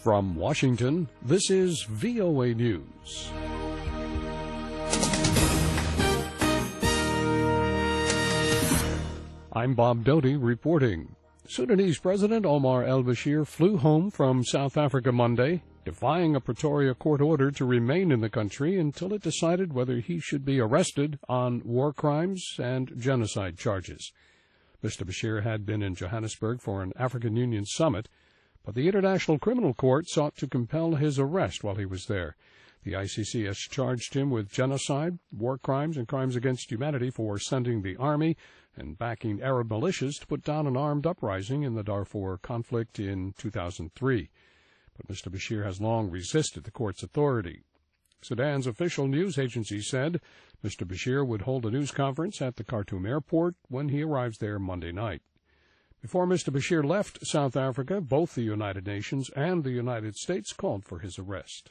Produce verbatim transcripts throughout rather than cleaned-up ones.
From Washington, this is V O A News. I'm Bob Doty reporting. Sudanese President Omar al-Bashir flew home from South Africa Monday, defying a Pretoria court order to remain in the country until it decided whether he should be arrested on war crimes and genocide charges. Mister Bashir had been in Johannesburg for an African Union summit, but the International Criminal Court sought to compel his arrest while he was there. The I C C has charged him with genocide, war crimes, and crimes against humanity for sending the army and backing Arab militias to put down an armed uprising in the Darfur conflict in two thousand three. But Mister Bashir has long resisted the court's authority. Sudan's official news agency said Mister Bashir would hold a news conference at the Khartoum airport when he arrives there Monday night. Before Mister Bashir left South Africa, both the United Nations and the United States called for his arrest.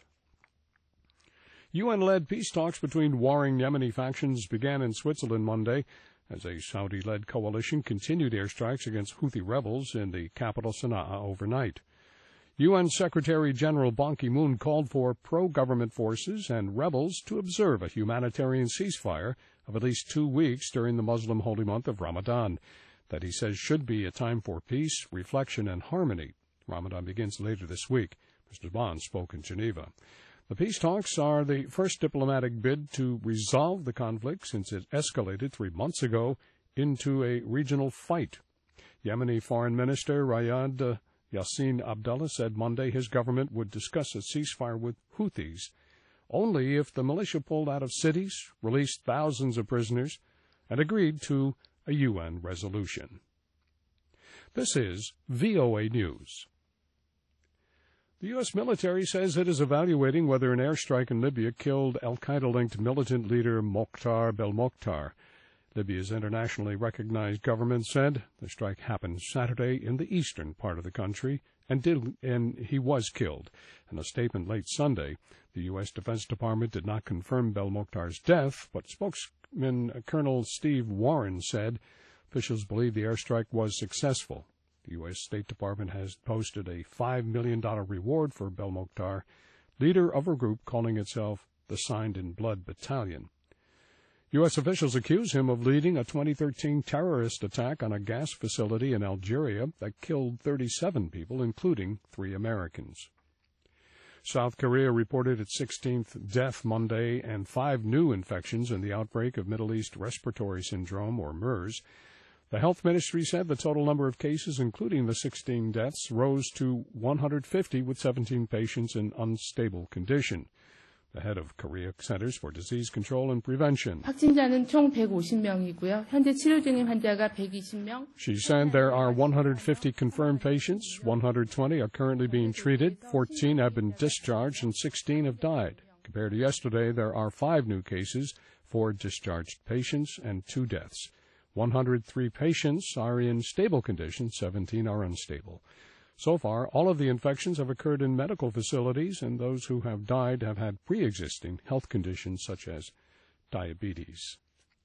U N-led peace talks between warring Yemeni factions began in Switzerland Monday as a Saudi-led coalition continued airstrikes against Houthi rebels in the capital Sana'a overnight. U N Secretary-General Ban Ki-moon called for pro-government forces and rebels to observe a humanitarian ceasefire of at least two weeks during the Muslim holy month of Ramadan, that he says should be a time for peace, reflection, and harmony. Ramadan begins later this week. Mister Ban spoke in Geneva. The peace talks are the first diplomatic bid to resolve the conflict since it escalated three months ago into a regional fight. Yemeni Foreign Minister Riyad Yassin Abdullah said Monday his government would discuss a ceasefire with Houthis only if the militia pulled out of cities, released thousands of prisoners, and agreed to a U N resolution. This is V O A News. The U S military says it is evaluating whether an airstrike in Libya killed al-Qaeda-linked militant leader Mokhtar Belmokhtar. Libya's internationally recognized government said the strike happened Saturday in the eastern part of the country, and, did, and he was killed. In a statement late Sunday, the U S Defense Department did not confirm Belmokhtar's death, but spokesman Colonel Steve Warren said officials believe the airstrike was successful. The U S State Department has posted a five million dollars reward for Belmokhtar, leader of a group calling itself the Signed in Blood Battalion. U S officials accuse him of leading a twenty thirteen terrorist attack on a gas facility in Algeria that killed thirty-seven people, including three Americans. South Korea reported its sixteenth death Monday and five new infections in the outbreak of Middle East Respiratory Syndrome, or MERS. The health ministry said the total number of cases, including the sixteen deaths, rose to one hundred fifty, with seventeen patients in unstable condition. The head of Korea Centers for Disease Control and Prevention. 확진자는 총 백오십 명이고요. 현재 치료 중인 환자가 백이십 명. She said there are one hundred fifty confirmed patients, one hundred twenty are currently being treated, fourteen have been discharged, and sixteen have died. Compared to yesterday, there are five new cases, four discharged patients, and two deaths. one hundred three patients are in stable condition, seventeen are unstable. So far, all of the infections have occurred in medical facilities, and those who have died have had pre-existing health conditions such as diabetes.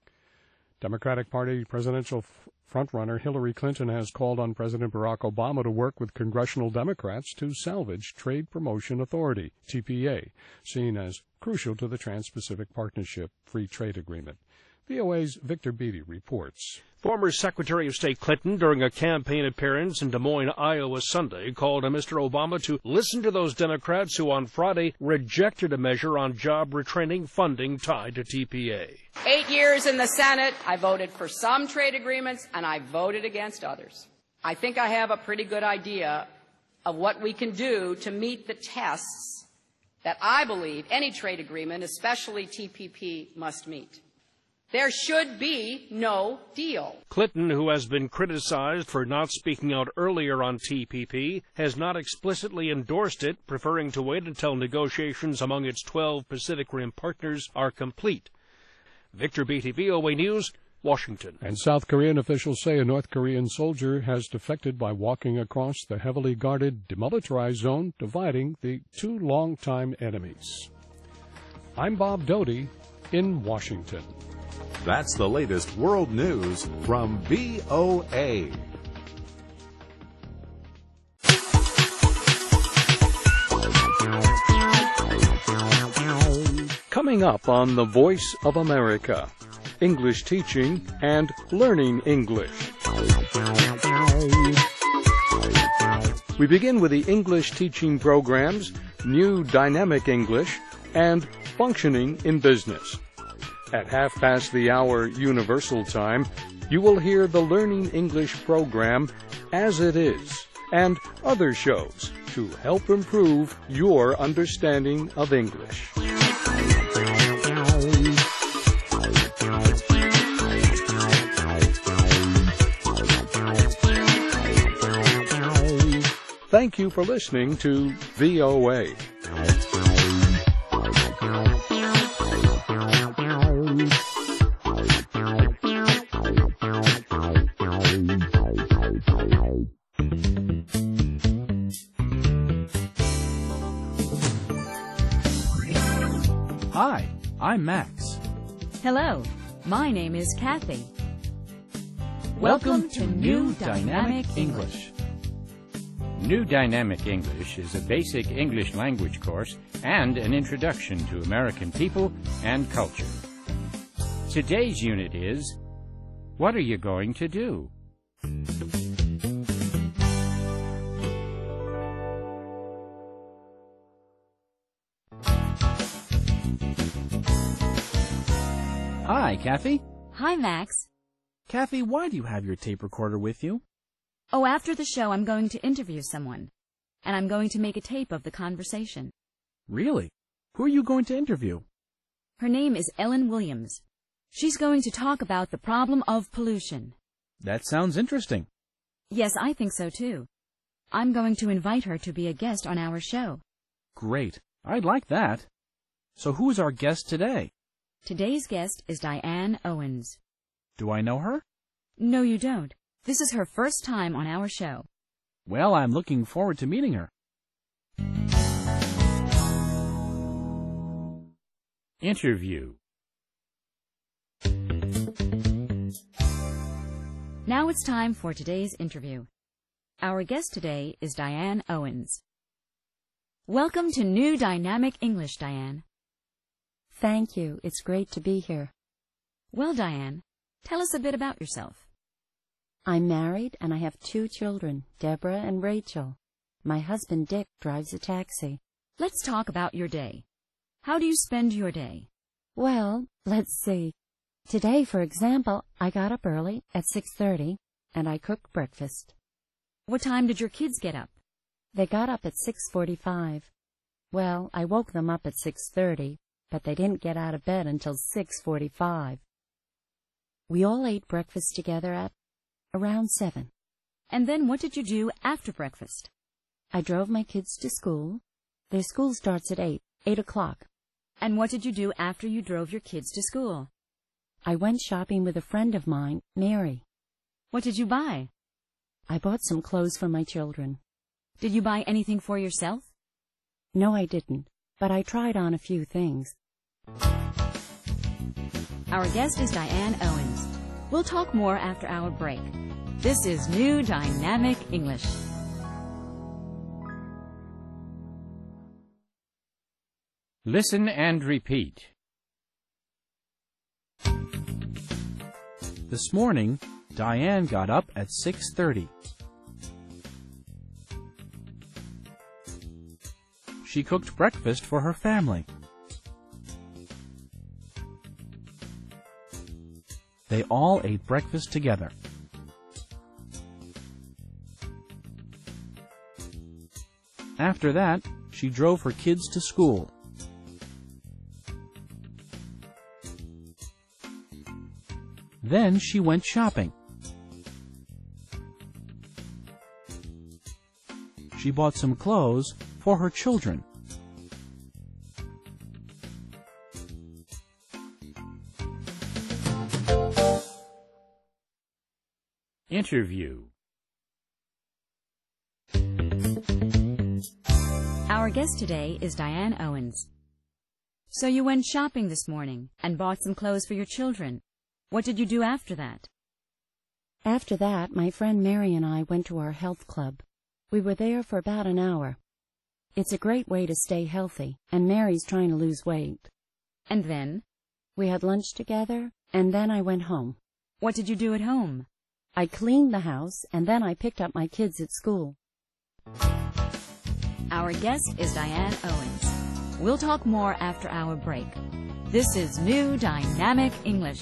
Democratic Party presidential frontrunner Hillary Clinton has called on President Barack Obama to work with congressional Democrats to salvage Trade Promotion Authority, T P A, seen as crucial to the Trans-Pacific Partnership Free Trade Agreement. V O A's Victor Beatty reports. Former Secretary of State Clinton, during a campaign appearance in Des Moines, Iowa Sunday, called on Mister Obama to listen to those Democrats who on Friday rejected a measure on job retraining funding tied to T P A. Eight years in the Senate, I voted for some trade agreements, and I voted against others. I think I have a pretty good idea of what we can do to meet the tests that I believe any trade agreement, especially T P P, must meet. There should be no deal. Clinton, who has been criticized for not speaking out earlier on T P P, has not explicitly endorsed it, preferring to wait until negotiations among its twelve Pacific Rim partners are complete. Victor Beatty, V O A News, Washington. And South Korean officials say a North Korean soldier has defected by walking across the heavily guarded demilitarized zone, dividing the two longtime enemies. I'm Bob Doty in Washington. That's the latest world news from V O A. Coming up on The Voice of America, English teaching and learning English. We begin with the English teaching programs, New Dynamic English, and Functioning in Business. At half past the hour Universal Time, you will hear the Learning English program, As It Is, and other shows to help improve your understanding of English. Thank you for listening to V O A. Hi, I'm Max. Hello, my name is Kathy. Welcome to New Dynamic English. New Dynamic English is a basic English language course and an introduction to American people and culture. Today's unit is, What are you going to do? Hi, Kathy. Hi, Max. Kathy, why do you have your tape recorder with you? Oh, after the show, I'm going to interview someone, and I'm going to make a tape of the conversation. Really? Who are you going to interview? Her name is Ellen Williams. She's going to talk about the problem of pollution. That sounds interesting. Yes, I think so, too. I'm going to invite her to be a guest on our show. Great. I'd like that. So who's our guest today? Today's guest is Diane Owens. Do I know her? No, you don't. This is her first time on our show. Well, I'm looking forward to meeting her. Interview. Now it's time for today's interview. Our guest today is Diane Owens. Welcome to New Dynamic English, Diane. Thank you. It's great to be here. Well, Diane, tell us a bit about yourself. I'm married and I have two children, Deborah and Rachel. My husband, Dick, drives a taxi. Let's talk about your day. How do you spend your day? Well, let's see. Today, for example, I got up early at six thirty and I cooked breakfast. What time did your kids get up? They got up at six forty-five. Well, I woke them up at six thirty, but they didn't get out of bed until six forty-five. We all ate breakfast together at around seven. And then what did you do after breakfast? I drove my kids to school. Their school starts at eight, eight o'clock. And what did you do after you drove your kids to school? I went shopping with a friend of mine, Mary. What did you buy? I bought some clothes for my children. Did you buy anything for yourself? No, I didn't, but I tried on a few things. Our guest is Diane Owens. We'll talk more after our break. This is New Dynamic English. Listen and repeat. This morning, Diane got up at six thirty. She cooked breakfast for her family. They all ate breakfast together. After that, she drove her kids to school. Then she went shopping. She bought some clothes for her children. Interview. Our guest today is Diane Owens. So you went shopping this morning and bought some clothes for your children. What did you do after that? After that, my friend Mary and I went to our health club. We were there for about an hour. It's a great way to stay healthy, and Mary's trying to lose weight. And then? We had lunch together, and then I went home. What did you do at home? I cleaned the house, and then I picked up my kids at school. Our guest is Diane Owens. We'll talk more after our break. This is New Dynamic English.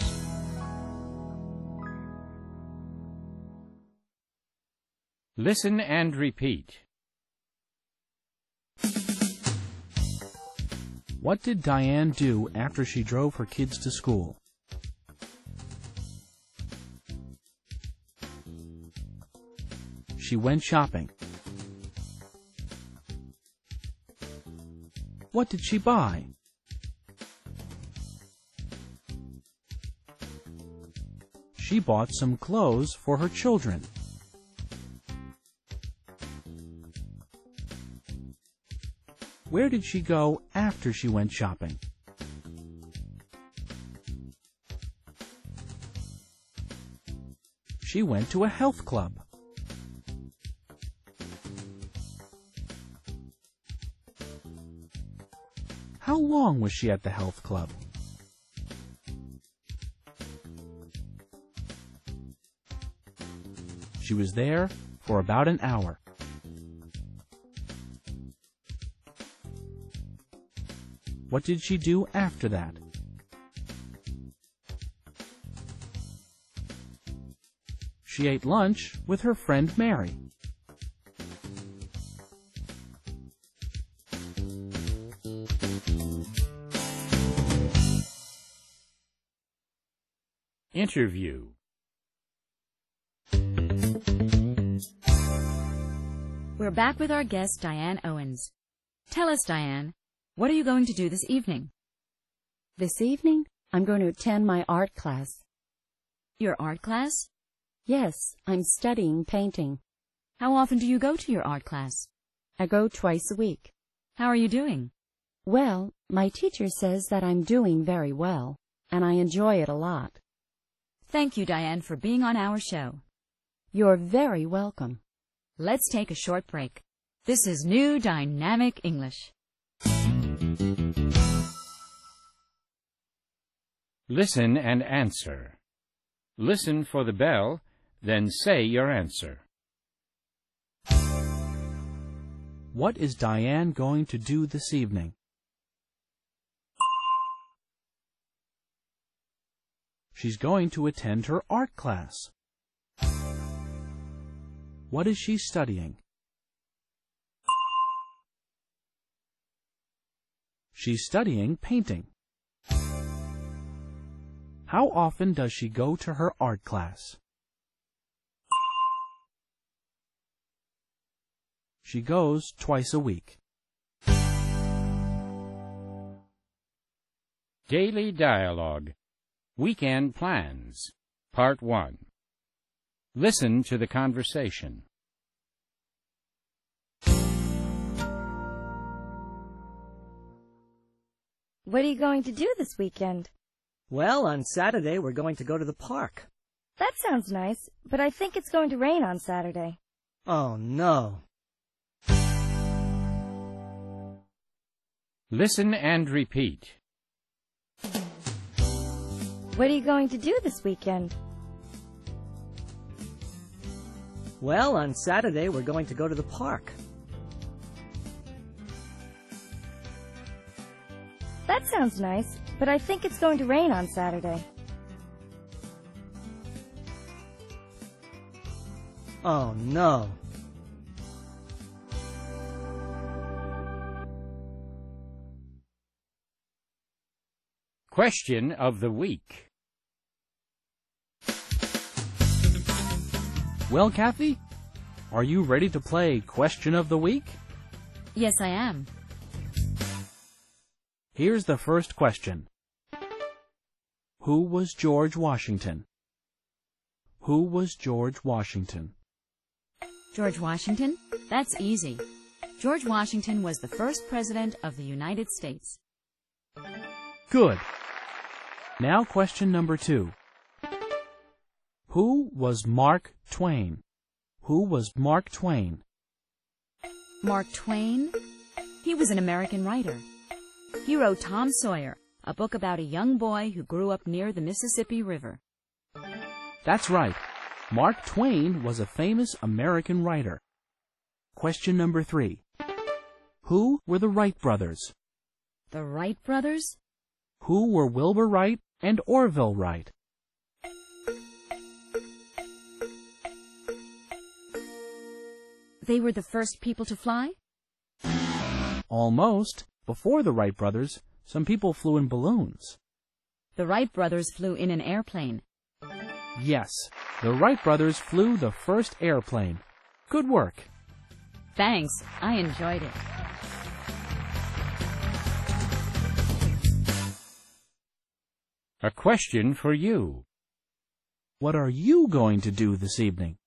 Listen and repeat. What did Diane do after she drove her kids to school? She went shopping. What did she buy? She bought some clothes for her children. Where did she go after she went shopping? She went to a health club. How long was she at the health club? She was there for about an hour. What did she do after that? She ate lunch with her friend Mary. Interview. We're back with our guest, Diane Owens. Tell us, Diane, what are you going to do this evening? This evening, I'm going to attend my art class. Your art class? Yes, I'm studying painting. How often do you go to your art class? I go twice a week. How are you doing? Well, my teacher says that I'm doing very well, and I enjoy it a lot. Thank you, Diane, for being on our show. You're very welcome. Let's take a short break. This is New Dynamic English. Listen and answer. Listen for the bell, then say your answer. What is Diane going to do this evening? She's going to attend her art class. What is she studying? She's studying painting. How often does she go to her art class? She goes twice a week. Daily Dialogue. Weekend Plans. Part one. Listen to the conversation. What are you going to do this weekend? Well, on Saturday we're going to go to the park. That sounds nice, but I think it's going to rain on Saturday. Oh, no. Listen and repeat. What are you going to do this weekend? Well, on Saturday we're going to go to the park. That sounds nice, but I think it's going to rain on Saturday. Oh, no. Question of the week. Well, Kathy, are you ready to play Question of the Week? Yes, I am. Here's the first question. Who was George Washington? Who was George Washington? George Washington? That's easy. George Washington was the first president of the United States. Good. Now question number two. Who was Mark Twain? Who was Mark Twain? Mark Twain? He was an American writer. He wrote Tom Sawyer, a book about a young boy who grew up near the Mississippi River. That's right. Mark Twain was a famous American writer. Question number three. Who were the Wright brothers? The Wright brothers? Who were Wilbur Wright and Orville Wright? They were the first people to fly? Almost. Before the Wright brothers, some people flew in balloons. The Wright brothers flew in an airplane. Yes, the Wright brothers flew the first airplane. Good work. Thanks, I enjoyed it. A question for you. What are you going to do this evening?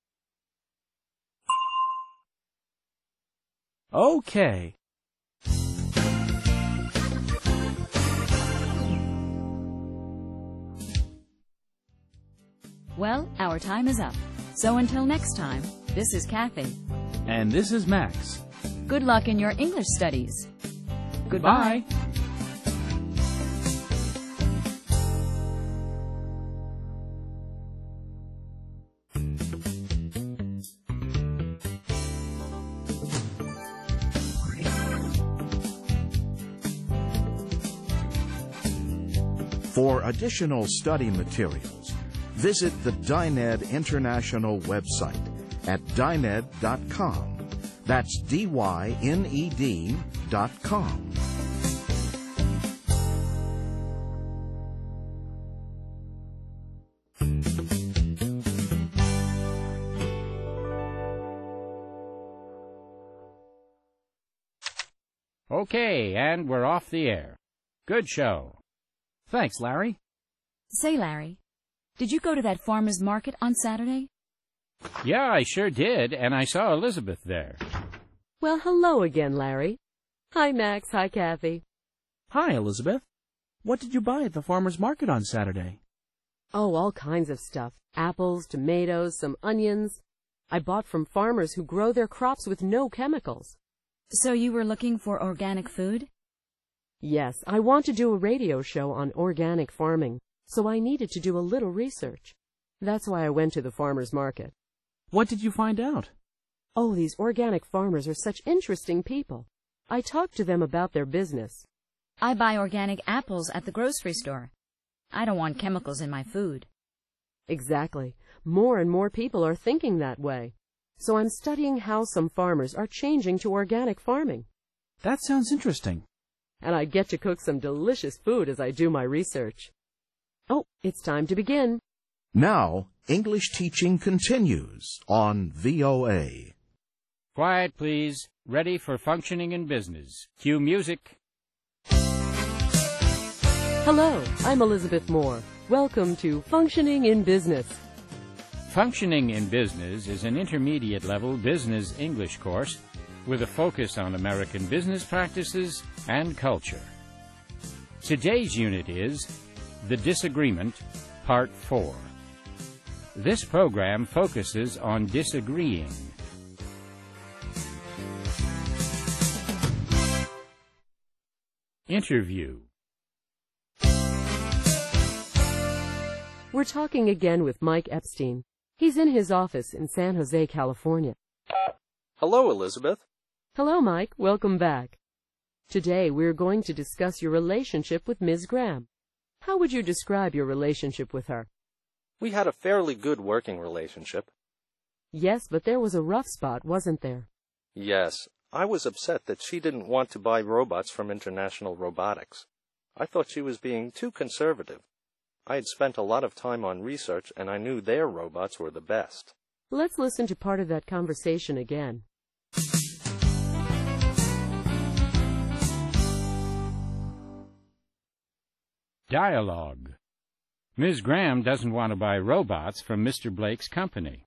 Okay. Well, our time is up. So until next time, this is Kathy. And this is Max. Good luck in your English studies. Goodbye. Bye. For additional study materials, visit the Dyned International website at dyned dot com. That's D Y N E D dot com. Okay, and we're off the air. Good show. Thanks, Larry. Say, Larry, did you go to that farmer's market on Saturday? Yeah, I sure did, and I saw Elizabeth there. Well, hello again, Larry. Hi, Max. Hi, Kathy. Hi, Elizabeth. What did you buy at the farmer's market on Saturday? Oh, all kinds of stuff. Apples, tomatoes, some onions. I bought from farmers who grow their crops with no chemicals. So you were looking for organic food? Yes, I want to do a radio show on organic farming, so I needed to do a little research. That's why I went to the farmer's market. What did you find out? Oh, these organic farmers are such interesting people. I talked to them about their business. I buy organic apples at the grocery store. I don't want chemicals in my food. Exactly. More and more people are thinking that way. So I'm studying how some farmers are changing to organic farming. That sounds interesting. And I get to cook some delicious food as I do my research. Oh, it's time to begin. Now, English teaching continues on V O A. Quiet, please. Ready for functioning in business. Cue music. Hello, I'm Elizabeth Moore. Welcome to Functioning in Business. Functioning in Business is an intermediate-level business English course with a focus on American business practices and culture. Today's unit is The Disagreement, Part four. This program focuses on disagreeing. Interview. We're talking again with Mike Epstein. He's in his office in San Jose, California. Hello, Elizabeth. Hello, Mike. Welcome back. Today, we're going to discuss your relationship with Miz Graham. How would you describe your relationship with her? We had a fairly good working relationship. Yes, but there was a rough spot, wasn't there? Yes, I was upset that she didn't want to buy robots from International Robotics. I thought she was being too conservative. I had spent a lot of time on research, and I knew their robots were the best. Let's listen to part of that conversation again. Dialogue. Miz Graham doesn't want to buy robots from Mister Blake's company.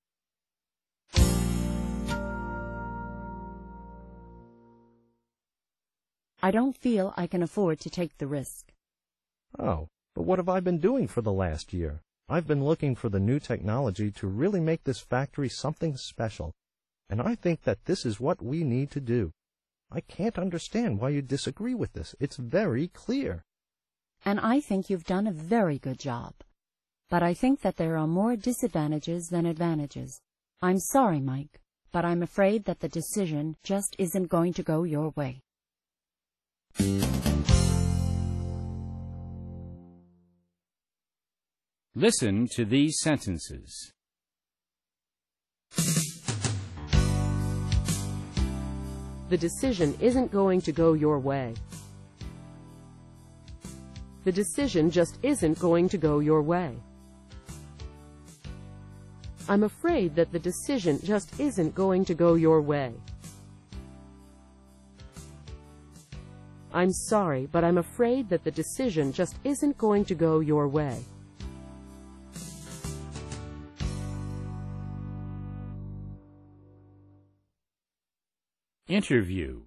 I don't feel I can afford to take the risk. Oh, but what have I been doing for the last year? I've been looking for the new technology to really make this factory something special, and I think that this is what we need to do. I can't understand why you disagree with this. It's very clear. And I think you've done a very good job. But I think that there are more disadvantages than advantages. I'm sorry, Mike, but I'm afraid that the decision just isn't going to go your way. Listen to these sentences. The decision isn't going to go your way. The decision just isn't going to go your way. I'm afraid that the decision just isn't going to go your way. I'm sorry, but I'm afraid that the decision just isn't going to go your way. Interview.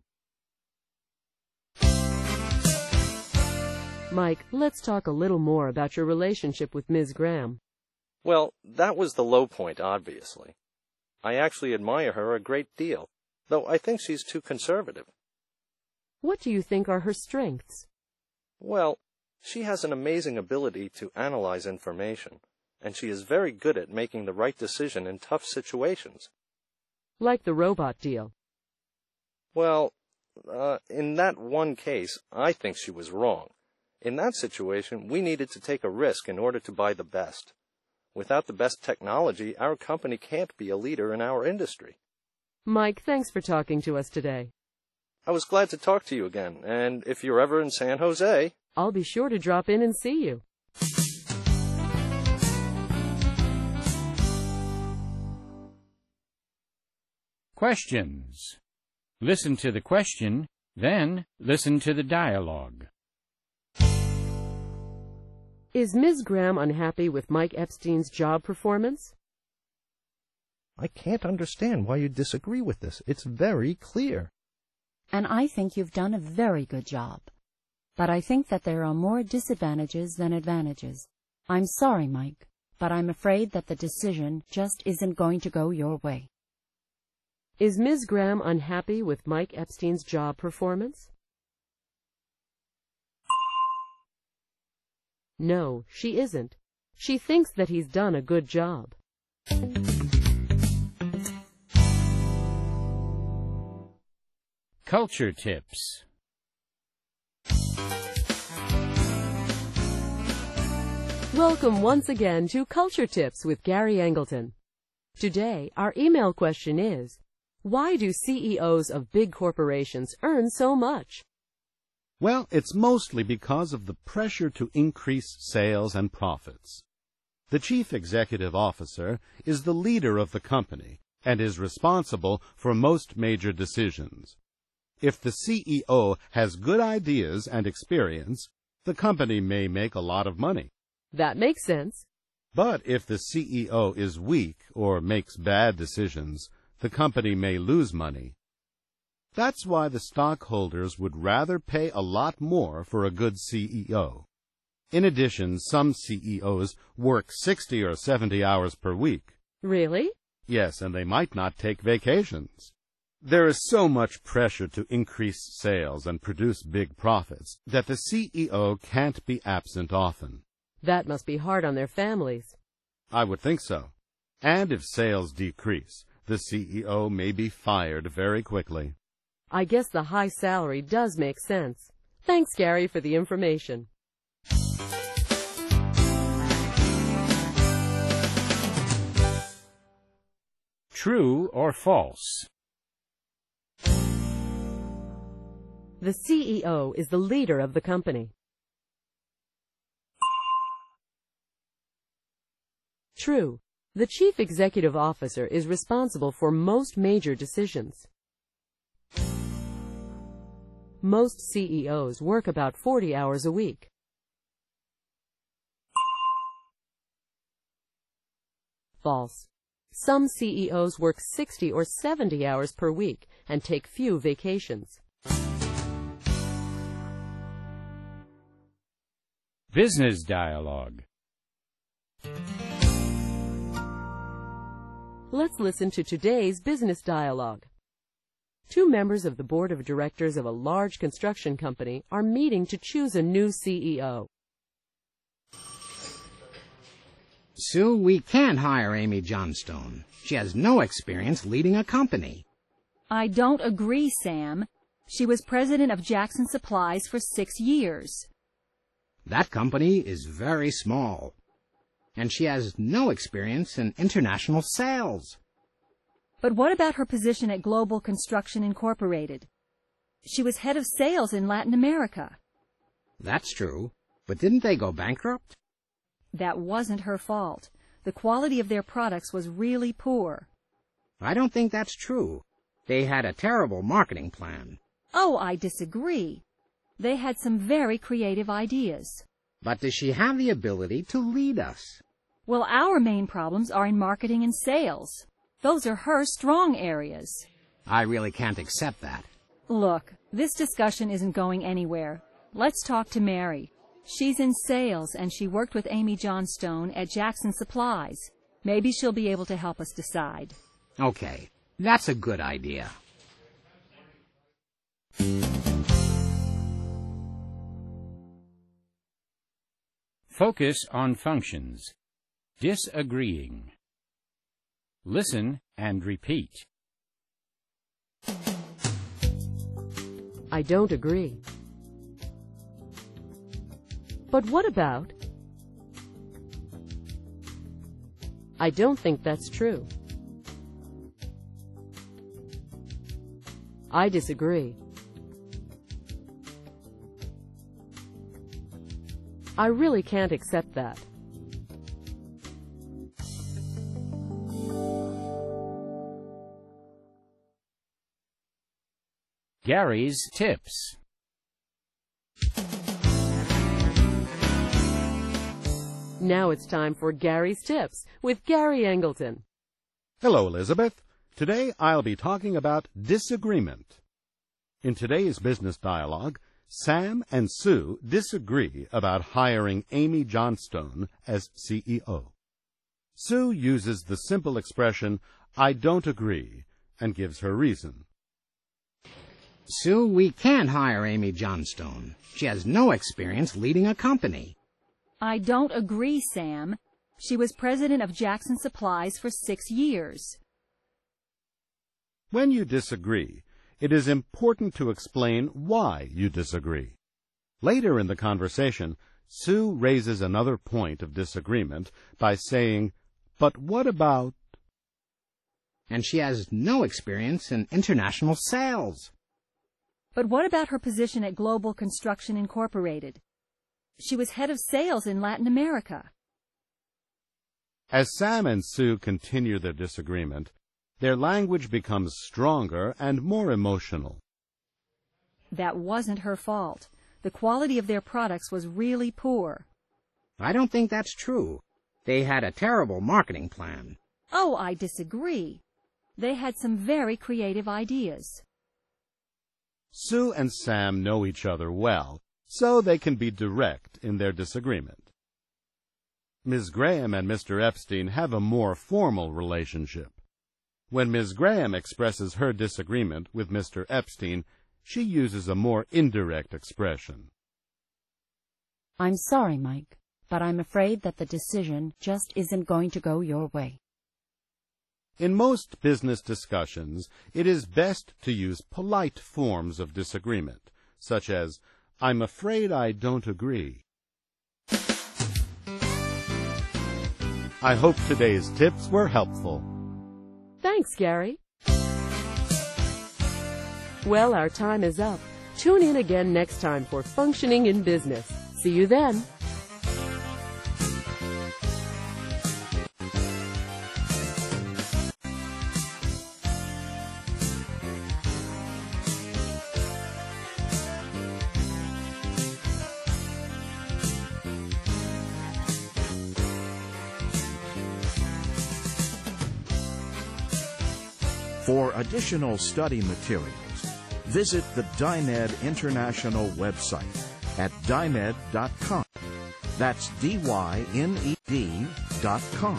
Mike, let's talk a little more about your relationship with Miz Graham. Well, that was the low point, obviously. I actually admire her a great deal, though I think she's too conservative. What do you think are her strengths? Well, she has an amazing ability to analyze information, and she is very good at making the right decision in tough situations. Like the robot deal. Well, uh, in that one case, I think she was wrong. In that situation, we needed to take a risk in order to buy the best. Without the best technology, our company can't be a leader in our industry. Mike, thanks for talking to us today. I was glad to talk to you again, and if you're ever in San Jose, I'll be sure to drop in and see you. Questions. Listen to the question, then listen to the dialogue. Is Miz Graham unhappy with Mike Epstein's job performance? I can't understand why you disagree with this. It's very clear. And I think you've done a very good job. But I think that there are more disadvantages than advantages. I'm sorry, Mike, but I'm afraid that the decision just isn't going to go your way. Is Miz Graham unhappy with Mike Epstein's job performance? No, she isn't. She thinks that he's done a good job. Culture tips. Welcome once again to Culture Tips with Gary Angleton. Today, our email question is, why do C E Os of big corporations earn so much? Well, it's mostly because of the pressure to increase sales and profits. The chief executive officer is the leader of the company and is responsible for most major decisions. If the C E O has good ideas and experience, the company may make a lot of money. That makes sense. But if the C E O is weak or makes bad decisions, the company may lose money. That's why the stockholders would rather pay a lot more for a good C E O. In addition, some C E Os work sixty or seventy hours per week. Really? Yes, and they might not take vacations. There is so much pressure to increase sales and produce big profits that the C E O can't be absent often. That must be hard on their families. I would think so. And if sales decrease, the C E O may be fired very quickly. I guess the high salary does make sense. Thanks, Gary, for the information. True or false? The C E O is the leader of the company. True. The chief executive officer is responsible for most major decisions. Most C E Os work about forty hours a week. False. Some C E Os work sixty or seventy hours per week and take few vacations. Business dialogue. Let's listen to today's business dialogue. Two members of the board of directors of a large construction company are meeting to choose a new C E O. Sue, we can't hire Amy Johnstone. She has no experience leading a company. I don't agree, Sam. She was president of Jackson Supplies for six years. That company is very small. And she has no experience in international sales. But what about her position at Global Construction Incorporated? She was head of sales in Latin America. That's true. But didn't they go bankrupt? That wasn't her fault. The quality of their products was really poor. I don't think that's true. They had a terrible marketing plan. Oh, I disagree. They had some very creative ideas. But does she have the ability to lead us? Well, our main problems are in marketing and sales. Those are her strong areas. I really can't accept that. Look, this discussion isn't going anywhere. Let's talk to Mary. She's in sales, and she worked with Amy Johnstone at Jackson Supplies. Maybe she'll be able to help us decide. Okay, that's a good idea. Focus on functions. Disagreeing. Listen and repeat. I don't agree. But what about? I don't think that's true. I disagree. I really can't accept that. Gary's tips. Now it's time for Gary's Tips with Gary Angleton. Hello, Elizabeth. Today I'll be talking about disagreement. In today's business dialogue, Sam and Sue disagree about hiring Amy Johnstone as C E O. Sue uses the simple expression, I don't agree, and gives her reason. Sue, we can't hire Amy Johnstone. She has no experience leading a company. I don't agree, Sam. She was president of Jackson Supplies for six years. When you disagree, it is important to explain why you disagree. Later in the conversation, Sue raises another point of disagreement by saying, but what about... And she has no experience in international sales. But what about her position at Global Construction Incorporated? She was head of sales in Latin America. As Sam and Sue continue their disagreement, their language becomes stronger and more emotional. That wasn't her fault. The quality of their products was really poor. I don't think that's true. They had a terrible marketing plan. Oh, I disagree. They had some very creative ideas. Sue and Sam know each other well, so they can be direct in their disagreement. Miz Graham and Mister Epstein have a more formal relationship. When Miz Graham expresses her disagreement with Mister Epstein, she uses a more indirect expression. I'm sorry, Mike, but I'm afraid that the decision just isn't going to go your way. In most business discussions, it is best to use polite forms of disagreement, such as, I'm afraid I don't agree. I hope today's tips were helpful. Thanks, Gary. Well, our time is up. Tune in again next time for Functioning in Business. See you then. For additional study materials, visit the Dyned International website at dyned dot com. That's D Y N E D dot com.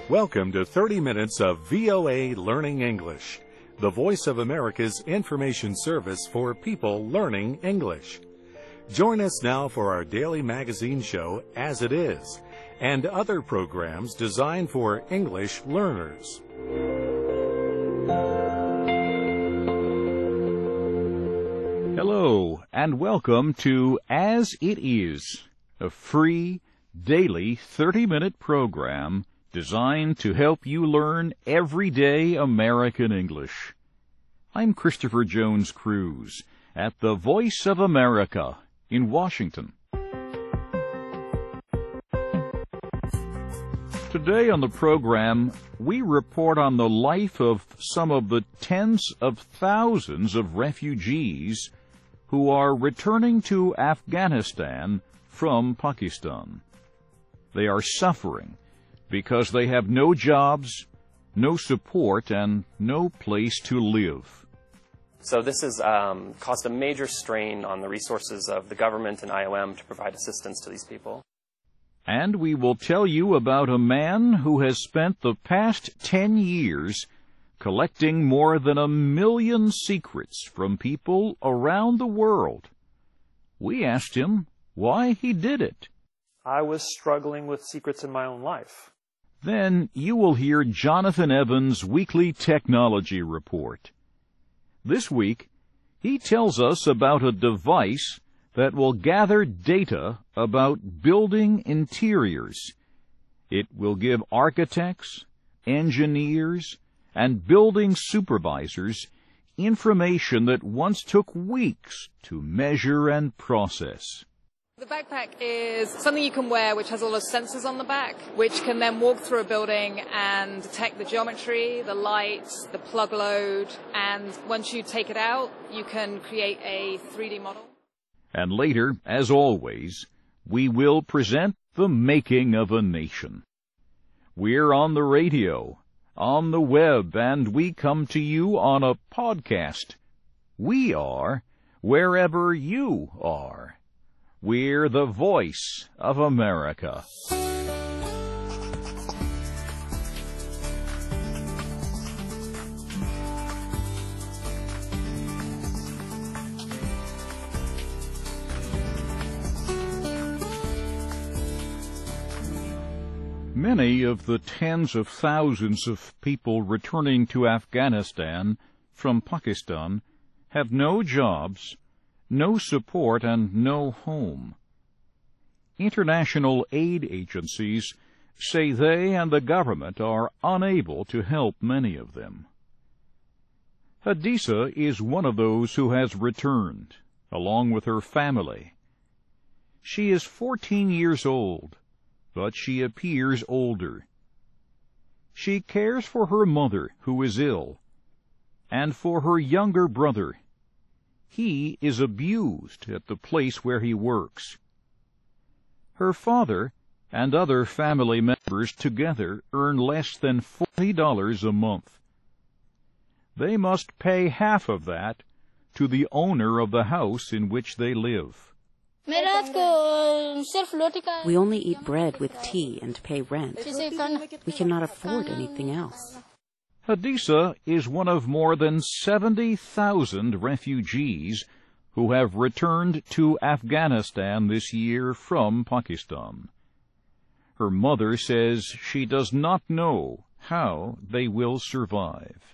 Welcome to thirty minutes of V O A Learning English, the Voice of America's information service for people learning English. Join us now for our daily magazine show, As It Is, and other programs designed for English learners. Hello, and welcome to As It Is, a free, daily thirty-minute program designed to help you learn everyday American English. I'm Christopher Jones Cruz at the Voice of America in Washington. Today on the program, we report on the life of some of the tens of thousands of refugees who are returning to Afghanistan from Pakistan. They are suffering because they have no jobs, no support, and no place to live. So this has um, caused a major strain on the resources of the government and I O M to provide assistance to these people. And we will tell you about a man who has spent the past ten years collecting more than a million secrets from people around the world. We asked him why he did it. I was struggling with secrets in my own life. Then you will hear Jonathan Evans' weekly technology report. This week, he tells us about a device that will gather data about building interiors. It will give architects, engineers, and building supervisors information that once took weeks to measure and process. The backpack is something you can wear which has a lot of sensors on the back, which can then walk through a building and detect the geometry, the light, the plug load, and once you take it out, you can create a three D model. And later, as always, we will present the making of a nation. We're on the radio, on the web, and we come to you on a podcast. We are wherever you are. We're the Voice of America. Many of the tens of thousands of people returning to Afghanistan from Pakistan have no jobs, no support, and no home. International aid agencies say they and the government are unable to help many of them. Hadisa is one of those who has returned, along with her family. She is fourteen years old, but she appears older. She cares for her mother, who is ill, and for her younger brother. He is abused at the place where he works. Her father and other family members together earn less than forty dollars a month. They must pay half of that to the owner of the house in which they live. We only eat bread with tea and pay rent. We cannot afford anything else. Hadisa is one of more than seventy thousand refugees who have returned to Afghanistan this year from Pakistan. Her mother says she does not know how they will survive.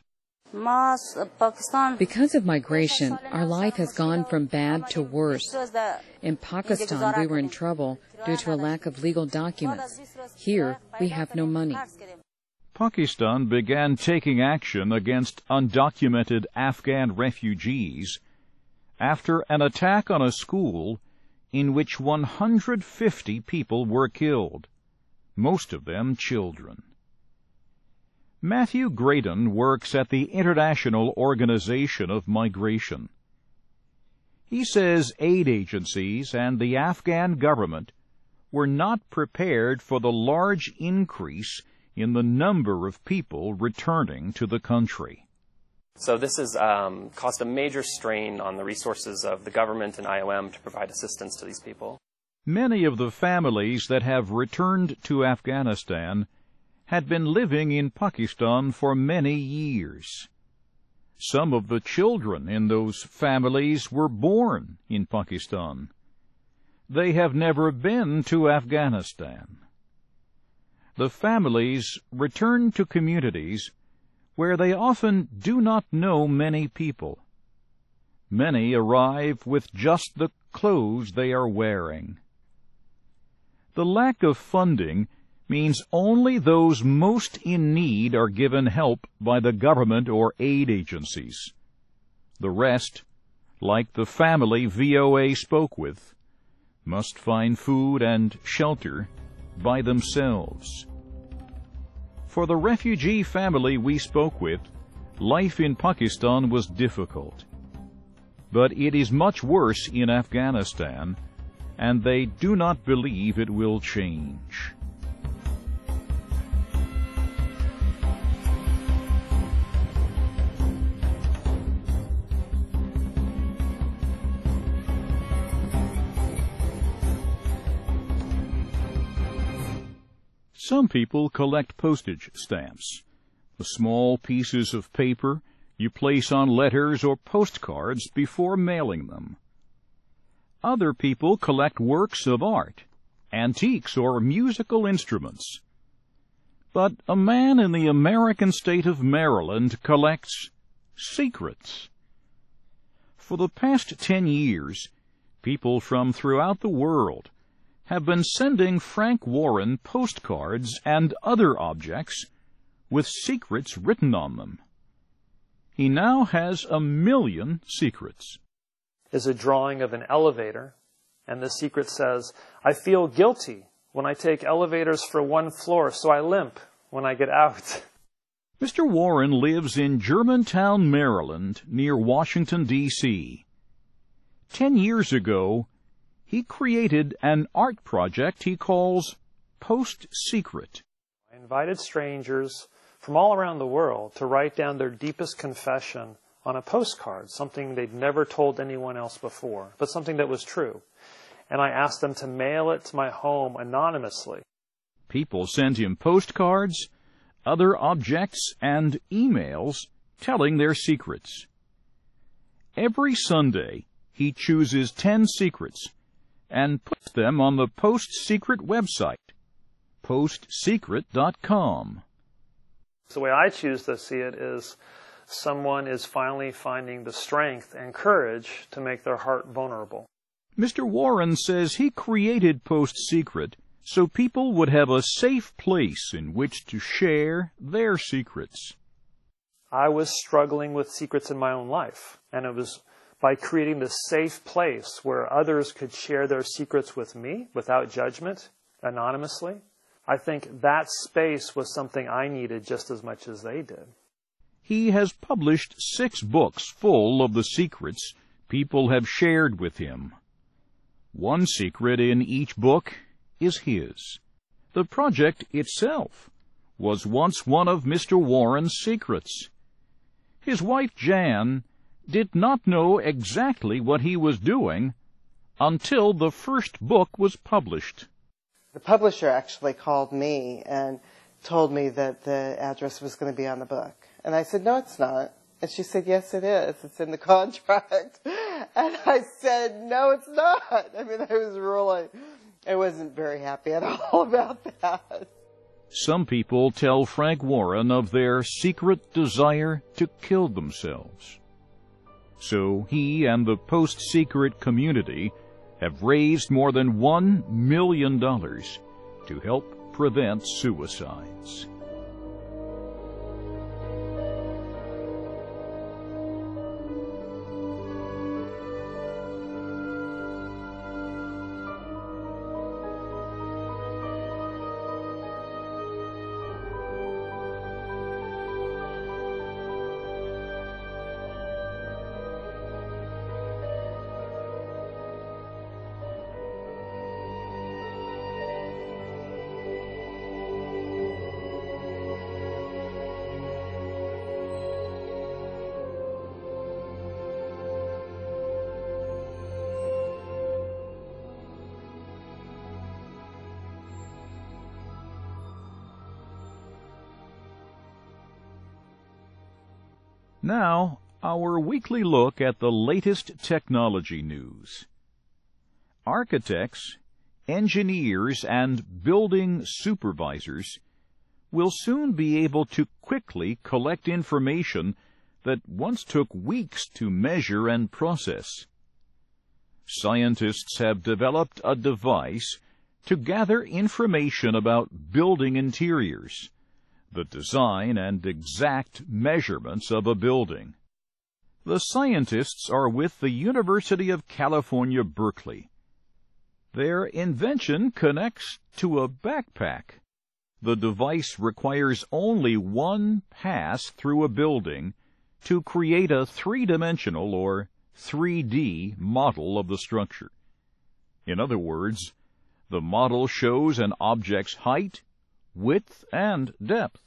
Because of migration, our life has gone from bad to worse. In Pakistan, we were in trouble due to a lack of legal documents. Here, we have no money. Pakistan began taking action against undocumented Afghan refugees after an attack on a school in which one hundred fifty people were killed, most of them children. Matthew Graydon works at the International Organization of Migration. He says aid agencies and the Afghan government were not prepared for the large increase in the number of people returning to the country. So this has um, caused a major strain on the resources of the government and I O M to provide assistance to these people. Many of the families that have returned to Afghanistan had been living in Pakistan for many years. Some of the children in those families were born in Pakistan. They have never been to Afghanistan. The families return to communities where they often do not know many people. Many arrive with just the clothes they are wearing. The lack of funding means only those most in need are given help by the government or aid agencies. The rest, like the family V O A spoke with, must find food and shelter by themselves. For the refugee family we spoke with, life in Pakistan was difficult. But it is much worse in Afghanistan, and they do not believe it will change. Some people collect postage stamps, the small pieces of paper you place on letters or postcards before mailing them. Other people collect works of art, antiques, or musical instruments. But a man in the American state of Maryland collects secrets. For the past ten years, people from throughout the world have been sending Frank Warren postcards and other objects with secrets written on them. He now has a million secrets. Is a drawing of an elevator, and the secret says, I feel guilty when I take elevators for one floor, so I limp when I get out. Mister Warren lives in Germantown, Maryland, near Washington, D C Ten years ago, he created an art project he calls Post Secret. I invited strangers from all around the world to write down their deepest confession on a postcard, something they'd never told anyone else before, but something that was true. And I asked them to mail it to my home anonymously. People send him postcards, other objects, and emails telling their secrets. Every Sunday, he chooses ten secrets and puts them on the Post Secret website, post secret dot com. The way I choose to see it is someone is finally finding the strength and courage to make their heart vulnerable. Mister Warren says he created Post Secret so people would have a safe place in which to share their secrets. I was struggling with secrets in my own life, and it was by creating this safe place where others could share their secrets with me without judgment, anonymously. I think that space was something I needed just as much as they did. He has published six books full of the secrets people have shared with him. One secret in each book is his. The project itself was once one of Mister Warren's secrets. His wife, Jan, did not know exactly what he was doing until the first book was published. The publisher actually called me and told me that the address was going to be on the book. And I said, no, it's not. And she said, yes, it is. It's in the contract. And I said, no, it's not. I mean, I was really, I wasn't very happy at all about that. Some people tell Frank Warren of their secret desire to kill themselves. So he and the post-secret community have raised more than one million dollars to help prevent suicides. Now, our weekly look at the latest technology news. Architects, engineers, and building supervisors will soon be able to quickly collect information that once took weeks to measure and process. Scientists have developed a device to gather information about building interiors, the design and exact measurements of a building. The scientists are with the University of California, Berkeley. Their invention connects to a backpack. The device requires only one pass through a building to create a three-dimensional or three D model of the structure. In other words, the model shows an object's height, width, and depth.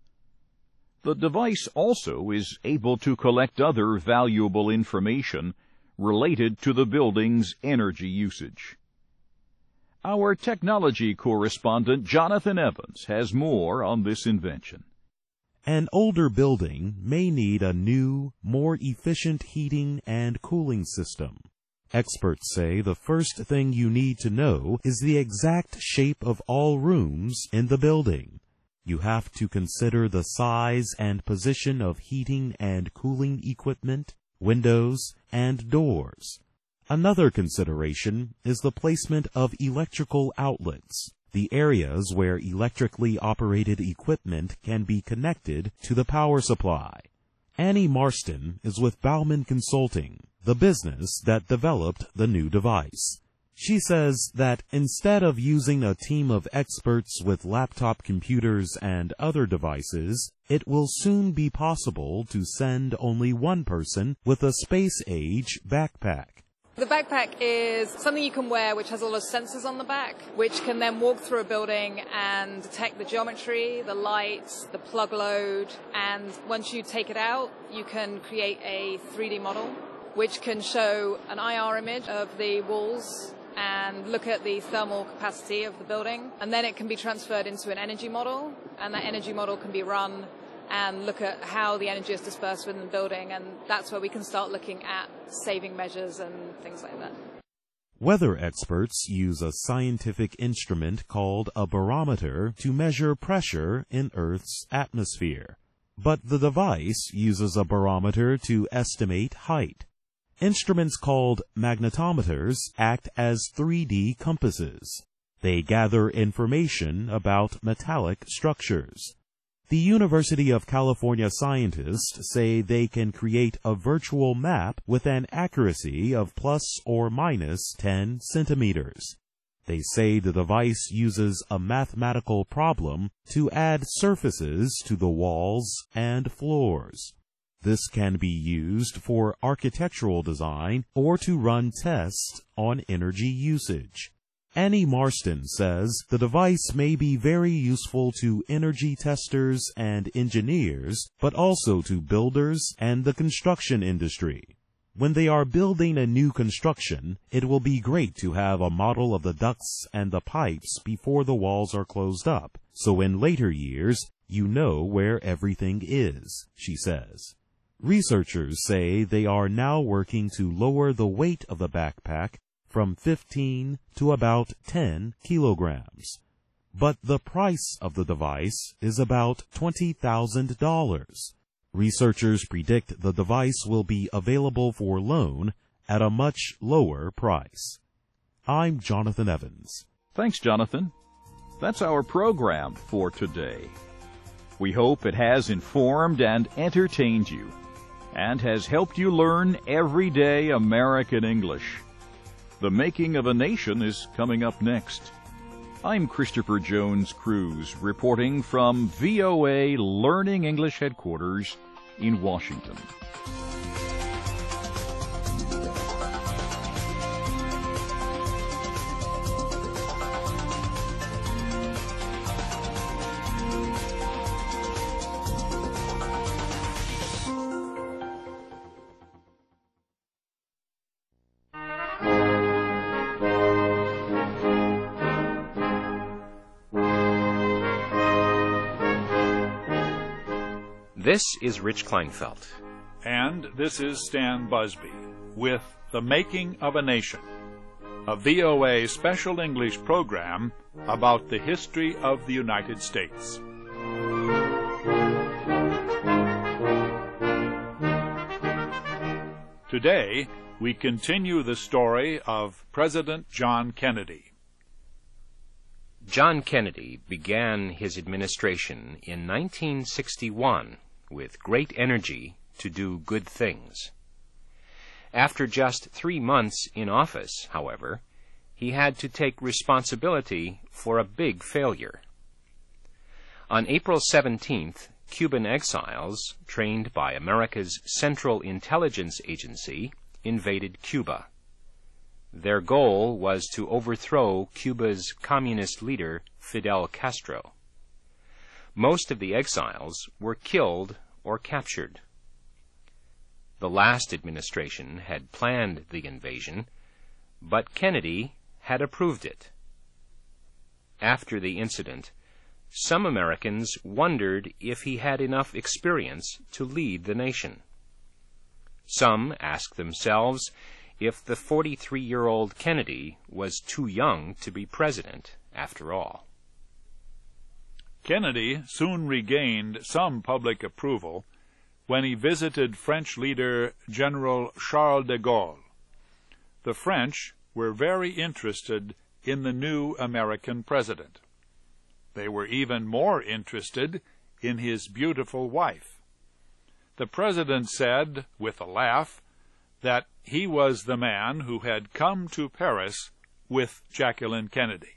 The device also is able to collect other valuable information related to the building's energy usage. Our technology correspondent Jonathan Evans has more on this invention. An older building may need a new, more efficient heating and cooling system. Experts say the first thing you need to know is the exact shape of all rooms in the building. You have to consider the size and position of heating and cooling equipment, windows, and doors. Another consideration is the placement of electrical outlets, the areas where electrically operated equipment can be connected to the power supply. Annie Marston is with Bauman Consulting, the business that developed the new device. She says that instead of using a team of experts with laptop computers and other devices, it will soon be possible to send only one person with a space-age backpack. The backpack is something you can wear which has a lot of sensors on the back, which can then walk through a building and detect the geometry, the lights, the plug load, and once you take it out, you can create a three D model, which can show an I R image of the walls and look at the thermal capacity of the building, and then it can be transferred into an energy model, and that energy model can be run and look at how the energy is dispersed within the building, and that's where we can start looking at saving measures and things like that. Weather experts use a scientific instrument called a barometer to measure pressure in Earth's atmosphere. But the device uses a barometer to estimate height. Instruments called magnetometers act as three D compasses. They gather information about metallic structures. The University of California scientists say they can create a virtual map with an accuracy of plus or minus ten centimeters. They say the device uses a mathematical problem to add surfaces to the walls and floors. This can be used for architectural design or to run tests on energy usage. Annie Marston says the device may be very useful to energy testers and engineers, but also to builders and the construction industry. When they are building a new construction, it will be great to have a model of the ducts and the pipes before the walls are closed up, so in later years, you know where everything is, she says. Researchers say they are now working to lower the weight of the backpack from fifteen to about ten kilograms. But the price of the device is about twenty thousand dollars. Researchers predict the device will be available for loan at a much lower price. I'm Jonathan Evans. Thanks, Jonathan. That's our program for today. We hope it has informed and entertained you, and has helped you learn everyday American English. The Making of a Nation is coming up next. I'm Christopher Jones Cruz, reporting from V O A Learning English Headquarters in Washington. This is Rich Kleinfeld. And this is Stan Busby with The Making of a Nation, a V O A special English program about the history of the United States. Today, we continue the story of President John Kennedy. John Kennedy began his administration in nineteen sixty-one with great energy to do good things. After just three months in office, however, he had to take responsibility for a big failure. On April seventeenth, Cuban exiles, trained by America's Central Intelligence Agency, invaded Cuba. Their goal was to overthrow Cuba's communist leader, Fidel Castro. Most of the exiles were killed or captured. The last administration had planned the invasion, but Kennedy had approved it. After the incident, some Americans wondered if he had enough experience to lead the nation. Some asked themselves if the forty-three-year-old Kennedy was too young to be president, after all. Kennedy soon regained some public approval when he visited French leader General Charles de Gaulle. The French were very interested in the new American president. They were even more interested in his beautiful wife. The president said, with a laugh, that he was the man who had come to Paris with Jacqueline Kennedy.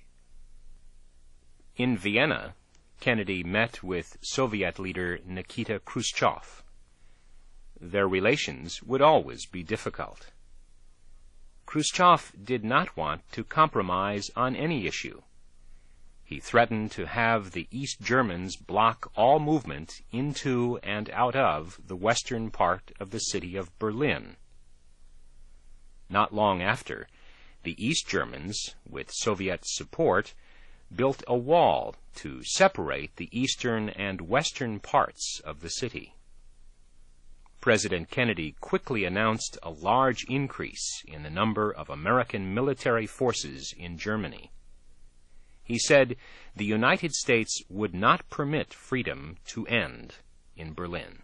In Vienna, Kennedy met with Soviet leader Nikita Khrushchev. Their relations would always be difficult. Khrushchev did not want to compromise on any issue. He threatened to have the East Germans block all movement into and out of the western part of the city of Berlin. Not long after, the East Germans, with Soviet support, built a wall to separate the eastern and western parts of the city. President Kennedy quickly announced a large increase in the number of American military forces in Germany. He said the United States would not permit freedom to end in Berlin.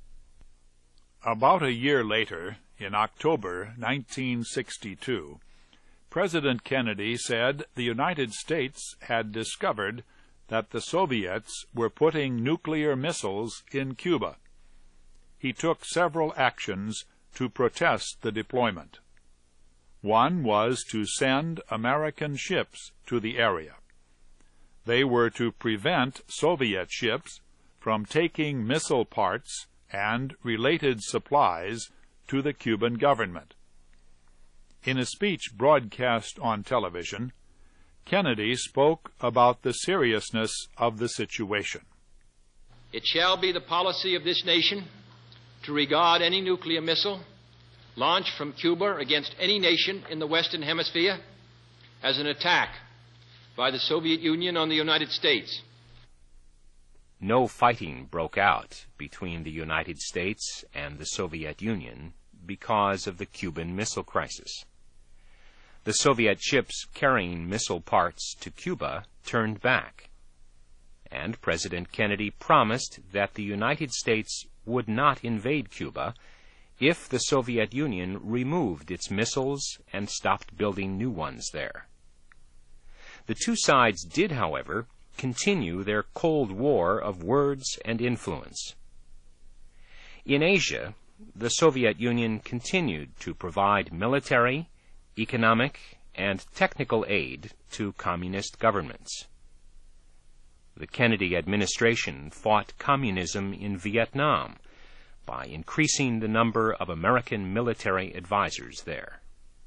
About a year later, in October nineteen sixty-two, President Kennedy said the United States had discovered that the Soviets were putting nuclear missiles in Cuba. He took several actions to protest the deployment. One was to send American ships to the area. They were to prevent Soviet ships from taking missile parts and related supplies to the Cuban government. In a speech broadcast on television, Kennedy spoke about the seriousness of the situation. It shall be the policy of this nation to regard any nuclear missile launched from Cuba against any nation in the Western Hemisphere as an attack by the Soviet Union on the United States. No fighting broke out between the United States and the Soviet Union because of the Cuban Missile Crisis. The Soviet ships carrying missile parts to Cuba turned back, and President Kennedy promised that the United States would not invade Cuba if the Soviet Union removed its missiles and stopped building new ones there. The two sides did, however, continue their Cold War of words and influence. In Asia, the Soviet Union continued to provide military, economic, and technical aid to communist governments. The Kennedy administration fought communism in Vietnam by increasing the number of American military advisors there.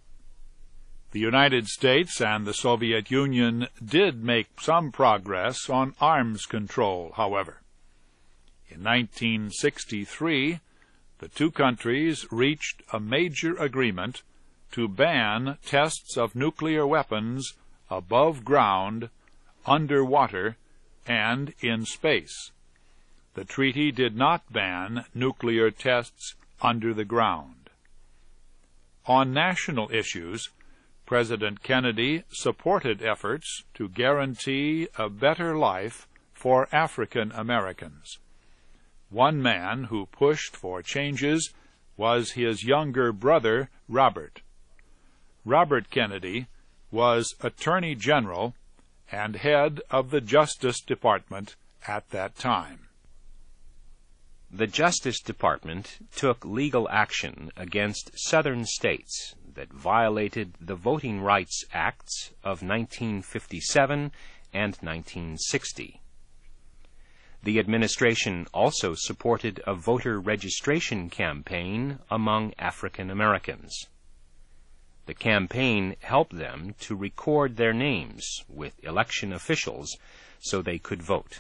The United States and the Soviet Union did make some progress on arms control, however. In nineteen sixty-three, the two countries reached a major agreement to ban tests of nuclear weapons above ground, underwater, and in space. The treaty did not ban nuclear tests under the ground. On national issues, President Kennedy supported efforts to guarantee a better life for African Americans. One man who pushed for changes was his younger brother, Robert. Robert Kennedy was Attorney General and head of the Justice Department at that time. The Justice Department took legal action against Southern states that violated the Voting Rights Acts of nineteen fifty-seven and nineteen sixty. The administration also supported a voter registration campaign among African Americans. The campaign helped them to record their names with election officials so they could vote.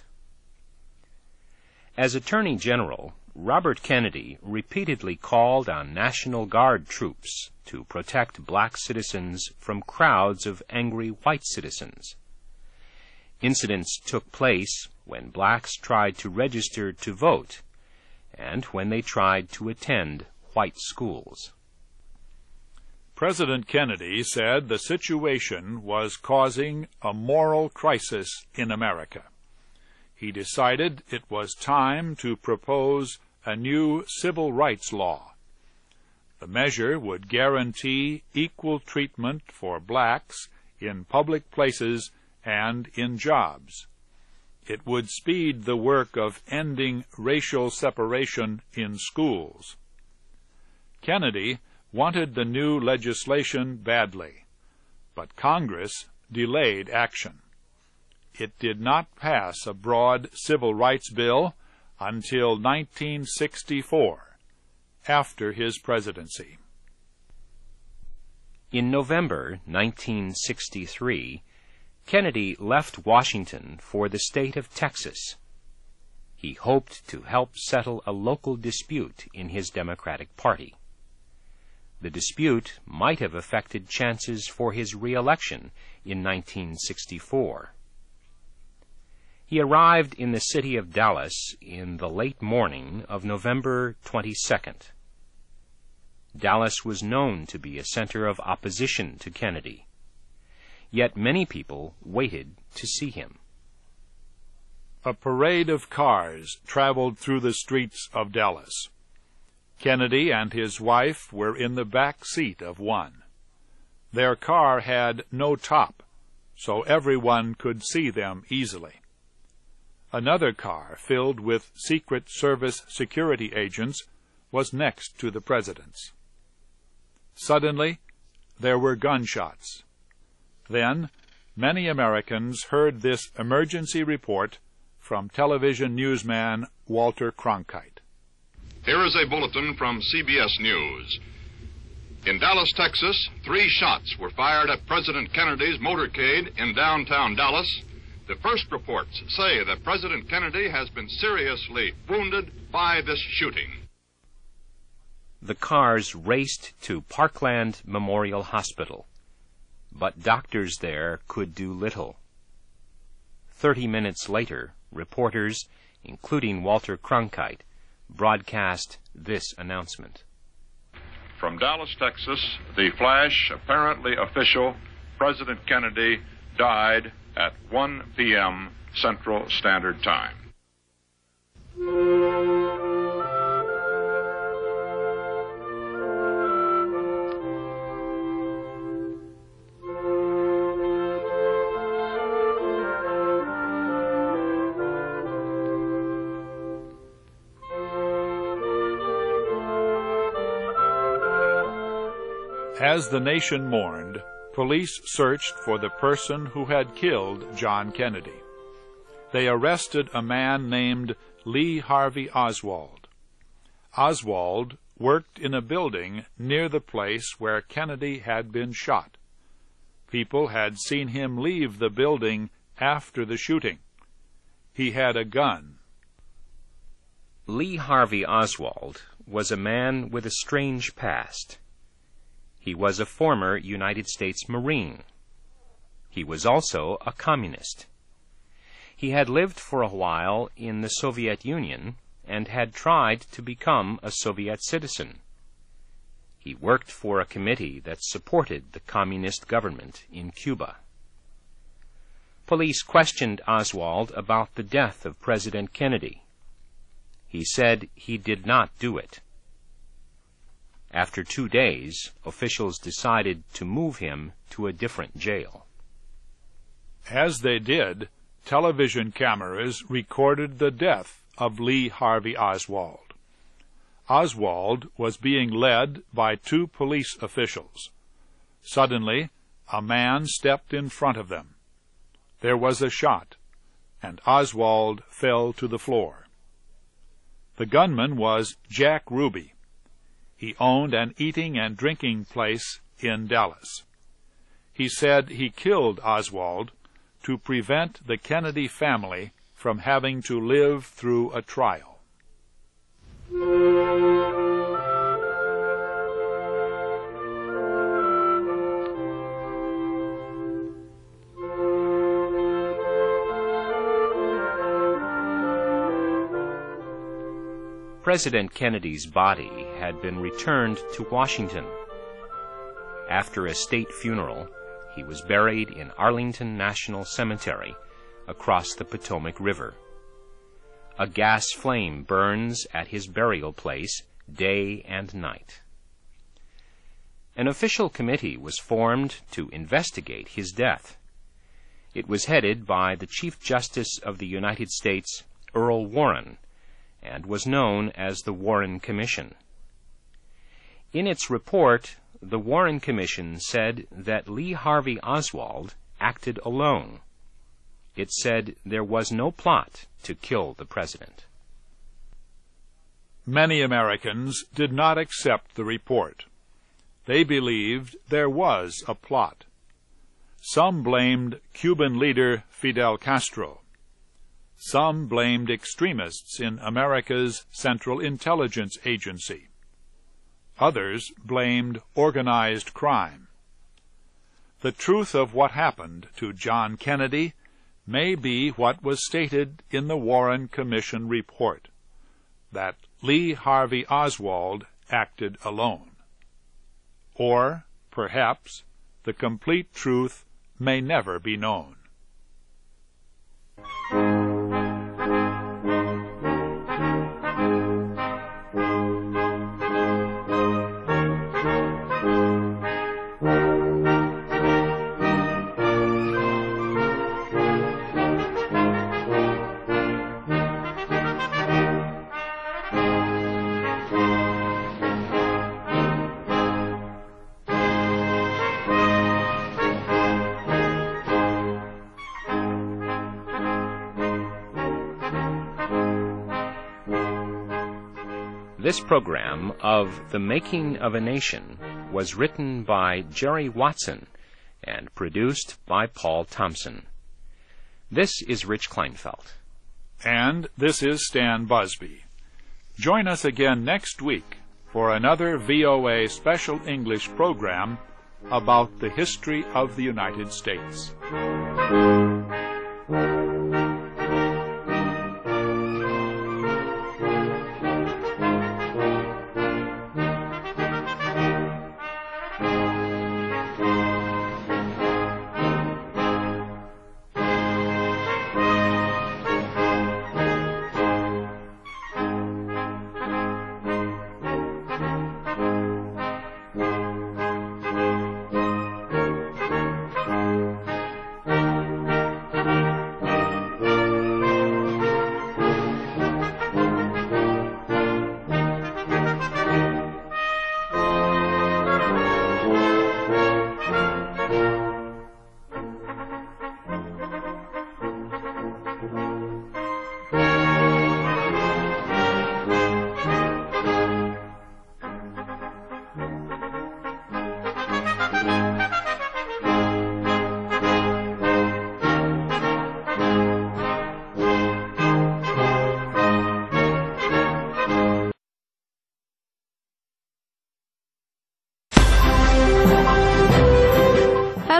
As Attorney General, Robert Kennedy repeatedly called on National Guard troops to protect black citizens from crowds of angry white citizens. Incidents took place when blacks tried to register to vote and when they tried to attend white schools. President Kennedy said the situation was causing a moral crisis in America. He decided it was time to propose a new civil rights law. The measure would guarantee equal treatment for blacks in public places and in jobs. It would speed the work of ending racial separation in schools. Kennedy wanted the new legislation badly, but Congress delayed action. It did not pass a broad civil rights bill until nineteen sixty-four, after his presidency. In November nineteen sixty-three, Kennedy left Washington for the state of Texas. He hoped to help settle a local dispute in his Democratic Party. The dispute might have affected chances for his re-election in nineteen sixty-four. He arrived in the city of Dallas in the late morning of November twenty-second. Dallas was known to be a center of opposition to Kennedy. Yet many people waited to see him. A parade of cars traveled through the streets of Dallas. Kennedy and his wife were in the back seat of one. Their car had no top, so everyone could see them easily. Another car, filled with Secret Service security agents, was next to the president's. Suddenly, there were gunshots. Then, many Americans heard this emergency report from television newsman Walter Cronkite. Here is a bulletin from C B S News. In Dallas, Texas, three shots were fired at President Kennedy's motorcade in downtown Dallas. The first reports say that President Kennedy has been seriously wounded by this shooting. The cars raced to Parkland Memorial Hospital, but doctors there could do little. Thirty minutes later, reporters, including Walter Cronkite, broadcast this announcement. From Dallas, Texas, the flash, apparently official, President Kennedy died at one p.m. Central Standard Time. As the nation mourned, police searched for the person who had killed John Kennedy. They arrested a man named Lee Harvey Oswald. Oswald worked in a building near the place where Kennedy had been shot. People had seen him leave the building after the shooting. He had a gun. Lee Harvey Oswald was a man with a strange past. He was a former United States Marine. He was also a communist. He had lived for a while in the Soviet Union and had tried to become a Soviet citizen. He worked for a committee that supported the communist government in Cuba. Police questioned Oswald about the death of President Kennedy. He said he did not do it. After two days, officials decided to move him to a different jail. As they did, television cameras recorded the death of Lee Harvey Oswald. Oswald was being led by two police officials. Suddenly, a man stepped in front of them. There was a shot, and Oswald fell to the floor. The gunman was Jack Ruby. He owned an eating and drinking place in Dallas. He said he killed Oswald to prevent the Kennedy family from having to live through a trial. President Kennedy's body had been returned to Washington. After a state funeral, he was buried in Arlington National Cemetery across the Potomac River. A gas flame burns at his burial place day and night. An official committee was formed to investigate his death. It was headed by the Chief Justice of the United States, Earl Warren, and was known as the Warren Commission. In its report, the Warren Commission said that Lee Harvey Oswald acted alone. It said there was no plot to kill the president. Many Americans did not accept the report. They believed there was a plot. Some blamed Cuban leader Fidel Castro. Some blamed extremists in America's Central Intelligence Agency. Others blamed organized crime. The truth of what happened to John Kennedy may be what was stated in the Warren Commission report, that Lee Harvey Oswald acted alone. Or, perhaps, the complete truth may never be known. This program of The Making of a Nation was written by Jerry Watson and produced by Paul Thompson. This is Rich Kleinfeld. And this is Stan Busby. Join us again next week for another V O A Special English program about the history of the United States.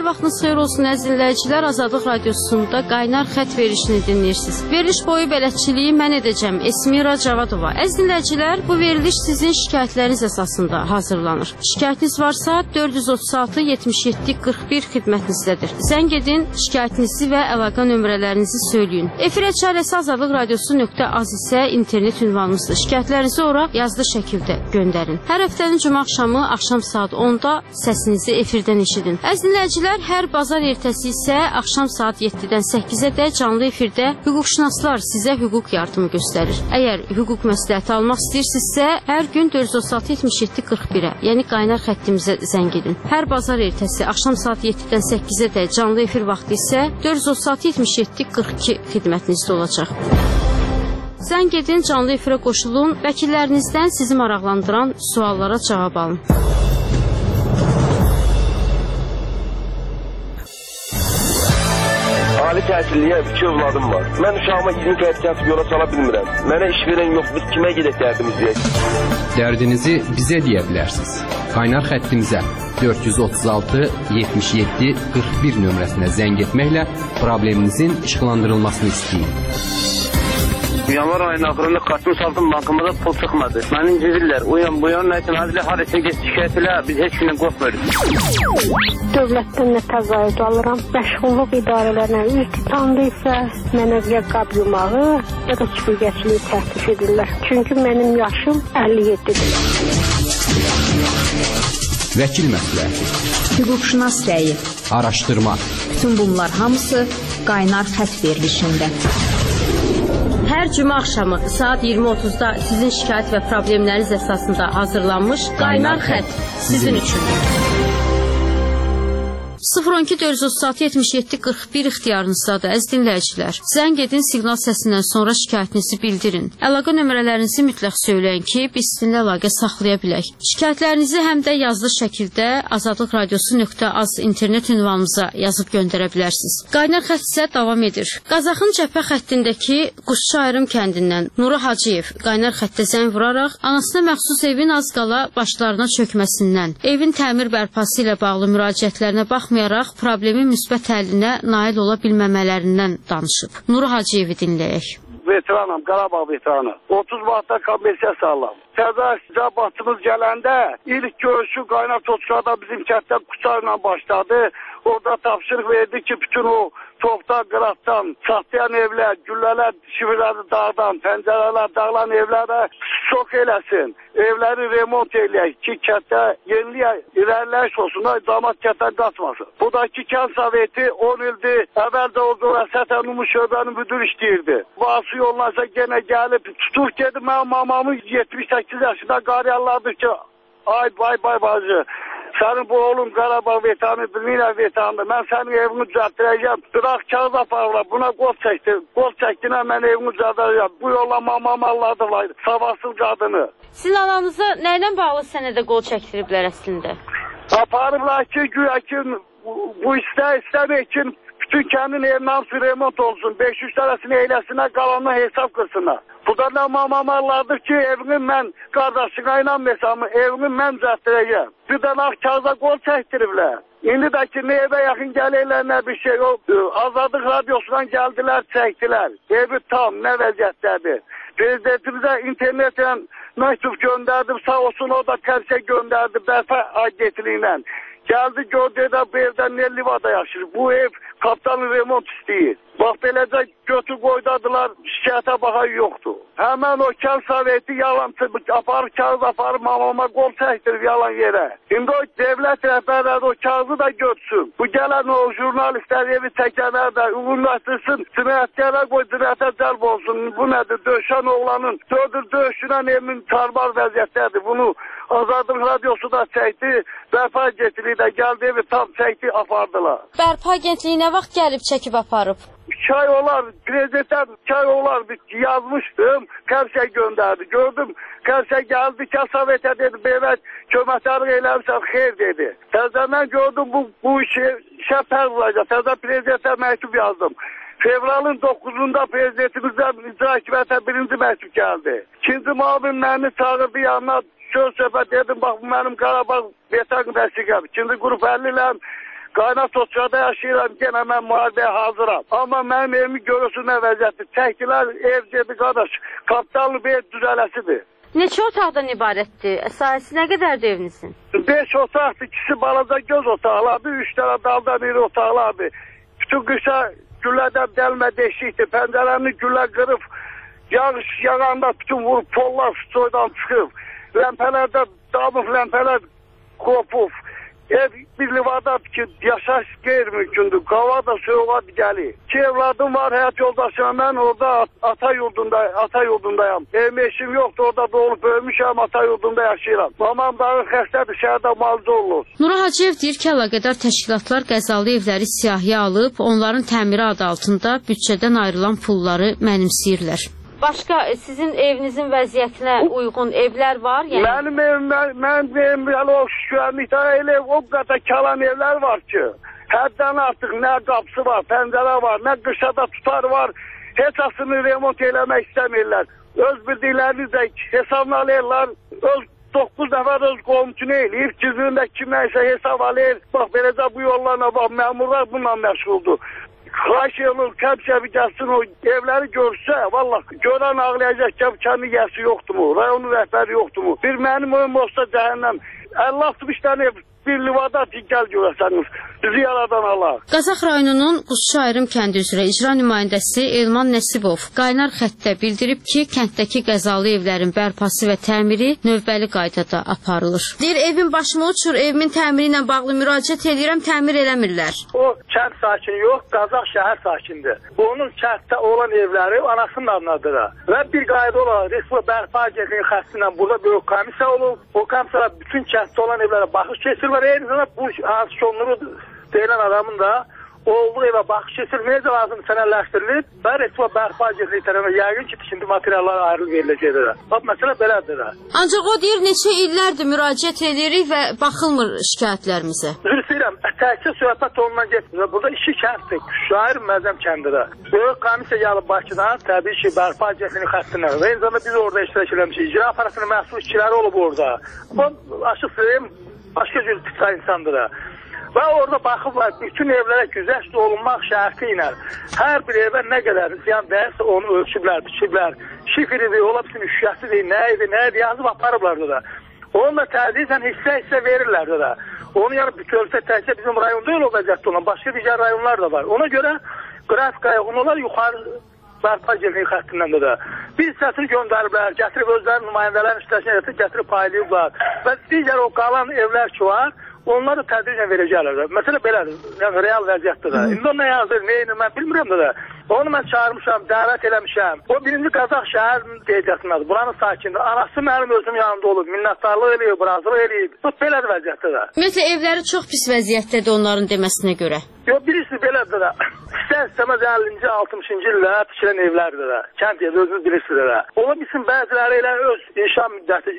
Hər vaxtınız xeyir olsun əziz dinləyicilər. Azadlıq Radiosunda qaynar xətt verilişini dinləyirsiniz. Veriliş boyu bələdçiliyi mən edəcəm. Esmira Cavadova. Əziz dinləyicilər, bu veriliş sizin şikayətləriniz əsasında hazırlanır. Şikayətiniz varsa dörd yüz otuz altı yetmiş yeddi qırx bir xidmətinizdədir. Zəng edin, şikayətinizi və əlaqə nömrələrinizi söyləyin. Efir çarəsi azadlıq radiosu nöqtə az isə internet ünvanımızdır. Şikayətlərinizi ora yazılı şəkildə göndərin. Hər həftənin cümə axşamı axşam saat onda səsinizi efirdən eşidin. Əziz dinləyicilər, hər bazar ertəsi isə axşam saat yeddidən səkkizə də canlı efirdə hüquqşünaslar sizə hüquq yardımı göstərir. Əgər hüquq məsləhəti almaq istəyirsinizsə, hər gün dörd yüz otuz altı yetmiş yeddi qırx birə, yəni qaynar xəttimizə zəng edin. Hər bazar ertəsi axşam saat yeddidən səkkizə də canlı efir vaxtı isə dörd yüz otuz altı yetmiş yeddi qırx iki xidmətinizdə olacaq. Zəng edin, canlı efirə qoşulun, vəkillərinizdən sizi maraqlandıran suallara cavab alın. Ali təhsilliyə iki övladım var. Mən uşağıma iyirmi qəpik kasıb yola sala bilmirəm. Mənə iş verən yox, biz kimə gedək dərdimiz deyək? Dərdinizi bizə deyə bilərsiniz. Qaynar xəttimizə dörd yüz otuz altı yetmiş yeddi qırx bir nömrəsinə zəng etməklə probleminizin işıqlandırılmasını istəyin. Yanvar ayının axırında kartımı saldım, bankımıza pul çıxmadı. Məni incidirlər, uyan bu yan, nəysə, nazirlə harasını geç şikayət elə, biz heç gündən qorxmuyoruz. Dövlətdən nə təzayüd alıram, məşğulluq idarələrinə üst tutandı isə mənə ya qab yumağı, ya da süpürgəçiliyi təklif edirlər. Çünki mənim yaşım əlli yeddidir. Vəkil məsləhəti, hüquqşünas rəyi, araşdırma. Bütün bunlar hamısı qaynar xətt verilişində. Hər cümə axşamı saat iyirmi otuzda sizin şikayət və problemləriniz əsasında hazırlanmış qaynar xətt sizin üçün. sıfır on iki dörd yüz otuz altı yetmiş yeddi qırx bir ixtiyarınızdadır, əziz dinləyicilər. Zəng edin, siqnal səsindən sonra şikayətinizi bildirin. Əlaqə nömrələrinizi mütləq söyləyin ki, biz sizinlə əlaqə saxlaya bilək. Şikayətlərinizi həm də yazılı şəkildə azadlıq radiosu nöqtə az internet ünvanımıza yazıb göndərə bilərsiniz. Qaynar xətt isə davam edir. Qazaxın cəbhə xəttindəki Quşçu Ayrım kəndindən Nuru Hacıyev qaynar xəttə zəng vuraraq anasına məxsus evin az qala başlarına çökməsindən, evin təmir bərpası ilə bağlı müraciətlərinə baxmayaraq problemin müsbət həllinə nail ola bilməmələrindən danışıb. Nuru Hacıyevi dinləyək. Veteranım, Qarabağ veteranı. otuz vaxtda kompensiya sağlam. Təzə cəbatımız gələndə ilk görüşü qaynar toçqada bizim kənddə Quçarla başladı. Orada tapşırıq verdi ki, bütün o topdan, qıratdan, çatlayan evlər, güllələr, şivirləri dağdan, pəncərələr, dağılan evlərə şok eləsin. Evləri remont eləyək ki, kətdə yeniliyə irəliləyiş olsun, damat kətdən qaçmasın. Budakı kənd soveti on ildir, əvvəldə o vəsətən Numu şöbənin müdür işləyirdi. Vası yollansa genə gəlib, tutur gedi, mən mamamın yetmiş səkkiz yaşında qariyarlardır ki, ay bay bay bacı. Sənin bu oğlum Qarabağ veteranı, bilməyən veterandır. Mən sənin evini düzəltdirəcəm. Bıraq kağız aparırlar. Buna qol çəkdi. Qol çəkdinə mən evimi düzəltdirəcəm. Bu yolla mamam Allah'dırlar. Savasız qadını. Sizin ananızı nə ilə bağlı sənədə qol çəkdiriblər əslində? Aparıblar ki, güya ki, bu istə, istəmək ki, bütün kəndin evinin hamısı remont olsun. beş yüz tərəsini eyləsinə, qalanına hesab qırsınlar. Bu da nə mamamarlardır ki, evini mən qardaşına inanmırsam, evini mən düzəltdirəcəm. Bir dənə ağ kağıza qol çəkdiriblər. İndi də ki, nə evə yaxın gəlirlər, nə bir şey yok. Azadlıq radyosundan gəldilər, çəkdilər. Evi tam, nə vəziyyətdədir. Prezidentimizə internetle məktub göndərdim, sağ olsun o da tərsə göndərdi, bərpa agentliğiyle. Geldi gördü də bu evdən nə livada yaşır. Bu ev kaptanın remont istəyir. Bax beləcə götür qoydadılar, şikayətə baxa yoxdur. Həmən o kənd soveti yalan aparır, kağız aparır, mamama qol çəkdirib yalan yerə. İndi o devlət rəhbərləri o kağızı da götsün. Bu gələn o jurnalistlər evi çəkənlər də uğurlaşdırsın, cinayətkara qoy, cinayətə cəlb olsun. Bu nədir? Döşən oğlanın dördür döşünə emin tarbar vəziyyətdədir. Bunu Azadlıq radyosu da çəkdi, bərpa agentliyi də gəldi, evi tam çəkdi, apardılar. Bərpa agentliyi nə vaxt gəlib çəkib aparıb? İki ay olar, prezidentdən iki ay olar yazmışdım, Qərşə göndərdi. Gördüm, Qərşə gəldi, kəsavetə dedi, belə köməkləri eləmişsən, xeyr dedi. Təzədən gördüm, bu, bu işi işə pərs olacaq. Təzə prezidentə məktub yazdım. Fevralın doqquzunda prezidentimizdən icra hakimiyyətə birinci məktub gəldi. İkinci muavin məni çağırdı yanına, söz söhbət dedim, bax bu mənim Qarabağ veteran vəsiqəm. İkinci qrup əlli ilə Qaynar Tosçada yaşayıram, genə mən müharibəyə hazıram. Amma mənim evimi görürsün nə vəziyyətdir. Çəkdilər, ev dedi, qardaş, kapitallı bir ev düzələsidir. Neçə otaqdan ibarətdir? Sahəsi nə qədərdir evinizin? Beş otaqdır, ikisi balaca göz otaqlardır, üç tane daldan iri otaqlardır. Bütün qışa güllədən dəlmə deşikdir, pəncərəni güllə qırıb, yağış yağanda bütün vurub, pollar soydan çıxıb, ləmpələrdə damıq ləmpələr qopub. Ev bir livadadır ki, yaşayış qeyri-mümkündür. Qava da soğuğa gəlir. İki evladım var, həyat yoldaşım. Mən orada ata yurdunda, ata yurdundayam. Evim eşim yoxdur, orada doğulub ölmüşəm, ata yurdunda yaşayıram. Mamam dağı xəstədir, şəhərdə malcı olur. Nura Hacıyev deyir ki, əlaqədar təşkilatlar qəzalı evləri siyahıya alıb, onların təmiri adı altında büdcədən ayrılan pulları mənimsəyirlər. Başqa sizin evinizin vəziyyətinə uyğun evlər var? Yəni... Mənim evim, mən, mənim evim elə o şükürlükdə elə o qədər kalan evlər var ki, həddən artıq nə qapısı var, pəncərə var, nə qışada tutar var, heç asını remont eləmək istəmirlər. Öz bildiklərini də hesablayırlar, öz doqquz nəfər öz qomçunu eləyib, cizvində kimlərsə hesab alır, bax beləcə bu yollarına bax, məmurlar bununla məşğuldur. Xahiş olur, kəmşəvi gəlsin, o evləri görsə, valla, görən ağlayacaq ki, kəndi gəlsi yoxdur mu, rayonun rəhbəri yoxdur mu? Bir mənim oyum olsa cəhənnəm, əlli altmış dənə ev, bir livada gəl görəsəniz, bizi yaradan Allah. Qazax rayonunun Quşçu Ayrım kəndi üzrə icra nümayəndəsi Elman Nəsibov qaynar xəttdə bildirib ki, kənddəki qəzalı evlərin bərpası və təmiri növbəli qaydada aparılır. Deyir, evin başıma uçur, evimin təmiri ilə bağlı müraciət edirəm, təmir eləmirlər. O kənd sakini yox, Qazax şəhər sakindir. Onun kənddə olan evləri anasının adınadır. Və bir qayda olaraq Respublika Bərpa Agentliyi xətti ilə burada böyük komissiya olub. O komissiya bütün kənddə olan evlərə baxış keçirir. Eyni zamanda bu hansı şonları deyilən adamın da olduğu evə baxış keçirilməyəcə lazım sənədləşdirilib və Respublika Bərpa Agentliyi tərəfindən yəqin ki, tikinti materialları ayrılıb veriləcəkdir. Bax, məsələ belədir. Ancaq o deyir, neçə illərdir müraciət edirik və baxılmır şikayətlərimizə. Üzr istəyirəm, təkcə söhbət ondan getmir. Burada iki kənddir, Quşçu Ayrım, Məzəm kəndidə. Böyük komissiya gəlib Bakıdan, təbii ki, Bərpa Agentliyi xəttindən. Və eyni zamanda biz orada iştirak eləmişik. İcra aparatının məhsul işçiləri olub orada. Bu, açıq söyləyim, başqa cür tipdə insandır. Və orada baxıblar, bütün evlərə güzəşt olunmaq şərti ilə hər bir evə nə qədər ziyan dəyərsə onu ölçüblər, biçiblər. Şifiridir, ola bilsin, üşüyəsidir, nə idi, nə idi, yazıb aparıblar da. Onu da tədricən hissə-hissə verirlər da. Onu yəni bütövlükdə təkcə bizim rayonda elə olacaqdır olan, başqa digər rayonlar da var. Ona görə qrafikaya onlar yuxarı Bərpa Agentliyi xəttindən də. Bir hissəsini göndəriblər, gətirib özlərinin nümayəndələrin işləşinə gətirib paylayıblar və digər o qalan evlər ki var, onları tədricən verəcəklər. Məsələ belədir, yəni real vəziyyətdir də. İndi o nə yazır, nə inir, mən bilmirəm də. Onu mən çağırmışam, dəvət eləmişəm. O birinci Qazax şəhərinin deyəcəsinədir, buranın sakindir. Anası mənim özüm yanımda olub, minnətdarlıq eləyib, razılıq eləyib. Bu belədir vəziyyətdir də. Ümumiyyətlə, evləri çox pis vəziyyətdədir onların deməsinə görə. Yox, birisi belədir də. İstər-istəməz əllinci, altmışıncı ildə tikilən evlərdir də. Kənd evi özünüz bilirsiniz də. Ola bilsin, bəziləri elə öz inşa müddəti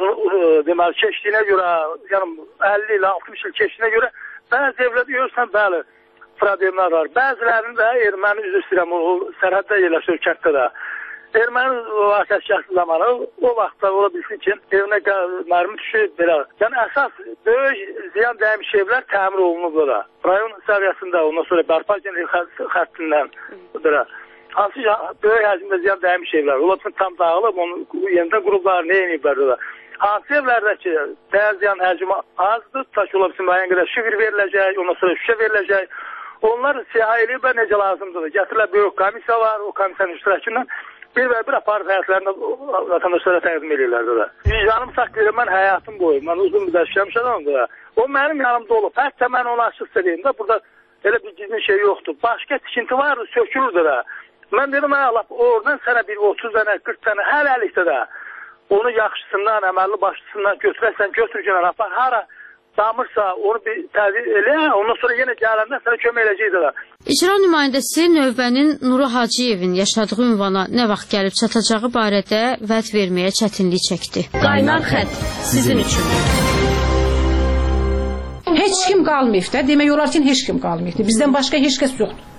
deməli, keçdiyinə görə, yəni əlli ilə altmış il keçdiyinə görə bəzi evlərdə görürsən, bəli, problemlər var. Bəzilərinin də erməni üzr istəyirəm, o sərhəddə yerləşir kənddə də. Erməni vasitəçisi zamanı o vaxtda ola bilsin ki, evinə mərmi düşür, belə. Yəni əsas böyük ziyan dəymiş evlər təmir olunub da. Rayon səviyyəsində, ondan sonra Bərpa Agentliyi xəttindən belə. Hansı böyük həcmdə ziyan dəymiş evlər. Ola bilsin tam dağılıb, onu yenidən qurublar, nə yeniblər da. Hansı evlərdə ki, dəyər ziyan həcmi azdır, tutaq ki, ola bilsin müəyyən qədər şifir veriləcək, ondan sonra şüşə veriləcək. Onlar siyah eləyiblər necə lazımdır. Gətirirlər böyük komissiya var, o komissiyanın iştirakından bir və bir aparıb həyatlarında vətəndaşlara təqdim edirlər də. Vicdanım saq verir, mən həyatım boyu, mən uzun müddət işləmiş adamım da. O mənim yanımda olub. Hətta mən onu açıq söyləyim də, burada elə bir gizli şey yoxdur. Başqa tikinti vardı, sökülürdü də. Mən dedim, Allah, oradan sənə bir otuz dənə, qırx dənə, hələlikdə də onu yaxşısından, əməlli başlısından götürərsən, götürgənən apar, hara damırsa onu bir təzir elə, ondan sonra yenə gələndə sənə kömək eləyəcəkdir də. İcra nümayəndəsi növbənin Nuru Hacıyevin yaşadığı ünvana nə vaxt gəlib çatacağı barədə vəd verməyə çətinlik çəkdi. Qaynar xətt sizin üçün. Heç kim qalmayıb da, demək olar ki, heç kim qalmayıb. Bizdən başqa heç kəs yoxdur.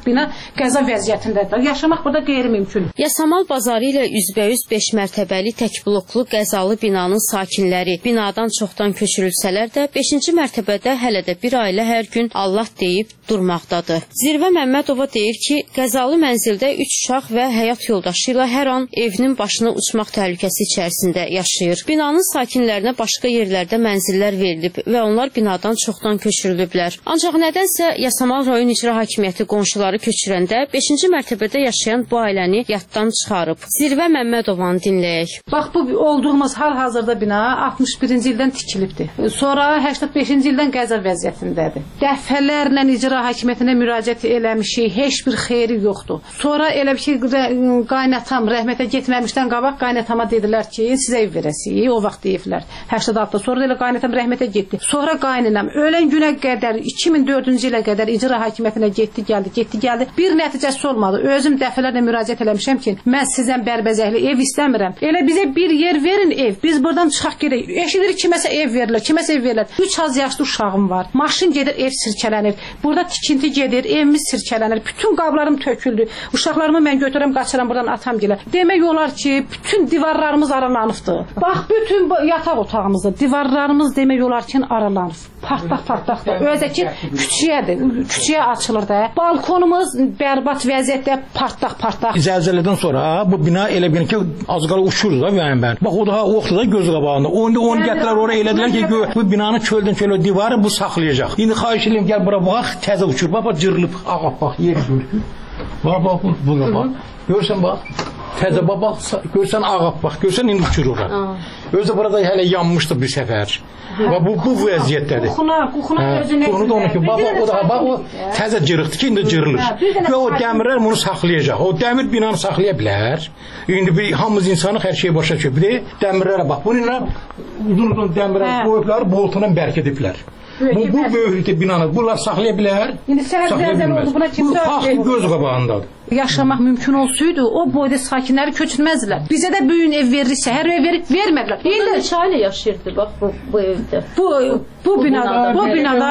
Bina qəza vəziyyətindədir. Yaşamaq burada qeyri-mümkün. Yasamal bazarı ilə üzbəüz beş mərtəbəli tək bloklu qəzalı binanın sakinləri binadan çoxdan köçürülsələr də beşinci mərtəbədə hələ də bir ailə hər gün Allah deyib durmaqdadır. Zirvə Məmmədova deyir ki, qəzalı mənzildə üç uşaq və həyat yoldaşı ilə hər an evinin başına uçmaq təhlükəsi içərisində yaşayır. Binanın sakinlərinə başqa yerlərdə mənzillər verilib və onlar binadan çoxdan köçürülüblər. Ancaq nədənsə Yasamal rayon icra hakimiyyəti qonşuları köçürəndə beşinci mərtəbədə yaşayan bu ailəni yaddan çıxarıb. Zirvə Məmmədovanı dinləyək. Bax, bu olduğumuz hal-hazırda bina altmış birinci ildən tikilibdir. Sonra səksən beşinci ildən qəza vəziyyətindədir. Dəfələrlə icra hakimiyyətinə müraciət eləmişik, heç bir xeyri yoxdur. Sonra elə bir ki, qaynatam rəhmətə getməmişdən qabaq qaynatama dedilər ki, sizə ev verəsiyik, o vaxt deyiblər. səksən altı sonra elə qaynatam rəhmətə getdi. Sonra qaynanam ölən günə qədər iki min dördüncü ilə qədər icra hakimiyyətinə getdi, gəldi, getdi, gəldi. Bir nəticəsi olmadı. Özüm dəfələrlə müraciət eləmişəm ki, mən sizdən bərbəzəkli ev istəmirəm. Elə bizə bir yer verin ev. Biz buradan çıxaq gedək. Eşidirik kiməsə ev verilir, kiməsə ev verilir. üç az yaşlı uşağım var. Maşın gedir, ev sirkələnir. Burada tikinti gedir, evimiz sirkələnir. Bütün qablarım töküldü. Uşaqlarımı mən götürəm, qaçıram buradan atam gələ. Demək olar ki, bütün divarlarımız aralanıbdır. Bax, bütün yataq otağımızda divarlarımız demək olar ki, aralanıb. Partlaq, partlaqdır. Özə ki, küçüyədir. Küçüyə açılır da. Balkonumuz bərbad vəziyyətdə partlaq, partlaq. Zəlzələdən sonra bu bina elə bir ki, az qala uçurdu da yəni mən. Bax, o da oxtu da göz qabağında. Onu, onu gətirlər oraya elədilər ki, bu binanın çöldən çölə divarı bu saxlayacaq. İndi xahiş edirəm, gəl bura bax, təzə uçur. Bax, bax, cırılıb. Ağa, bax, yer görür. Bax, bax, bu bax. Görsən bax. Təzə bax, bax, görsən ağa, bax, görsən indi uçurur. Özü burada hələ yanmışdı bir səfər. Və bu, bu vəziyyətdədir. Qoxuna, qoxuna özünə. Qoxunu da onu ki, bax, o da, bax, o təzə cırıqdır ki, indi cırılır. Və o dəmirlər bunu saxlayacaq. O dəmir binanı saxlaya bilər. İndi bir hamımız insanı hər şeyi başa düşür. Bir də dəmirlərə bax. Bununla uzun-uzun dəmirlər qoyublar, boltuna bərk ediblər. Bu, bu böyüklükdə binanı bunlar saxlaya bilər. İndi səhər zəlzələ oldu, buna kimsə bu göz qabağındadır. Yaşamaq mümkün olsaydı, o boyda sakinləri köçürməzdilər. Bizə də böyün ev verirsə, hər ev verib vermədilər. İndi neçə ailə yaşayırdı bax bu, bu evdə? Bu, bu binada, bu binada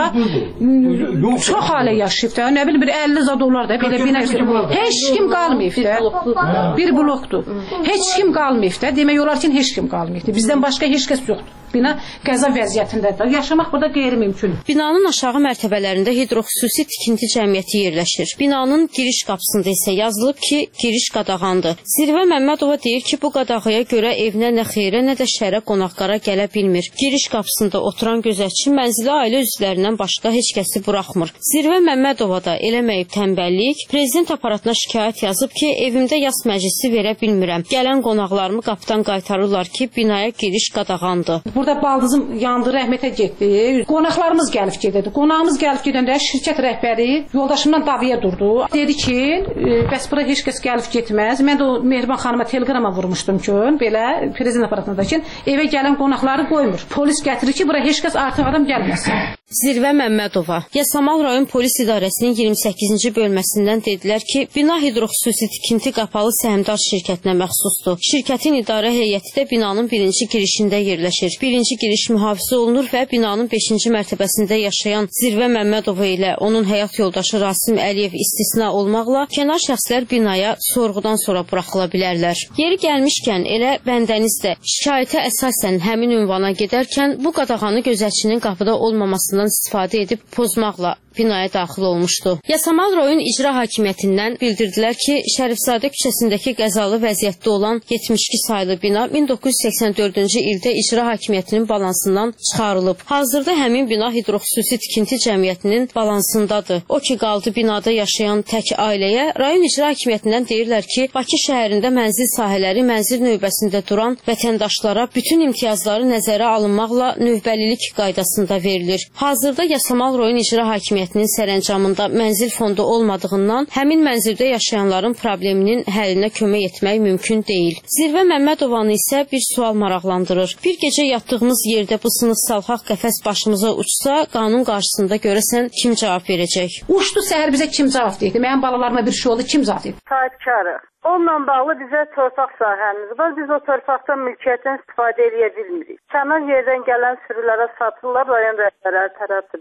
çox ailə yaşayıb da, nə bilim bir əlli zad olar da, belə bina. Heç kim qalmayıb da. Bir blokdur. Heç kim qalmayıb da. Demək olar ki, heç kim qalmayıb. Bizdən başqa heç kəs yoxdur. Bina qəza vəziyyətindədir. Yaşamaq burada qeyri-mümkün. Binanın aşağı mərtəbələrində hidroxüsusi tikinti cəmiyyəti yerləşir. Binanın giriş qapısında isə yazılıb ki, giriş qadağandır. Zirvə Məmmədova deyir ki, bu qadağaya görə evinə nə xeyrə, nə də şərə qonaqlara gələ bilmir. Giriş qapısında oturan gözətçi mənzilə ailə üzvlərindən başqa heç kəsi buraxmır. Zirvə Məmmədova da eləməyib tənbəllik, prezident aparatına şikayət yazıb ki, evimdə yas məclisi verə bilmirəm. Gələn qonaqlarımı qapıdan qaytarırlar ki, binaya giriş qadağandır. Burada baldızım yandı, rəhmətə getdi. Qonaqlarımız gəlib gedirdi. Qonağımız gəlib gedəndə şirkət rəhbəri yoldaşımdan davaya durdu. Dedi ki, bəs bura heç kəs gəlib getməz. Mən də o Mehriban xanıma teleqrama vurmuşdum ki, belə prezident aparatında ki, evə gələn qonaqları qoymur. Polis gətirir ki, bura heç kəs artıq adam gəlməsin. Zirvə Məmmədova, Yasamal rayon polis idarəsinin iyirmi səkkizinci bölməsindən dedilər ki, bina hidroxüsusi tikinti qapalı səhmdar şirkətinə məxsusdur. Şirkətin idarə heyəti də binanın birinci girişində yerləşir. Birinci giriş mühafizə olunur və binanın beşinci mərtəbəsində yaşayan Zirvə Məmmədova ilə onun həyat yoldaşı Rasim Əliyev istisna olmaqla kənar şəxslər binaya sorğudan sonra buraxıla bilərlər. Yeri gəlmişkən elə bəndəniz də şikayətə əsasən həmin ünvana gedərkən bu qadağanı gözətçinin qapıda olmamasından istifadə edib pozmaqla binaya daxil olmuşdu. Yasamal rayon icra hakimiyyətindən bildirdilər ki, Şərifzadə küçəsindəki qəzalı vəziyyətdə olan yetmiş iki saylı bina min doqquz yüz səksən dördüncü ildə icra hakimiyyətinin balansından çıxarılıb. Hazırda həmin bina hidroxüsusi tikinti cəmiyyətinin balansındadır. O ki, qaldı binada yaşayan tək ailəyə, rayon icra hakimiyyətindən deyirlər ki, Bakı şəhərində mənzil sahələri mənzil növbəsində duran vətəndaşlara bütün imtiyazları nəzərə alınmaqla növbəlilik qaydasında verilir. Hazırda Yasamal rayon icra hakimiyyəti sərəncamında mənzil fondu olmadığından həmin mənzildə yaşayanların probleminin həllinə kömək etmək mümkün deyil. Zirvə Məmmədovanı isə bir sual maraqlandırır. Bir gecə yatdığımız yerdə bu sınıfsal haqq qəfəs başımıza uçsa, qanun qarşısında görəsən kim cavab verəcək? Uçdu səhər bizə kim cavab deyildi? Mənim balalarıma bir şey oldu, kim cavab deyildi? Sahibkarıq. Onunla bağlı bizə torpaq sahəmiz var. Biz o torpaqdan mülkiyyətdən istifadə edə bilmirik. Kənar yerdən gələn sürülərə satırlar rayon rəhbərləri tərəfində.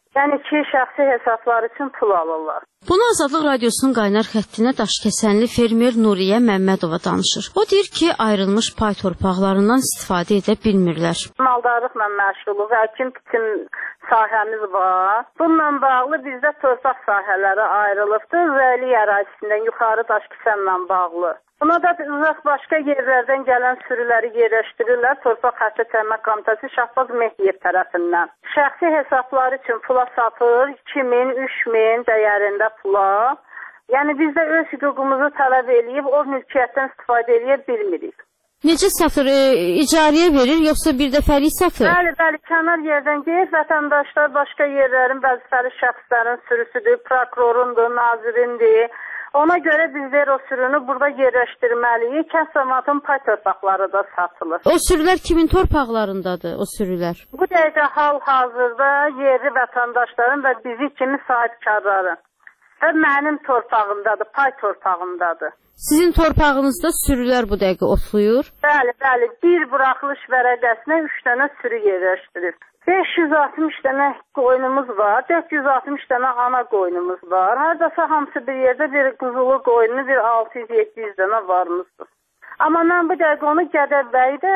Yəni ki, şəxsi hesablar üçün pul alırlar. Bunu Azadlıq Radiosunun qaynar xəttinə daşkəsənli fermer Nuriyə Məmmədova danışır. O deyir ki, ayrılmış pay torpaqlarından istifadə edə bilmirlər. Maldarlıqla məşğuluq, əkin biçim sahəmiz var. Bununla bağlı bizdə torpaq sahələri ayrılıbdır. Vəli ərazisindən yuxarı daşkəsənlə bağlı. Buna da uzaq başqa yerlərdən gələn sürüləri yerləşdirirlər Torpaq Xətti Təmin Komitəsi Şahbaz Mehdiyev tərəfindən. Şəxsi hesabları üçün pula satır, iki min, üç min dəyərində pula. Yəni biz də öz hüququmuzu tələb eləyib o mülkiyyətdən istifadə edə bilmirik. Necə satır? E, icarəyə verir, yoxsa bir dəfəlik satır? Bəli, bəli, kənar yerdən deyir, vətəndaşlar başqa yerlərin vəzifəli şəxslərin sürüsüdür, prokurorundur, nazirindir. Ona görə bizlər o sürünü burada yerləşdirməliyik. Kəsəmatın pay torpaqları da satılır. O sürülər kimin torpaqlarındadır, o sürülər? Bu dəqiqə hal-hazırda yerli vətəndaşların və bizi kimi sahibkarların və mənim torpağımdadır, pay torpağımdadır. Sizin torpağınızda sürülər bu dəqiqə otlayır? Bəli, bəli. Bir buraxılış vərəqəsinə üç dənə sürü yerləşdirir. beş yüz altmış dənə qoyunumuz var, dörd yüz altmış dənə ana qoyunumuz var. Hardasa hamısı bir yerdə bir quzulu qoyunu, bir altı yüz yeddi yüz dənə varımızdır. Amma mən bu dəqiqə onu Gədəbəydə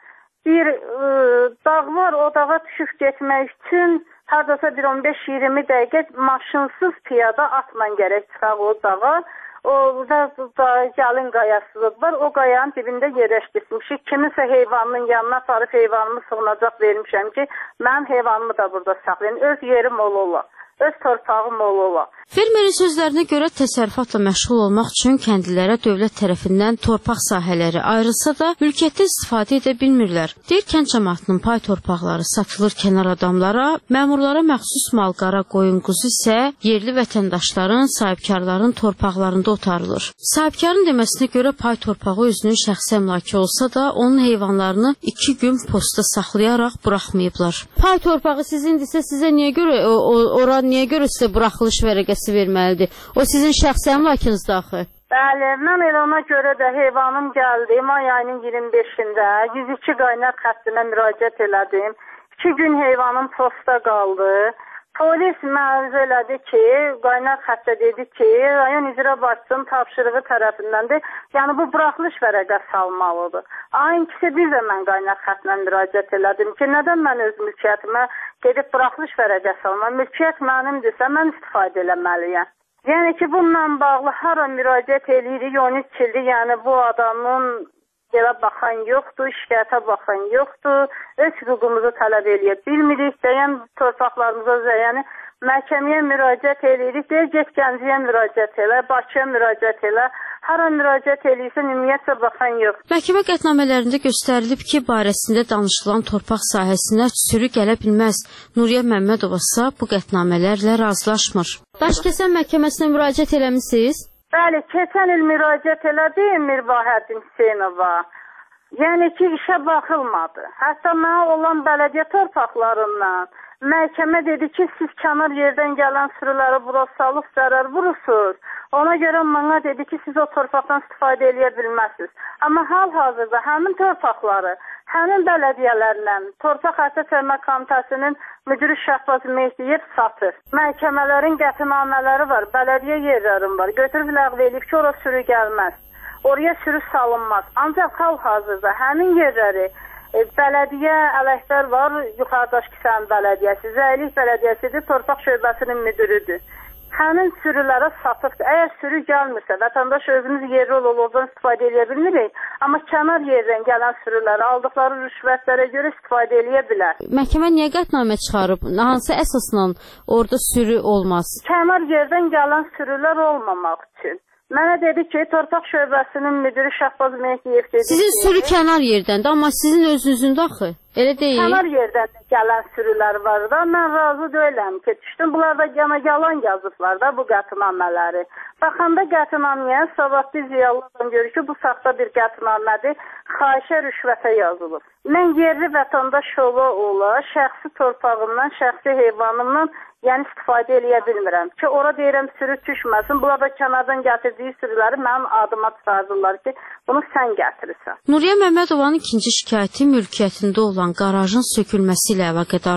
bir ə, dağ var, o dağa düşüb getmək üçün hardasa bir on beş iyirmi dəqiqə maşınsız piyada atman gərək çıxaq o dağa. O da, da gəlin qayası var. O qayanın dibində yerləşdirmişik. Kimisə heyvanın yanına aparıb heyvanımı sığınacaq vermişəm ki, mən heyvanımı da burada saxlayayım. Öz yerim ola, öz torpağım ola. Fermerin sözlərinə görə təsərrüfatla məşğul olmaq üçün kəndlilərə dövlət tərəfindən torpaq sahələri ayrılsa da mülkiyyətdə istifadə edə bilmirlər. Deyir, kənd cəmaatının pay torpaqları satılır kənar adamlara, məmurlara məxsus mal-qara, qoyun, quzu isə yerli vətəndaşların, sahibkarların torpaqlarında otarılır. Sahibkarın deməsinə görə pay torpağı özünün şəxsi əmlakı olsa da, onun heyvanlarını iki gün posta saxlayaraq buraxmayıblar. Pay torpağı sizindirsə, sizə niyə görə, o, o, ora niyə görə sizə buraxılış vərəqəsi verməlidir? O sizin şəxsi əmlakınızda axı. Bəli, mən elə ona görə də heyvanım gəldi. May ayının iyirmi beşində yüz iki qaynar xəttinə müraciət elədim. İki gün heyvanım posta qaldı. Polis məruzə elədi ki, qaynar xəttə dedi ki, rayon icra başçısının tapşırığı tərəfindəndir. Yəni bu buraxılış vərəqəsi almalıdır. Ayın ikisi bir də mən qaynar xəttinə müraciət elədim ki, nədən mən öz mülkiyyətimə gedib buraxılış vərəqəsi almam? Mülkiyyət mənimdirsə, mən istifadə eləməliyəm. Yəni ki, bununla bağlı hara müraciət eləyirik, on üç ildir, yəni bu adamın yerə baxan yoxdur, şikayətə baxan yoxdur, öz hüququmuzu tələb eləyə bilmirik, deyən torpaqlarımıza, yəni məhkəməyə müraciət eləyirik, deyir, get Gəncəyə müraciət elə, Bakıya müraciət elə, hara müraciət eləyirsə, ümumiyyətlə baxan yox. Məhkəmə qətnamələrində göstərilib ki, barəsində danışılan torpaq sahəsinə sürü gələ bilməz. Nuriyə Məmmədova isə bu qətnamələrlə razılaşmır. Daşkəsən məhkəməsinə müraciət eləmisiniz? Bəli, keçən il müraciət elədim Mirbahəddin Hüseynova. Yəni ki, işə baxılmadı. Hətta mənə olan bələdiyyə torpaqlarından məhkəmə dedi ki, siz kənar yerdən gələn sürüləri bura salıb zərər vurursunuz. Ona görə mənə dedi ki, siz o torpaqdan istifadə edə bilməzsiniz. Amma hal-hazırda həmin torpaqları həmin bələdiyyələrlə Torpaq Xətti Təmin Komitəsinin müdiri Şahbaz Mehdiyev satır. Məhkəmələrin qətiməmələri var, bələdiyyə yerlərim var. Götürüb ləğv eləyib ki, ora sürü gəlməz. Oraya sürü salınmaz. Ancaq hal-hazırda həmin yerləri e, bələdiyyə ələklər var, yuxarıdaşı Kisən bələdiyyəsi, Zəylik bələdiyyəsidir, Torpaq şöbəsinin müdürüdür. Həmin sürülərə satıbdır. Əgər sürü gəlmirsə, vətəndaş özümüz yerli olulurdan istifadə edə bilmirik, amma kənar yerdən gələn sürüləri aldıqları rüşvətlərə görə istifadə edə bilər. Məhkəmə niyə qətnamə çıxarıb? Hansı əsasla orada sürü olmaz? Kənar yerdən gələn sürülər olmamaq üçün. Mənə dedi ki, Torpaq şöbəsinin müdiri Şahbaz Mehdiyev dedi. Sizin sürü kənar yerdəndir, amma sizin özünüzün axı. Elə deyil. Kənar yerdən gələn sürülər var da, mən razı deyiləm ki, düşdüm. Bunlar da yana yalan yazıblar da bu qətnamələri. Baxanda qətnaməyə savadlı ziyalılardan görür ki, bu saxta bir qətnamədir, xahişə rüşvətə yazılıb. Mən yerli vətəndaş ola ola, şəxsi torpağımdan, şəxsi heyvanımdan yəni istifadə eləyə bilmirəm ki, ora deyirəm sürü düşməsin. Bunlar da kənardan gətirdiyi sürüləri mənim adıma çıxardırlar ki, bunu sən gətirirsən. Nuriyə Məmmədovanın ikinci şikayəti mülkiyyətində olan qarajın sökülməsi ilə əlaqədardır.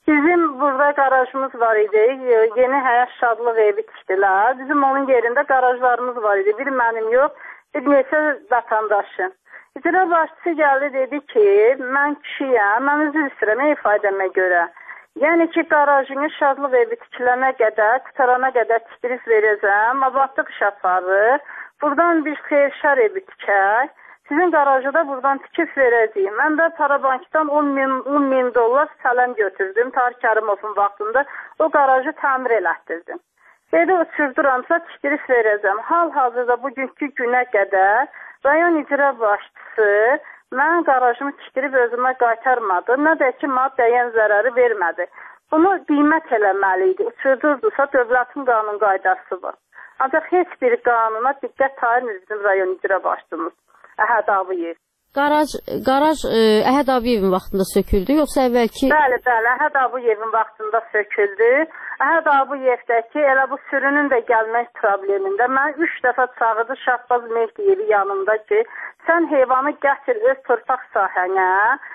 Bizim burada qarajımız var idi. Yeni həyat şadlıq evi tikdilər. Bizim onun yerində qarajlarımız var idi. Bir mənim yox, bir neçə vətəndaşın. İcra başçısı gəldi, dedi ki, mən kişiyəm, mən üzr istəyirəm ifadəmə görə. Yəni ki, qarajını şadlıq evi tikilənə qədər, qutarana qədər tikdirib verəcəm, abadlıq iş aparır. Buradan bir xeyirşər evi tikək. Sizin qarajı da buradan tikib verəcəyim. Mən də Parabankdan on min dollar sələm götürdüm. Tarık Kərimovun vaxtında o qarajı təmir elətdirdim. Dedi, uçurduramsa tikdirib verəcəm. Hal-hazırda bugünkü günə qədər rayon icra başçısı mən qarajımı tikdirib özümə qaytarmadı. Nə də ki, mənə dəyən zərəri vermədi. Bunu qiymət eləməli idi. Uçurdurdusa dövlətin qanun qaydası var. Ancaq heç bir qanuna diqqət ayırmır bizim rayon icra başçımız. Əhəd Abiyev. Qaraj, qaraj ə, Əhəd Abiyevin vaxtında söküldü, yoxsa əvvəlki? Bəli, bəli, Əhəd Abiyevin vaxtında söküldü. Əhəd Abiyevdəki elə bu sürünün də gəlmək problemində mən üç dəfə çağırdı Şahbaz Mehdiyevi yanımda ki, sən heyvanı gətir öz torpaq sahənə,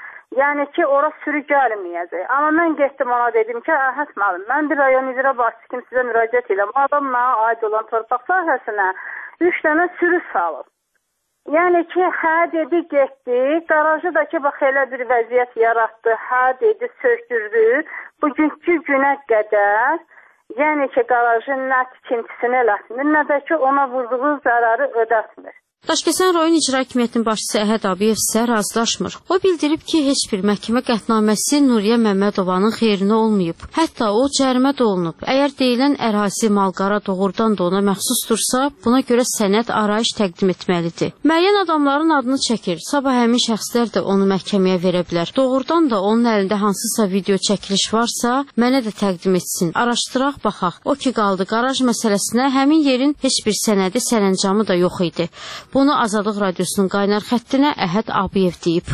yəni ki, ora sürü gəlməyəcək. Amma mən getdim ona dedim ki, Əhəd müəllim, mən bir rayon icra başçısı kimi sizə müraciət edirəm. Adam mənə aid olan torpaq sahəsinə üç dənə sürü salıb. Yəni ki, hə dedi, getdi, qarajı da ki, bax, elə bir vəziyyət yaratdı, hə dedi, söktürdü. Bugünkü günə qədər, yəni ki, qarajın nə tikintisini elətmir, nə də ki, ona vurduğu zərəri ödətmir. Daşkəsən rayon icra hakimiyyətinin başçısı Əhəd Abiyev isə razılaşmır. O bildirib ki, heç bir məhkəmə qətnaməsi Nuriyə Məmmədovanın xeyrinə olmayıb. Hətta o cərimə də olunub. Əgər deyilən ərazi malqara doğrudan da ona məxsusdursa, buna görə sənəd arayış təqdim etməlidir. Müəyyən adamların adını çəkir. Sabah həmin şəxslər də onu məhkəməyə verə bilər. Doğrudan da onun əlində hansısa video çəkiliş varsa, mənə də təqdim etsin. Araşdıraq, baxaq. O ki qaldı qaraj məsələsinə, həmin yerin heç bir sənədi, sərəncamı da yox idi. Bunu Azadlıq Radiosunun qaynar xəttinə Əhəd Abiyev deyib.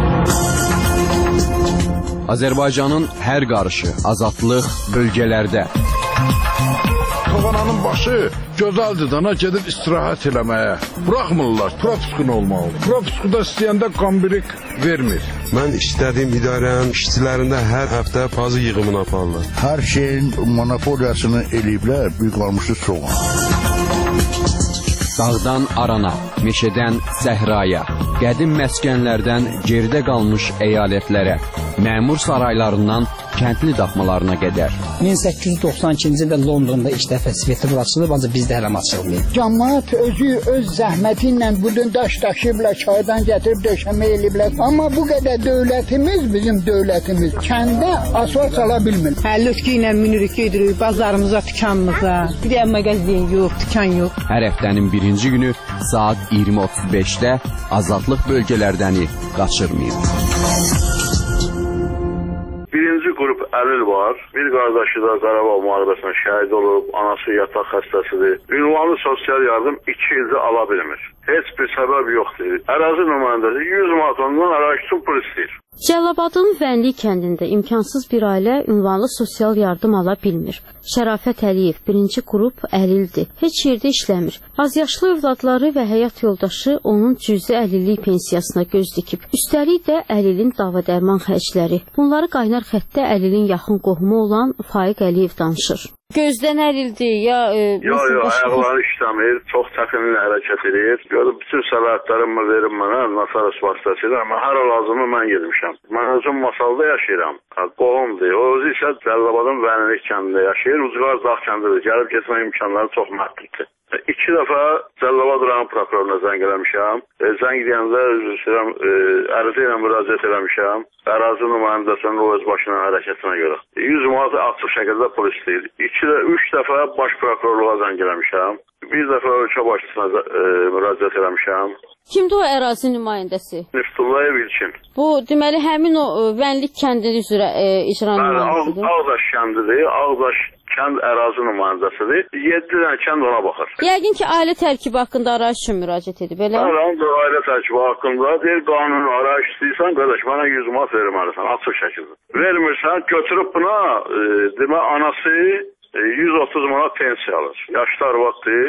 Azərbaycanın hər qarışı azadlıq bölgələrdə. Toğananın başı gözəldir dana gedib istirahət eləməyə. Buraxmırlar, propiskun olmalı. Propiskuda istəyəndə qambirik vermir. Mən işlədiyim idarənin işçilərində hər həftə pazı yığımını aparırlar. Hər şeyin monopoliyasını eləyiblər, bir qalmışı soğan. Dağdan arana, meşədən səhraya, qədim məskənlərdən geridə qalmış əyalətlərə, məmur saraylarından kəndli daxmalarına qədər. min səkkiz yüz doxsan ikinci ildə Londonda ilk dəfə svetofor açılıb, ancaq bizdə hələ açılmayıb. Cəmaət özü öz zəhməti ilə budun daş daşıyıblar, çaydan gətirib döşəmə eləyiblər. Amma bu qədər dövlətimiz, bizim dövlətimiz kəndə asfalt sala bilmir. Həllütkü ilə minirik gedirik bazarımıza, dükanımıza. Bir də mağazin yox, dükan yox. Hər həftənin birinci günü saat iyirmi otuz beşdə azadlıq bölgələrdəni qaçırmayın. Birinci qrup əlil var. Bir qardaşı da Qarabağ müharibəsində şəhid olub, anası yataq xəstəsidir. Ünvanlı sosial yardım iki ildə ala bilmir. Heç bir səbəb yoxdur. Ərazi nümayəndəsi yüz manat ondan arayış üçün pul istəyir. Cəlilabadın Vənli kəndində imkansız bir ailə ünvanlı sosial yardım ala bilmir. Şərafət Əliyev birinci qrup əlildir. Heç yerdə işləmir. Azyaşlı övladları və həyat yoldaşı onun cüzi əlillik pensiyasına göz dikib. Üstəlik də əlilin dava dərman xərcləri. Bunları qaynar xəttdə əlilin yaxın qohumu olan Faiq Əliyev danışır. Gözdən əlildir ya... E, yox, yox, ayaqları işləmir, çox çətinliklə hərəkət edir. Görüb, bütün səlahiyyətlərimi verim mənə, Nasaras vasitəsilə, amma hər lazımı mən gedmişəm. Mən özüm Masalda yaşayıram, qohumdur. O özü isə Cəlilabadın Vənilik kəndində yaşayır, Ucqar Dağ kəndidir, gəlib getmək imkanları çox məhduddur. İki dəfə Cəlilabad rayon prokuroruna zəng eləmişəm. E, zəng deyəndə e, ərizə ilə müraciət eləmişəm. Ərazi nümayəndəsinin o öz başına hərəkətinə görə. yüz manat açıq şəkildə polis deyil. İki də, üç dəfə baş prokurorluğa zəng eləmişəm. Bir dəfə ölkə başçısına e, müraciət eləmişəm. Kimdir o ərazi nümayəndəsi? Niftullayev İlkin. Bu, deməli, həmin o Vənlik kəndinin üzrə e, icra nümayəndəsidir. Ağdaş kəndidir, Ağdaş kənd ərazi nümayəndəsidir. yeddi dənə kənd ona baxır. Yəqin ki, ailə tərkibi haqqında arayış üçün müraciət edib, elə? Bəli, ailə tərkibi haqqında deyir, qanun arayış istəyirsən, qardaş, mənə yüz manat verməlisən, açıq şəkildə. Vermirsən, götürüb buna, e, demə, anası e, yüz otuz manat pensiya alır. Yaşlı arvaddır,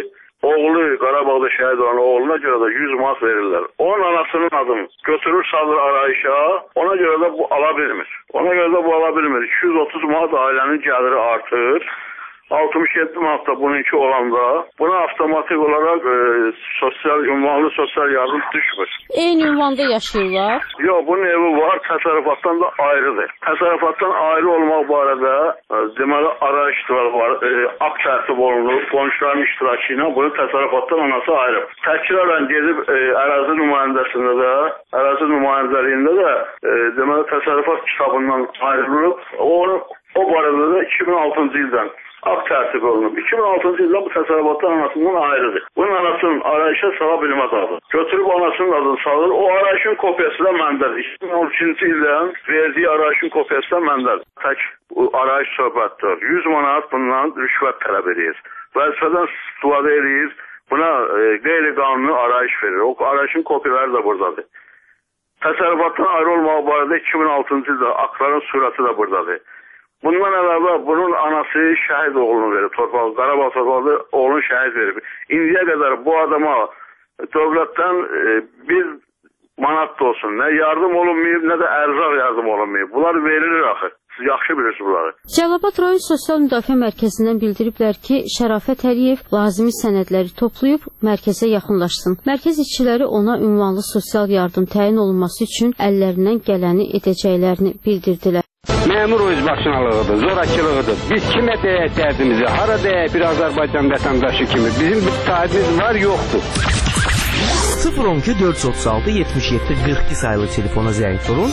oğlu Qarabağda şəhid olan oğluna görə də yüz manat verirlər. Onun anasının adını götürür salır arayışa, ona görə də bu ala bilmir. Ona görə də bu ala bilmir. iki yüz otuz manat ailənin gəliri artır. altmış yeddi manat da bununki olanda buna avtomatik olaraq e, sosial, ünvanlı sosial yardım düşmür. Eyni ünvanda yaşayırlar? Yox, bunun evi var, təsərrüfatdan da ayrıdır. Təsərrüfatdan ayrı olmaq barədə e, deməli arayışlar var, e, akt tərtib olunur, qonşuların iştirakı ilə bunu təsərrüfatdan anası ayrı. Təkrar gedib e, ərazi nümayəndəsində də, ərazi nümayəndəliyində də e, deməli təsərrüfat kitabından ayrılıb, o, o barədə də iki min altıncı ildən akt tərtib olunub. iki min altıncı ildə bu təsərrüfatdan anasından ayrıdır. Bunun anasının arayışa sala bilməz adı. Götürüb anasının adını salır. O arayışın kopyası da məndədir. iki min on üçüncü ildən verdiyi arayışın kopyası da məndədir. Tək arayış söhbətdir. yüz manat bundan rüşvət tələb edir. Vəzifədən istifadə edir. Buna e, qeyri-qanuni arayış verir. O arayışın kopyaları da buradadır. Təsərrüfatdan ayrı olmaq barədə iki min altıncı ildə aktların surəti də buradadır. Bundan əlavə bunun anası şəhid oğlunu verir. Torpaq, Qarabağ torpaqda oğlunu şəhid verir. İndiyə qədər bu adama dövlətdən e, bir manat da olsun, nə yardım olunmayıb, nə də ərzaq yardım olunmayıb. Bunlar verilir axı. Siz yaxşı bilirsiniz bunları. Cəlilabad rayon Sosial Müdafiə Mərkəzindən bildiriblər ki, Şərafət Əliyev lazımi sənədləri toplayıb mərkəzə yaxınlaşsın. Mərkəz işçiləri ona ünvanlı sosial yardım təyin olunması üçün əllərindən gələni edəcəklərini bildirdilər. Məmur özbaşınalığıdır, zorakılığıdır. Biz kimə deyək dərdimizi, hara deyək bir Azərbaycan vətəndaşı kimi. Bizim bir sahibimiz var, yoxdur. sıfır on iki dörd yüz otuz altı yetmiş yeddi qırx iki sayılı telefona zəng vurun.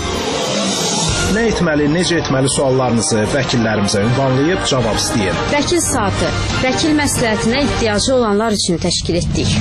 Nə etməli, necə etməli suallarınızı vəkillərimizə ünvanlayıb cavab istəyin. Vəkil saatı, vəkil məsləhətinə ehtiyacı olanlar üçün təşkil etdik.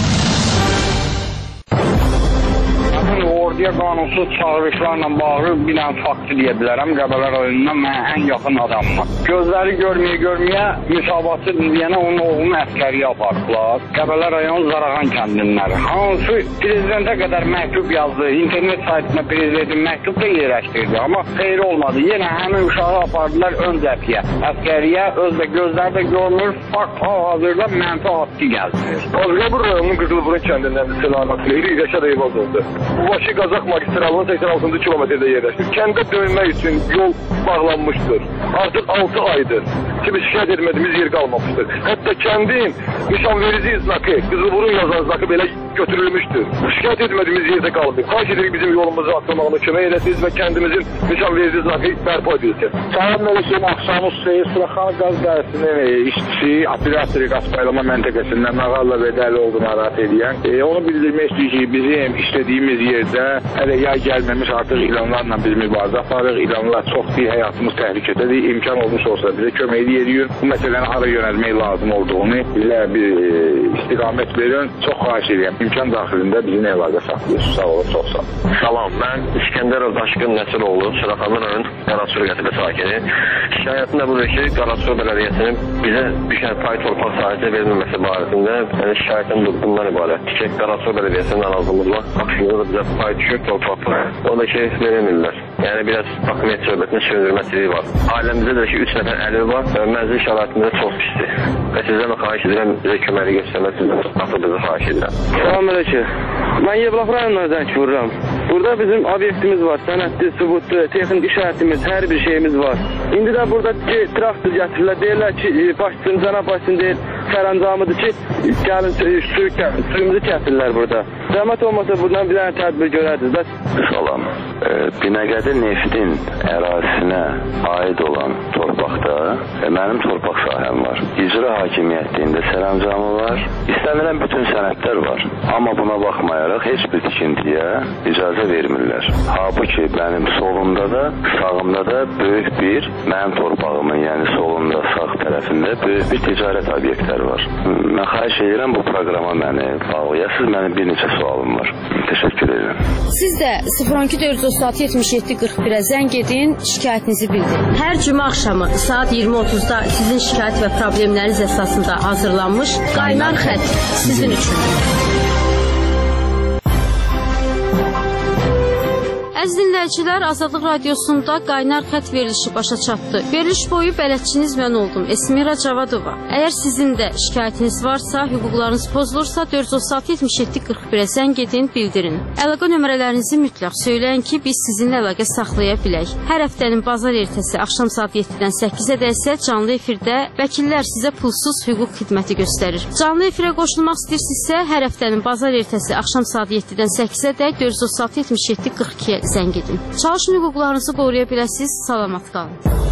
Orduya qanunsuz çağırışlarla bağlı bir dənə faktı deyə bilərəm. Qəbələ rayonundan mənə ən yaxın adamım. Gözləri görməyə-görməyə müsabatı deyənə onun oğlunu əskəriyə apardılar. Qəbələ rayon Zarağan kəndinləri. Hansı prezidentə qədər məktub yazdı. İnternet saytına prezidentin məktub da yerləşdirdi. Amma xeyri olmadı. Yenə həmin uşağı apardılar ön cəbhəyə. Əskəriyə öz də gözləri də görmür. Fakt hal-hazırda mənfi haqqı gəldirir. Qazqabur rayonunun Qızılburun kəndindən selamat Leyli Rəşad Eyvaz oldu. Bu başı Qazaq magistralının səksən altıncı kilometrdə yerləşir. Kəndə dönmək üçün yol bağlanmışdır. Artıq altı aydır ki, biz şikayət etmədiyimiz yer qalmamışdır. Hətta kəndin nişanverici znakı, Qızılburun yazan znakı belə götürülmüşdür. Şikayət etmədiyimiz yerdə qalıb. Xahiş edirik bizim yolumuzu açılmağına kömək edəsiniz və kəndimizin nişanverici znakı bərpa edilsin. Salam Mələkəyin Axşamı Hüseyin Suraxan Qaz Dərəsinin işçisi, operatori qaz paylama məntəqəsindən Nağalla Vədəli oldu narahat edən. E, onu bildirmək istəyir ki, bizim işlədiyimiz yerdə hələ yay gəlməmiş artıq ilanlarla biz mübarizə aparıq. İlanlar çox deyil, həyatımız təhlükədədir. İmkan olmuş olsa bizə kömək edirik. Bu məsələni hara yönəlmək lazım olduğunu bizə bir e, istiqamət verin. Çox xahiş edirəm. İmkan daxilində bizimlə əlaqə saxlayırsınız. Sağ olun, çox sağ olun. Salam, mən İskəndərov Daşqın Nəsiroğlu, Suraxanlı rayon Qarasur qəsəbə sakini. Şikayətim də budur ki, Qarasur bələdiyyəsinin bizə düşən pay torpaq sahəsi verilməməsi barəsində yəni şikayətim bundan ibarətdir ki, Qarasur bələdiyyəsinin arazımızla aksiyonu da bizə pay düşür torpaqlar. O da ki, verilmirlər. Yəni biraz hakimiyyət söhbətinin süründürməsiliyi var. Ailəmizdə də ki, üç nəfər əliv var və mənzil şəraitində çox pisdir. Və sizdən xahiş edirəm, bizə köməkli göstərməsiniz, atılığınızı xahiş edirəm. Salam əleykum. Mən Yevlax rayonuna zəng vururam. Burada bizim obyektimiz var, sənədli, sübutlu, texnik işarətimiz, hər bir şeyimiz var. İndi də burada ki, traktor gətirirlər, deyirlər ki, başçısın, cənab başçısın deyil, sərəncamıdır ki, gəlin suyumuzu kəsilirlər burada. Zəhmət olmasa buradan bir dənə tədbir görərdiniz. Bəs... Salam. E, Binəqədi Neftin ərazisinə aid olan torpaqda e, mənim torpaq sahəm var. İcra hakimiyyətində sərəncamı var. İstənilən bütün sənədlər var. Amma buna baxmayaraq heç bir tikintiyə icazə vermirlər. Halbuki mənim solumda da, sağımda da böyük bir mənim torpağımın, yəni solumda, sağ tərəfində böyük bir ticarət obyektləri var. Mən xahiş edirəm bu proqrama məni bağlayasınız. Mənim bir neçə sualım var. Təşəkkür edirəm. Siz də sıfır on iki dörd yüz otuz altı yetmiş yeddi qırx birə zəng edin, şikayətinizi bildirin. Hər cümə axşamı saat iyirmi otuzda sizin şikayət və problemləriniz əsasında hazırlanmış Qaynar Xətt sizin üçün. Əziz dinləyicilər, Azadlıq Radiosunda qaynar xətt verilişi başa çatdı. Veriliş boyu bələdçiniz mən oldum, Esmira Cavadova. Əgər sizin də şikayətiniz varsa, hüquqlarınız pozulursa, dörd yüz otuz altı yetmiş yeddi qırx birə zəng edin, bildirin. Əlaqə nömrələrinizi mütləq söyləyin ki, biz sizinlə əlaqə saxlaya bilək. Hər həftənin bazar ertəsi axşam saat yeddidən səkkizədək isə canlı efirdə vəkillər sizə pulsuz hüquq xidməti göstərir. Canlı efirə qoşulmaq istəyirsinizsə, hər həftənin bazar ertəsi axşam saat yeddidən səkkizədək dörd yüz otuz altı yetmiş yeddi qırx ikiyə zəng edin. Çalışın hüquqlarınızı qoruya biləsiniz. Salamat qalın.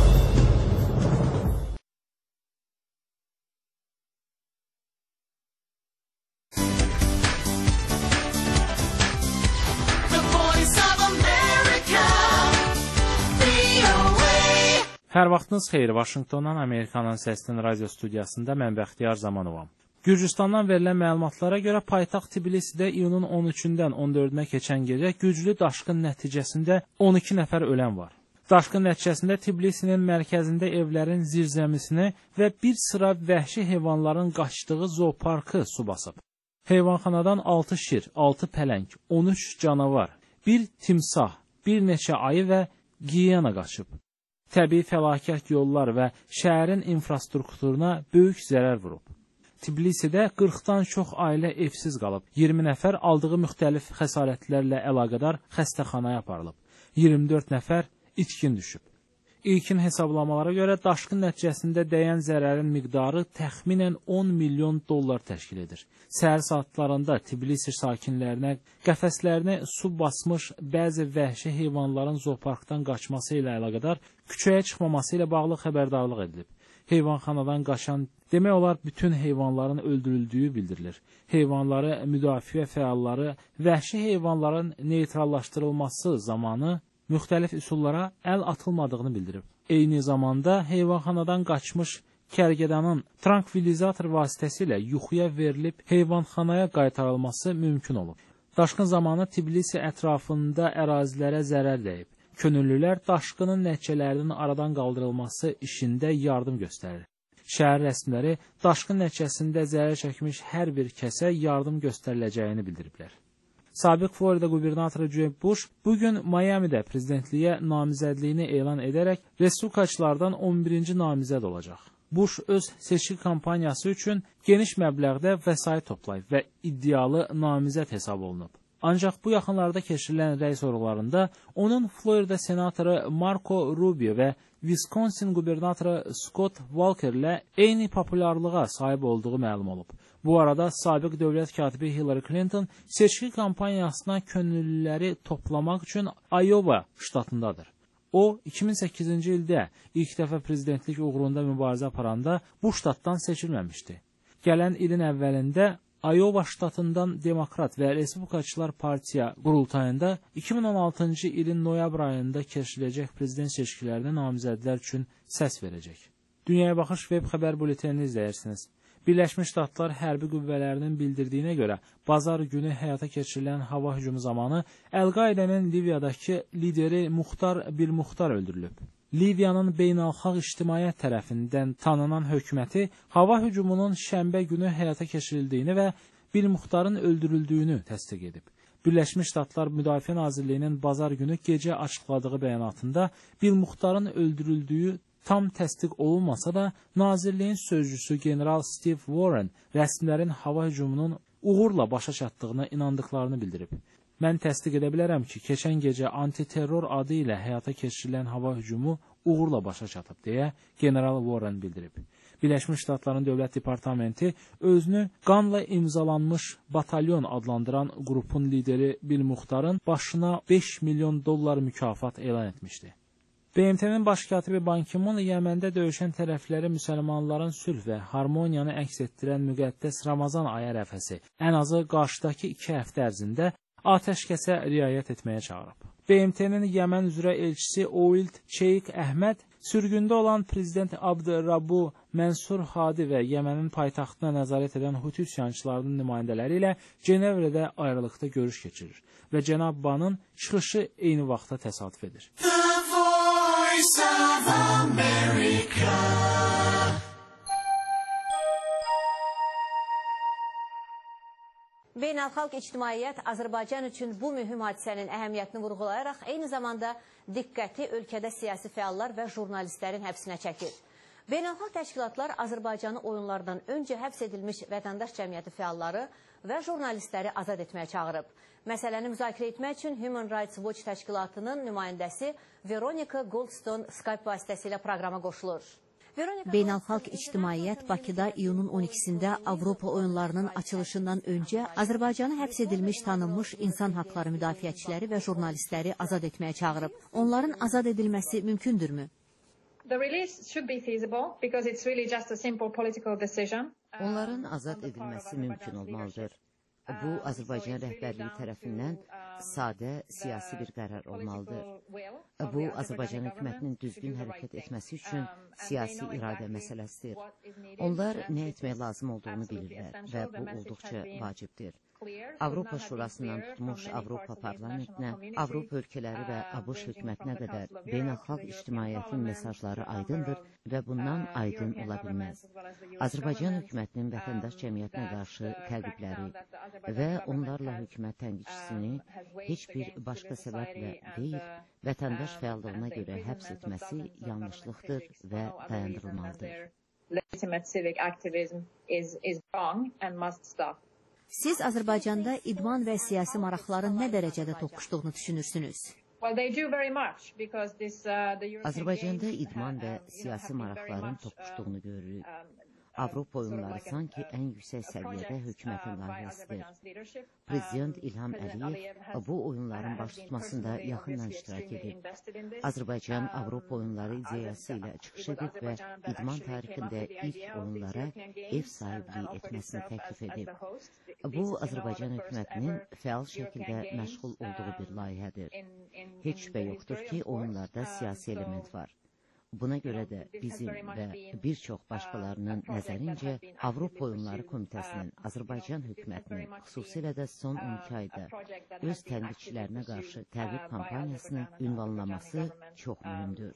Hər vaxtınız xeyir. Vaşinqtondan Amerikanın səsinin radio studiyasında mən Bəxtiyar Zamanovam. Gürcüstandan verilən məlumatlara görə paytaxt Tbilisidə iyunun on üçündən on dördünə keçən gecə güclü daşqın nəticəsində on iki nəfər ölən var. Daşqın nəticəsində Tbilisinin mərkəzində evlərin zirzəmisini və bir sıra vəhşi heyvanların qaçdığı zooparkı su basıb. Heyvanxanadan altı şir, altı pələng, on üç canavar, bir timsah, bir neçə ayı və giyana qaçıb. Təbii fəlakət yollar və şəhərin infrastrukturuna böyük zərər vurub. Tbilisidə qırxdan çox ailə evsiz qalıb. iyirmi nəfər aldığı müxtəlif xəsarətlərlə əlaqədar xəstəxanaya aparılıb. iyirmi dörd nəfər itkin düşüb. İlkin hesablamalara görə daşqın nəticəsində dəyən zərərin miqdarı təxminən on milyon dollar təşkil edir. Səhər saatlarında Tbilisi sakinlərinə qəfəslərini su basmış bəzi vəhşi heyvanların zooparkdan qaçması ilə əlaqədar küçəyə çıxmaması ilə bağlı xəbərdarlıq edilib. Heyvanxanadan qaçan demək olar bütün heyvanların öldürüldüyü bildirilir. Heyvanları müdafiə fəalları vəhşi heyvanların neytrallaşdırılması zamanı müxtəlif üsullara əl atılmadığını bildirib. Eyni zamanda heyvanxanadan qaçmış kərgədanın trankvilizator vasitəsilə yuxuya verilib heyvanxanaya qaytarılması mümkün olub. Daşqın zamanı Tbilisi ətrafında ərazilərə zərər dəyib. Könüllülər daşqının nəticələrinin aradan qaldırılması işində yardım göstərir. Şəhər rəsmiləri daşqın nəticəsində zərər çəkmiş hər bir kəsə yardım göstəriləcəyini bildiriblər. Sabiq Florida qubernatoru Jeb Bush bugün Miami'də prezidentliyə namizədliyini elan edərək respublikaçılardan on birinci namizəd olacaq. Bush öz seçki kampaniyası üçün geniş məbləğdə vəsait toplayıb və iddialı namizəd hesab olunub. Ancaq bu yaxınlarda keçirilən rəy sorğularında onun Florida senatoru Marco Rubio və Wisconsin qubernatoru Scott Walker ilə eyni populyarlığa sahib olduğu məlum olub. Bu arada sabiq dövlət katibi Hillary Clinton seçki kampaniyasına könüllüləri toplamaq üçün Iowa ştatındadır. O, iki min səkkizinci ildə ilk dəfə prezidentlik uğrunda mübarizə aparanda bu ştatdan seçilməmişdi. Gələn ilin əvvəlində Iowa ştatından Demokrat və Respublikaçılar Partiya qurultayında iki min on altıncı ilin noyabr ayında keçiriləcək prezident seçkilərində namizədlər üçün səs verəcək. Dünyaya Baxış web xəbər buletenini izləyirsiniz. Birləşmiş Ştatlar hərbi qüvvələrinin bildirdiyinə görə bazar günü həyata keçirilən hava hücumu zamanı Əl-Qaidənin Liviyadakı lideri Muxtar Bil Muxtar öldürülüb. Liviyanın beynəlxalq ictimaiyyət tərəfindən tanınan hökuməti hava hücumunun şənbə günü həyata keçirildiyini və Bil Muxtarın öldürüldüyünü təsdiq edib. Birləşmiş Ştatlar Müdafiə Nazirliyinin bazar günü gecə açıqladığı bəyanatında Bil Muxtarın öldürüldüyü tam təsdiq olunmasa da, Nazirliyin sözcüsü General Steve Warren rəsmilərin hava hücumunun uğurla başa çatdığına inandıqlarını bildirib. Mən təsdiq edə bilərəm ki, keçən gecə antiterror adı ilə həyata keçirilən hava hücumu uğurla başa çatıb, deyə General Warren bildirib. Birləşmiş Ştatların Dövlət Departamenti özünü qanla imzalanmış batalyon adlandıran qrupun lideri Bil Muxtarın başına beş milyon dollar mükafat elan etmişdi. B M T-nin baş katibi Ban Ki-moon Yəməndə döyüşən tərəfləri müsəlmanların sülh və harmoniyanı əks etdirən müqəddəs Ramazan ayı ərəfəsi ən azı qarşıdakı iki həftə ərzində atəşkəsə riayət etməyə çağırıb. B M T-nin Yəmən üzrə elçisi Oild Şeyx Əhməd sürgündə olan prezident Abdurrabu Mənsur Hadi və Yəmənin paytaxtına nəzarət edən Huti üsyançılarının nümayəndələri ilə Cenevrədə ayrılıqda görüş keçirir və cənab Banın çıxışı eyni vaxtda təsadüf edir. B Beynəlxalq ictimaiyyət Azərbaycan üçün bu mühüm hadisənin əhəmiyyətini vurğulayaraq eyni zamanda diqqəti ölkədə siyasi fəallar və jurnalistlərin həbsinə çəkir. Beynəlxalq təşkilatlar Azərbaycanı oyunlardan öncə həbs edilmiş vətəndaş cəmiyyəti fəalları və jurnalistləri azad etməyə çağırıb. Məsələni müzakirə etmək üçün Human Rights Watch təşkilatının nümayəndəsi Veronika Goldstone Skype vasitəsilə proqrama qoşulur. Beynəlxalq ictimaiyyət Bakıda iyunun on ikisində Avropa oyunlarının açılışından öncə Azərbaycanı həbs edilmiş tanınmış insan haqları müdafiəçiləri və jurnalistləri azad etməyə çağırıb. Onların azad edilməsi mümkündürmü? Onların azad edilməsi mümkün olmalıdır. Bu, Azərbaycan rəhbərliyi tərəfindən sadə, siyasi bir qərar olmalıdır. Bu, Azərbaycan hökumətinin düzgün hərəkət etməsi üçün siyasi iradə məsələsidir. Onlar nə etmək lazım olduğunu bilirlər və bu olduqca vacibdir. Avropa Şurasından tutmuş Avropa Parlamentinə, Avropa ölkələri və ABŞ hökumətinə qədər beynəlxalq ictimaiyyətin mesajları aydındır və bundan aydın ola bilməz. Azərbaycan hökumətinin vətəndaş cəmiyyətinə qarşı təqibləri və onlarla hökumət tənqidçisini heç bir başqa səbəblə deyil, vətəndaş fəallığına görə həbs etməsi yanlışlıqdır və dayandırılmalıdır. Siz Azərbaycanda idman və siyasi maraqların nə dərəcədə toqquşduğunu düşünürsünüz? Azərbaycanda idman və siyasi maraqların toqquşduğunu görürük. Avropa oyunları sanki ən yüksək səviyyədə hökumətin layihəsidir. Prezident İlham Əliyev bu oyunların baş tutmasında yaxından iştirak edib. Azərbaycan Avropa oyunları ideyası ilə çıxış edib və idman tarixində ilk oyunlara ev sahibliyi etməsini təklif edib. Bu, Azərbaycan hökumətinin fəal şəkildə məşğul olduğu bir layihədir. Heç şübhə yoxdur ki, oyunlarda siyasi element var. Buna görə də bizim və bir çox başqalarının nəzərincə Avropa Oyunları Komitəsinin Azərbaycan hökumətinin xüsusilə də son on iki ayda öz tənqidçilərinə qarşı təqib kampaniyasını ünvanlaması çox mühümdür.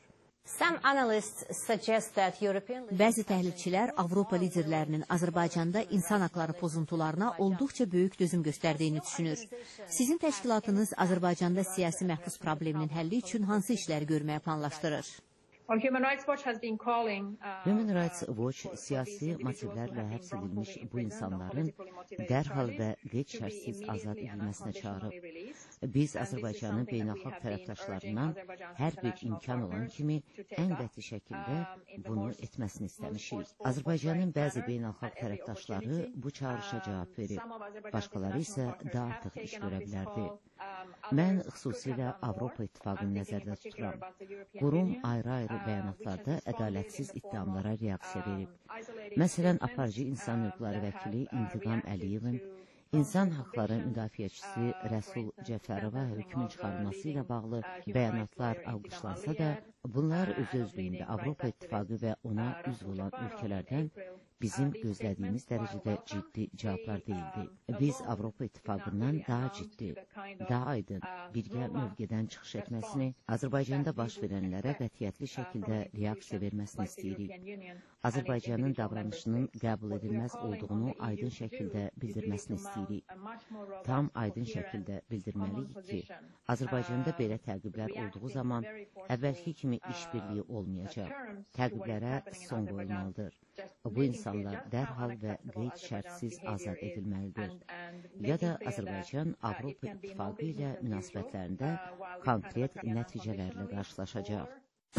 Bəzi təhlilçilər Avropa liderlərinin Azərbaycanda insan haqları pozuntularına olduqca böyük dözüm göstərdiyini düşünür. Sizin təşkilatınız Azərbaycanda siyasi məhbus probleminin həlli üçün hansı işləri görməyə planlaşdırır? Human Rights Watch siyasi motivlərlə həbs edilmiş bu insanların dərhal və qeyd-şərtsiz azad edilməsinə çağırıb. Biz Azərbaycanın beynəlxalq tərəfdaşlarından hər bir imkan olan kimi ən qəti şəkildə bunu etməsini istəmişik. Azərbaycanın bəzi beynəlxalq tərəfdaşları bu çağırışa cavab verib. Başqaları isə daha artıq iş görə bilərdi. Mən xüsusilə Avropa İttifaqını nəzərdə tuturam. Qurum ayrı-ayrı bəyanatlarda ədalətsiz iddiamlara reaksiya verib. Məsələn, aparıcı insan hüquqları vəkili İntiqam Əliyevin, insan haqları müdafiəçisi Rəsul Cəfərova hökmün çıxarılması ilə bağlı bəyanatlar alqışlansa da, bunlar öz-özlüyündə Avropa İttifaqı və ona üzv olan ölkələrdən bizim gözlədiyimiz dərəcədə ciddi cavablar deyildi. Biz Avropa İttifaqından daha ciddi, daha aydın, birgə mövqedən çıxış etməsini, Azərbaycanda baş verənlərə qətiyyətli şəkildə reaksiya verməsini istəyirik. Azərbaycanın davranışının qəbul edilməz olduğunu aydın şəkildə bildirməsini istəyirik. Tam aydın şəkildə bildirməliyik ki, Azərbaycanda belə təqiblər olduğu zaman əvvəlki kimi işbirliyi olmayacaq. Təqiblərə son qoyulmalıdır. Bu insanlar dərhal və qeyd-şərtsiz azad edilməlidir. Ya da Azərbaycan Avropa İttifaqı ilə münasibətlərində konkret nəticələrlə qarşılaşacaq.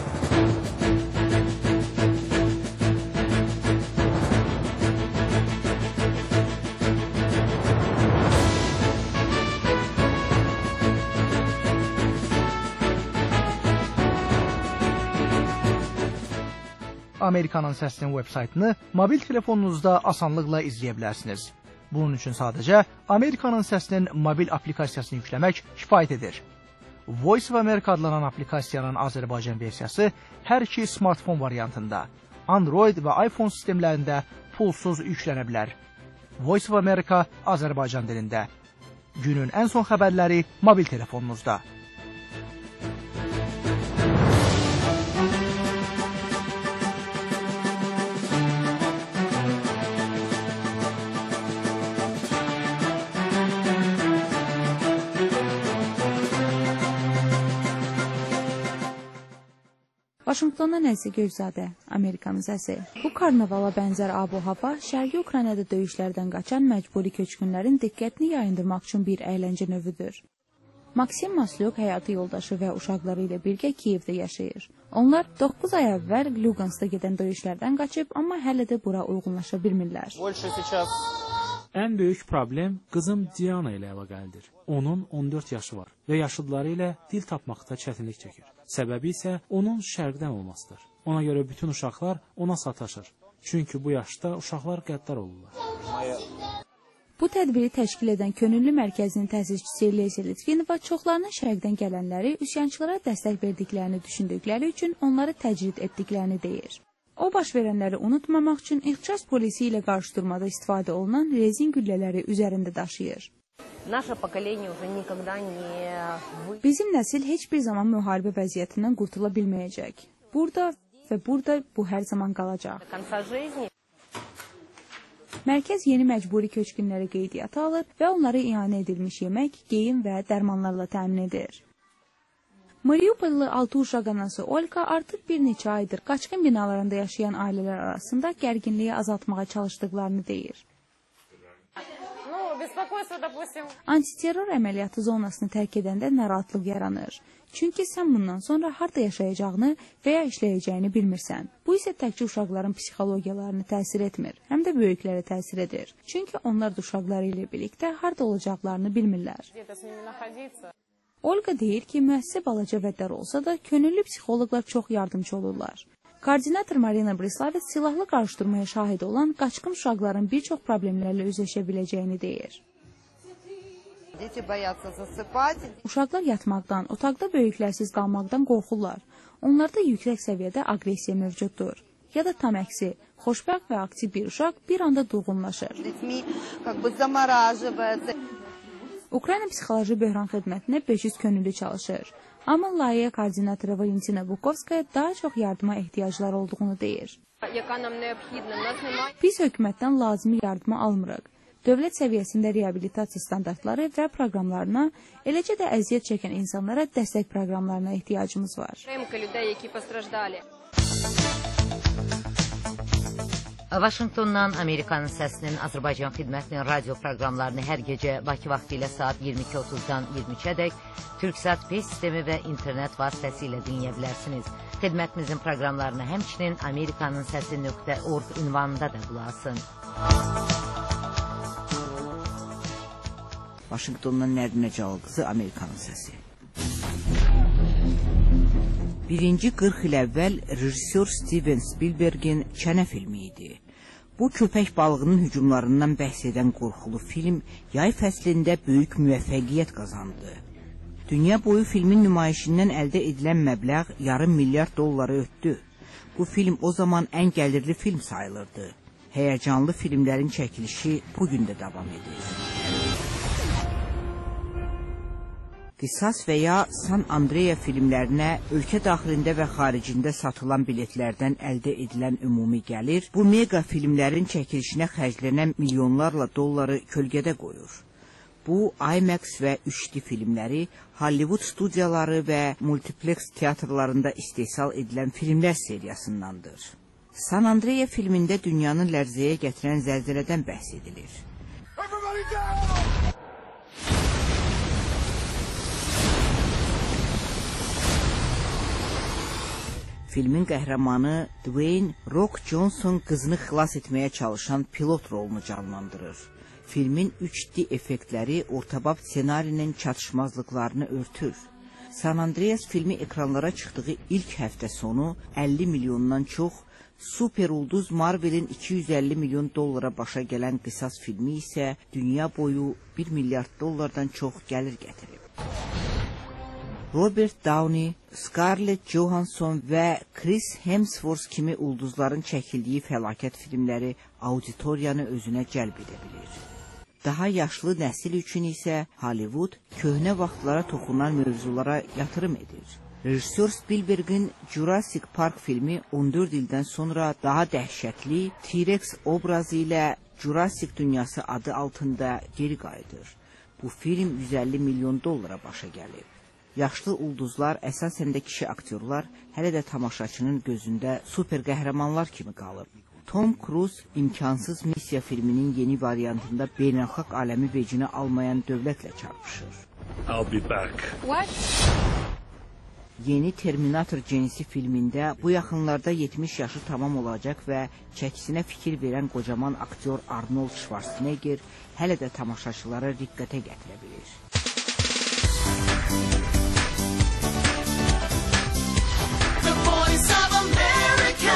Amerikanın Səsinin web-saytını mobil telefonunuzda asanlıqla izləyə bilərsiniz. Bunun üçün sadəcə Amerikanın Səsinin mobil aplikasiyasını yükləmək kifayət edir. Voice of America adlanan aplikasiyanın Azərbaycan versiyası hər iki smartfon variantında, Android və iPhone sistemlərində pulsuz yüklənə bilər. Voice of America Azərbaycan dilində. Günün ən son xəbərləri mobil telefonunuzda. Vaşinqtondan Əlsə Gövzadə, Amerikanın səsi. Bu karnavala bənzər ab-hava Şərqi Ukraynada döyüşlərdən qaçan məcburi köçkünlərin diqqətini yayındırmaq üçün bir əyləncə növüdür. Maksim Maslyok həyatı yoldaşı və uşaqları ilə birgə Kiyevdə yaşayır. Onlar doqquz ay əvvəl Luganskda gedən döyüşlərdən qaçıb, amma hələ də bura uyğunlaşa bilmirlər. Ən böyük problem qızım Diana ilə əlaqəlidir. Onun on dörd yaşı var və yaşıdları ilə dil tapmaqda çətinlik çəkir. Səbəbi isə onun şərqdən olmasıdır. Ona görə bütün uşaqlar ona sataşır. Çünki bu yaşda uşaqlar qəddar olurlar. Bu tədbiri təşkil edən Könüllü Mərkəzinin təsisçisi Leysa Litvinova çoxlarının şərqdən gələnləri üsyançılara dəstək verdiklərini düşündükləri üçün onları təcrid etdiklərini deyir. O, baş verənləri unutmamaq üçün ixtişas polisi ilə qarşıdurmada istifadə olunan rezin güllələri üzərində daşıyır. Bizim nəsil heç bir zaman müharibə vəziyyətindən qurtula bilməyəcək. Burada və burada bu hər zaman qalacaq. Mərkəz yeni məcburi köçkünləri qeydiyyata alır və onlara ianə edilmiş yemək, geyim və dərmanlarla təmin edir. Mariupollu altı uşaq anası Olga artıq bir neçə aydır qaçqın binalarında yaşayan ailələr arasında gərginliyi azaltmağa çalışdıqlarını deyir. Antiterror əməliyyatı zonasını tərk edəndə narahatlıq yaranır. Çünki sən bundan sonra harda yaşayacağını və ya işləyəcəyini bilmirsən. Bu isə təkcə uşaqların psixologiyalarını təsir etmir, həm də böyüklərə təsir edir. Çünki onlar da uşaqları ilə birlikdə harda olacaqlarını bilmirlər. Olga deyir ki, müəssisə balaca və dar olsa da, könüllü psixoloqlar çox yardımcı olurlar. Koordinator Marina Brislavets silahlı qarşıdurmaya şahid olan qaçqın uşaqların bir çox problemlərlə üzləşə biləcəyini deyir. Uşaqlar yatmaqdan, otaqda böyüklərsiz qalmaqdan qorxurlar. Onlarda yüksək səviyyədə aqressiya mövcuddur. Ya da tam əksi, xoşbəxt və aktiv bir uşaq bir anda durğunlaşır. Ukrayna Psixoloji Böhran Xidmətinə beş yüz könüllü çalışır. Amma layihə koordinatoru Valentina Bukovskaya daha çox yardıma ehtiyacları olduğunu deyir. Biz hökumətdən lazımi yardımı almırıq. Dövlət səviyyəsində reabilitasiya standartları və proqramlarına, eləcə də əziyyət çəkən insanlara dəstək proqramlarına ehtiyacımız var. Vaşinqtondan Amerikanın səsinin Azərbaycan xidmətinin radio proqramlarını hər gecə Bakı vaxtı ilə saat iyirmi iki otuzdan iyirmi üçə dək Türksat Pay sistemi və internet vasitəsilə dinləyə bilərsiniz. Xidmətimizin proqramlarını həmçinin amerikanın səsi nöqtə org ünvanında da qulaq asın. Vaşinqtondan Nərdinə Cəlqızı, Amerikanın səsi. Birinci qırx il əvvəl rejissor Steven Spielbergin Çənə filmi idi. Bu köpək balığının hücumlarından bəhs edən qorxulu film yay fəslində böyük müvəffəqiyyət qazandı. Dünya boyu filmin nümayişindən əldə edilən məbləğ yarım milyard dolları ötdü. Bu film o zaman ən gəlirli film sayılırdı. Həyəcanlı filmlərin çəkilişi bugün də davam edir. Qisas və ya San Andreya filmlərinə ölkə daxilində və xaricində satılan biletlərdən əldə edilən ümumi gəlir, bu mega filmlərin çəkilişinə xərclənən milyonlarla dolları kölgədə qoyur. Bu, IMAX və üç D filmləri, Hollywood studiyaları və multiplex teatrlarında istehsal edilən filmlər seriyasındandır. San Andreya filmində dünyanın lərzəyə gətirən zəlzələdən bəhs edilir. Filmin qəhrəmanı Dwayne Rock Johnson qızını xilas etməyə çalışan pilot rolunu canlandırır. Filmin üç D effektləri ortabab ssenarinin çatışmazlıqlarını örtür. San Andreas filmi ekranlara çıxdığı ilk həftə sonu əlli milyondan çox, super ulduz Marvel'in iki yüz əlli milyon dollara başa gələn Qisas filmi isə dünya boyu bir milyard dollardan çox gəlir gətirib. Robert Downey, Scarlett Johansson və Chris Hemsworth kimi ulduzların çəkildiyi fəlakət filmləri auditoriyanı özünə cəlb edə bilir. Daha yaşlı nəsil üçün isə Hollywood köhnə vaxtlara toxunan mövzulara yatırım edir. Rejissor Spielbergin Jurassic Park filmi on dörd ildən sonra daha dəhşətli T-Rex obrazı ilə Jurassic dünyası adı altında geri qayıdır. Bu film yüz əlli milyon dollara başa gəlir. Yaşlı ulduzlar, əsasən də kişi aktyorlar, hələ də tamaşaçının gözündə super qəhrəmanlar kimi qalır. Tom Cruise imkansız missiya filminin yeni variantında beynəlxalq aləmi vecinə almayan dövlətlə çarpışır. I'll be back. What? Yeni Terminator cinsi filmində bu yaxınlarda yetmiş yaşı tamam olacaq və çəkisinə fikir verən qocaman aktyor Arnold Schwarzenegger hələ də tamaşaçılara diqqətə gətirə bilir. The Voice of America.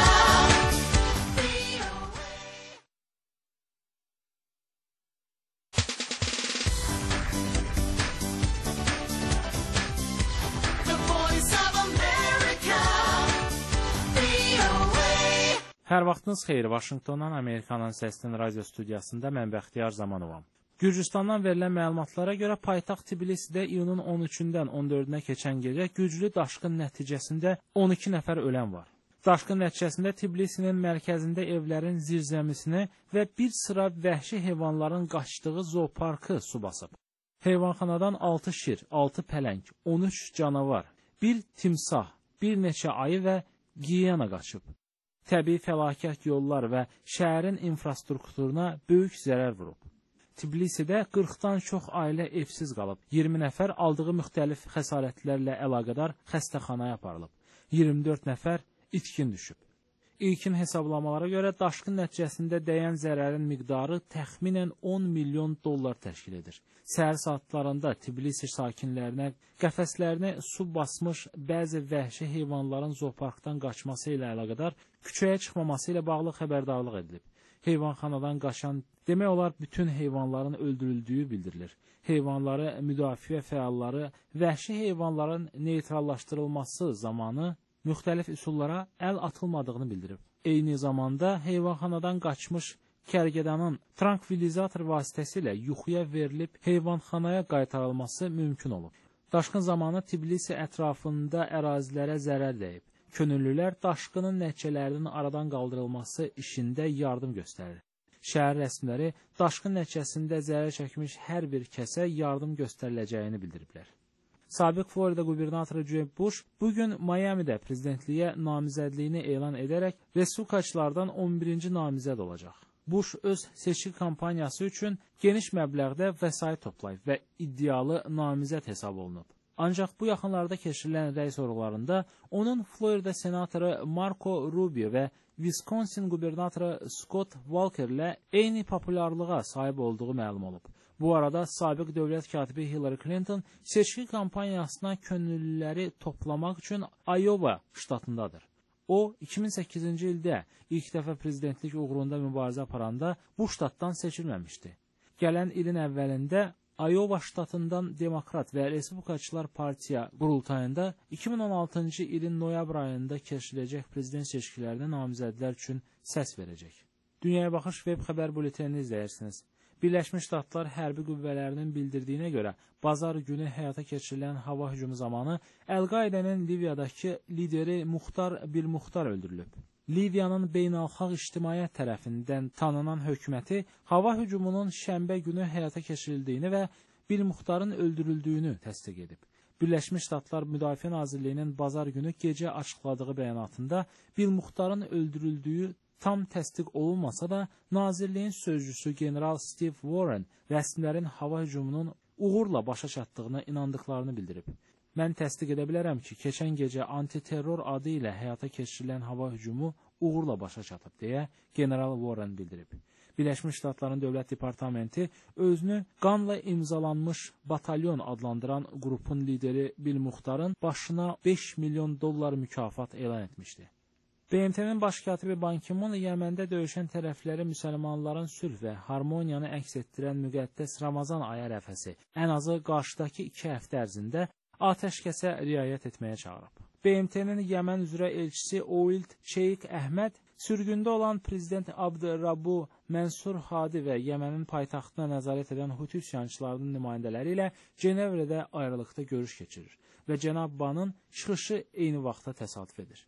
Hər vaxtınız xeyir, Vaşinqtondan Amerikanın Səsinin radio studiyasında mən Bəxtiyar Zamanovam. Gürcüstandan verilən məlumatlara görə paytaxt Tbilisidə iyunun on üçündən on dördünə keçən gecə güclü daşqın nəticəsində on iki nəfər ölən var. Daşqın nəticəsində Tbilisinin mərkəzində evlərin zirzəmisini və bir sıra vəhşi heyvanların qaçdığı zooparkı su basıb. Heyvanxanadan altı şir, altı pələng, on üç canavar, bir timsah, bir neçə ayı və giyana qaçıb. Təbii fəlakət yollar və şəhərin infrastrukturuna böyük zərər vurub. Tbilisidə qırxdan çox ailə evsiz qalıb, iyirmi nəfər aldığı müxtəlif xəsarətlərlə əlaqədar xəstəxanaya aparılıb, iyirmi dörd nəfər itkin düşüb. İlkin hesablamalara görə daşqın nəticəsində dəyən zərərin miqdarı təxminən on milyon dollar təşkil edir. Səhər saatlarında Tbilisi sakinlərinə qəfəslərini su basmış bəzi vəhşi heyvanların zooparkdan qaçması ilə əlaqədar küçəyə çıxmaması ilə bağlı xəbərdarlıq edilib. Heyvanxanadan qaçan demək olar bütün heyvanların öldürüldüyü bildirilir. Heyvanları müdafiə fəalları vəhşi heyvanların neytrallaşdırılması zamanı müxtəlif üsullara əl atılmadığını bildirib. Eyni zamanda heyvanxanadan qaçmış kərgədanın trankvilizator vasitəsilə yuxuya verilib heyvanxanaya qaytarılması mümkün olub. Daşqın zamanı Tbilisi ətrafında ərazilərə zərər dəyib. Könüllülər daşqının nəticələrinin aradan qaldırılması işində yardım göstərir. Şəhər rəsmiləri daşqın nəticəsində zərər çəkmiş hər bir kəsə yardım göstəriləcəyini bildiriblər. Sabiq Florida qubernatoru Jeb Bush bugün Miami'də prezidentliyə namizədliyini elan edərək respublikaçılardan on birinci namizəd olacaq. Bush öz seçki kampaniyası üçün geniş məbləğdə vəsait toplayıb və iddialı namizəd hesab olunub. Ancaq bu yaxınlarda keçirilən rəy sorğularında onun Florida senatoru Marco Rubio və Wisconsin qubernatoru Scott Walker ilə eyni populyarlığa sahib olduğu məlum olub. Bu arada sabiq dövlət katibi Hillary Clinton seçki kampaniyasına könüllüləri toplamaq üçün Iowa ştatındadır. O, iki min səkkizinci ildə ilk dəfə prezidentlik uğrunda mübarizə aparanda bu ştatdan seçilməmişdi. Gələn ilin əvvəlində Iowa ştatından Demokrat və Respublikaçılar Partiya qurultayında iki min on altıncı ilin noyabr ayında keçiriləcək prezident seçkilərində namizədlər üçün səs verəcək. Dünyaya Baxış web xəbər buletenini izləyirsiniz. Birləşmiş Ştatlar hərbi qüvvələrinin bildirdiyinə görə bazar günü həyata keçirilən hava hücumu zamanı Əl-Qaidənin Liviyadakı lideri Muxtar Bil-Muxtar öldürülüb. Liviyanın beynəlxalq ictimaiyyət tərəfindən tanınan hökuməti hava hücumunun şənbə günü həyata keçirildiyini və Bil-Muxtarın öldürüldüyünü təsdiq edib. Birləşmiş Ştatlar Müdafiə Nazirliyinin bazar günü gecə açıqladığı bəyanatında Bil-Muxtarın öldürüldüyü tam təsdiq olunmasa da, Nazirliyin sözcüsü General Steve Warren rəsmilərin hava hücumunun uğurla başa çatdığına inandıqlarını bildirib. Mən təsdiq edə bilərəm ki, keçən gecə antiterror adı ilə həyata keçirilən hava hücumu uğurla başa çatıb, deyə General Warren bildirib. Birləşmiş Ştatların Dövlət Departamenti özünü qanla imzalanmış batalyon adlandıran qrupun lideri Bil-Muxtarın başına beş milyon dollar mükafat elan etmişdi. B M T-nin baş katibi Ban Ki-moon Yəməndə döyüşən tərəfləri müsəlmanların sülh və harmoniyanı əks etdirən müqəddəs Ramazan ayı ərəfəsi ən azı qarşıdakı iki həftə ərzində atəşkəsə riayət etməyə çağırıb. B M T-nin Yəmən üzrə elçisi Oild Şeyx Əhməd sürgündə olan prezident Abdurrabu Mənsur Hadi və Yəmənin paytaxtına nəzarət edən Huti üsyançılarının nümayəndələri ilə Cenevrədə ayrılıqda görüş keçirir və cənab Banın çıxışı eyni vaxtda təsadüf edir.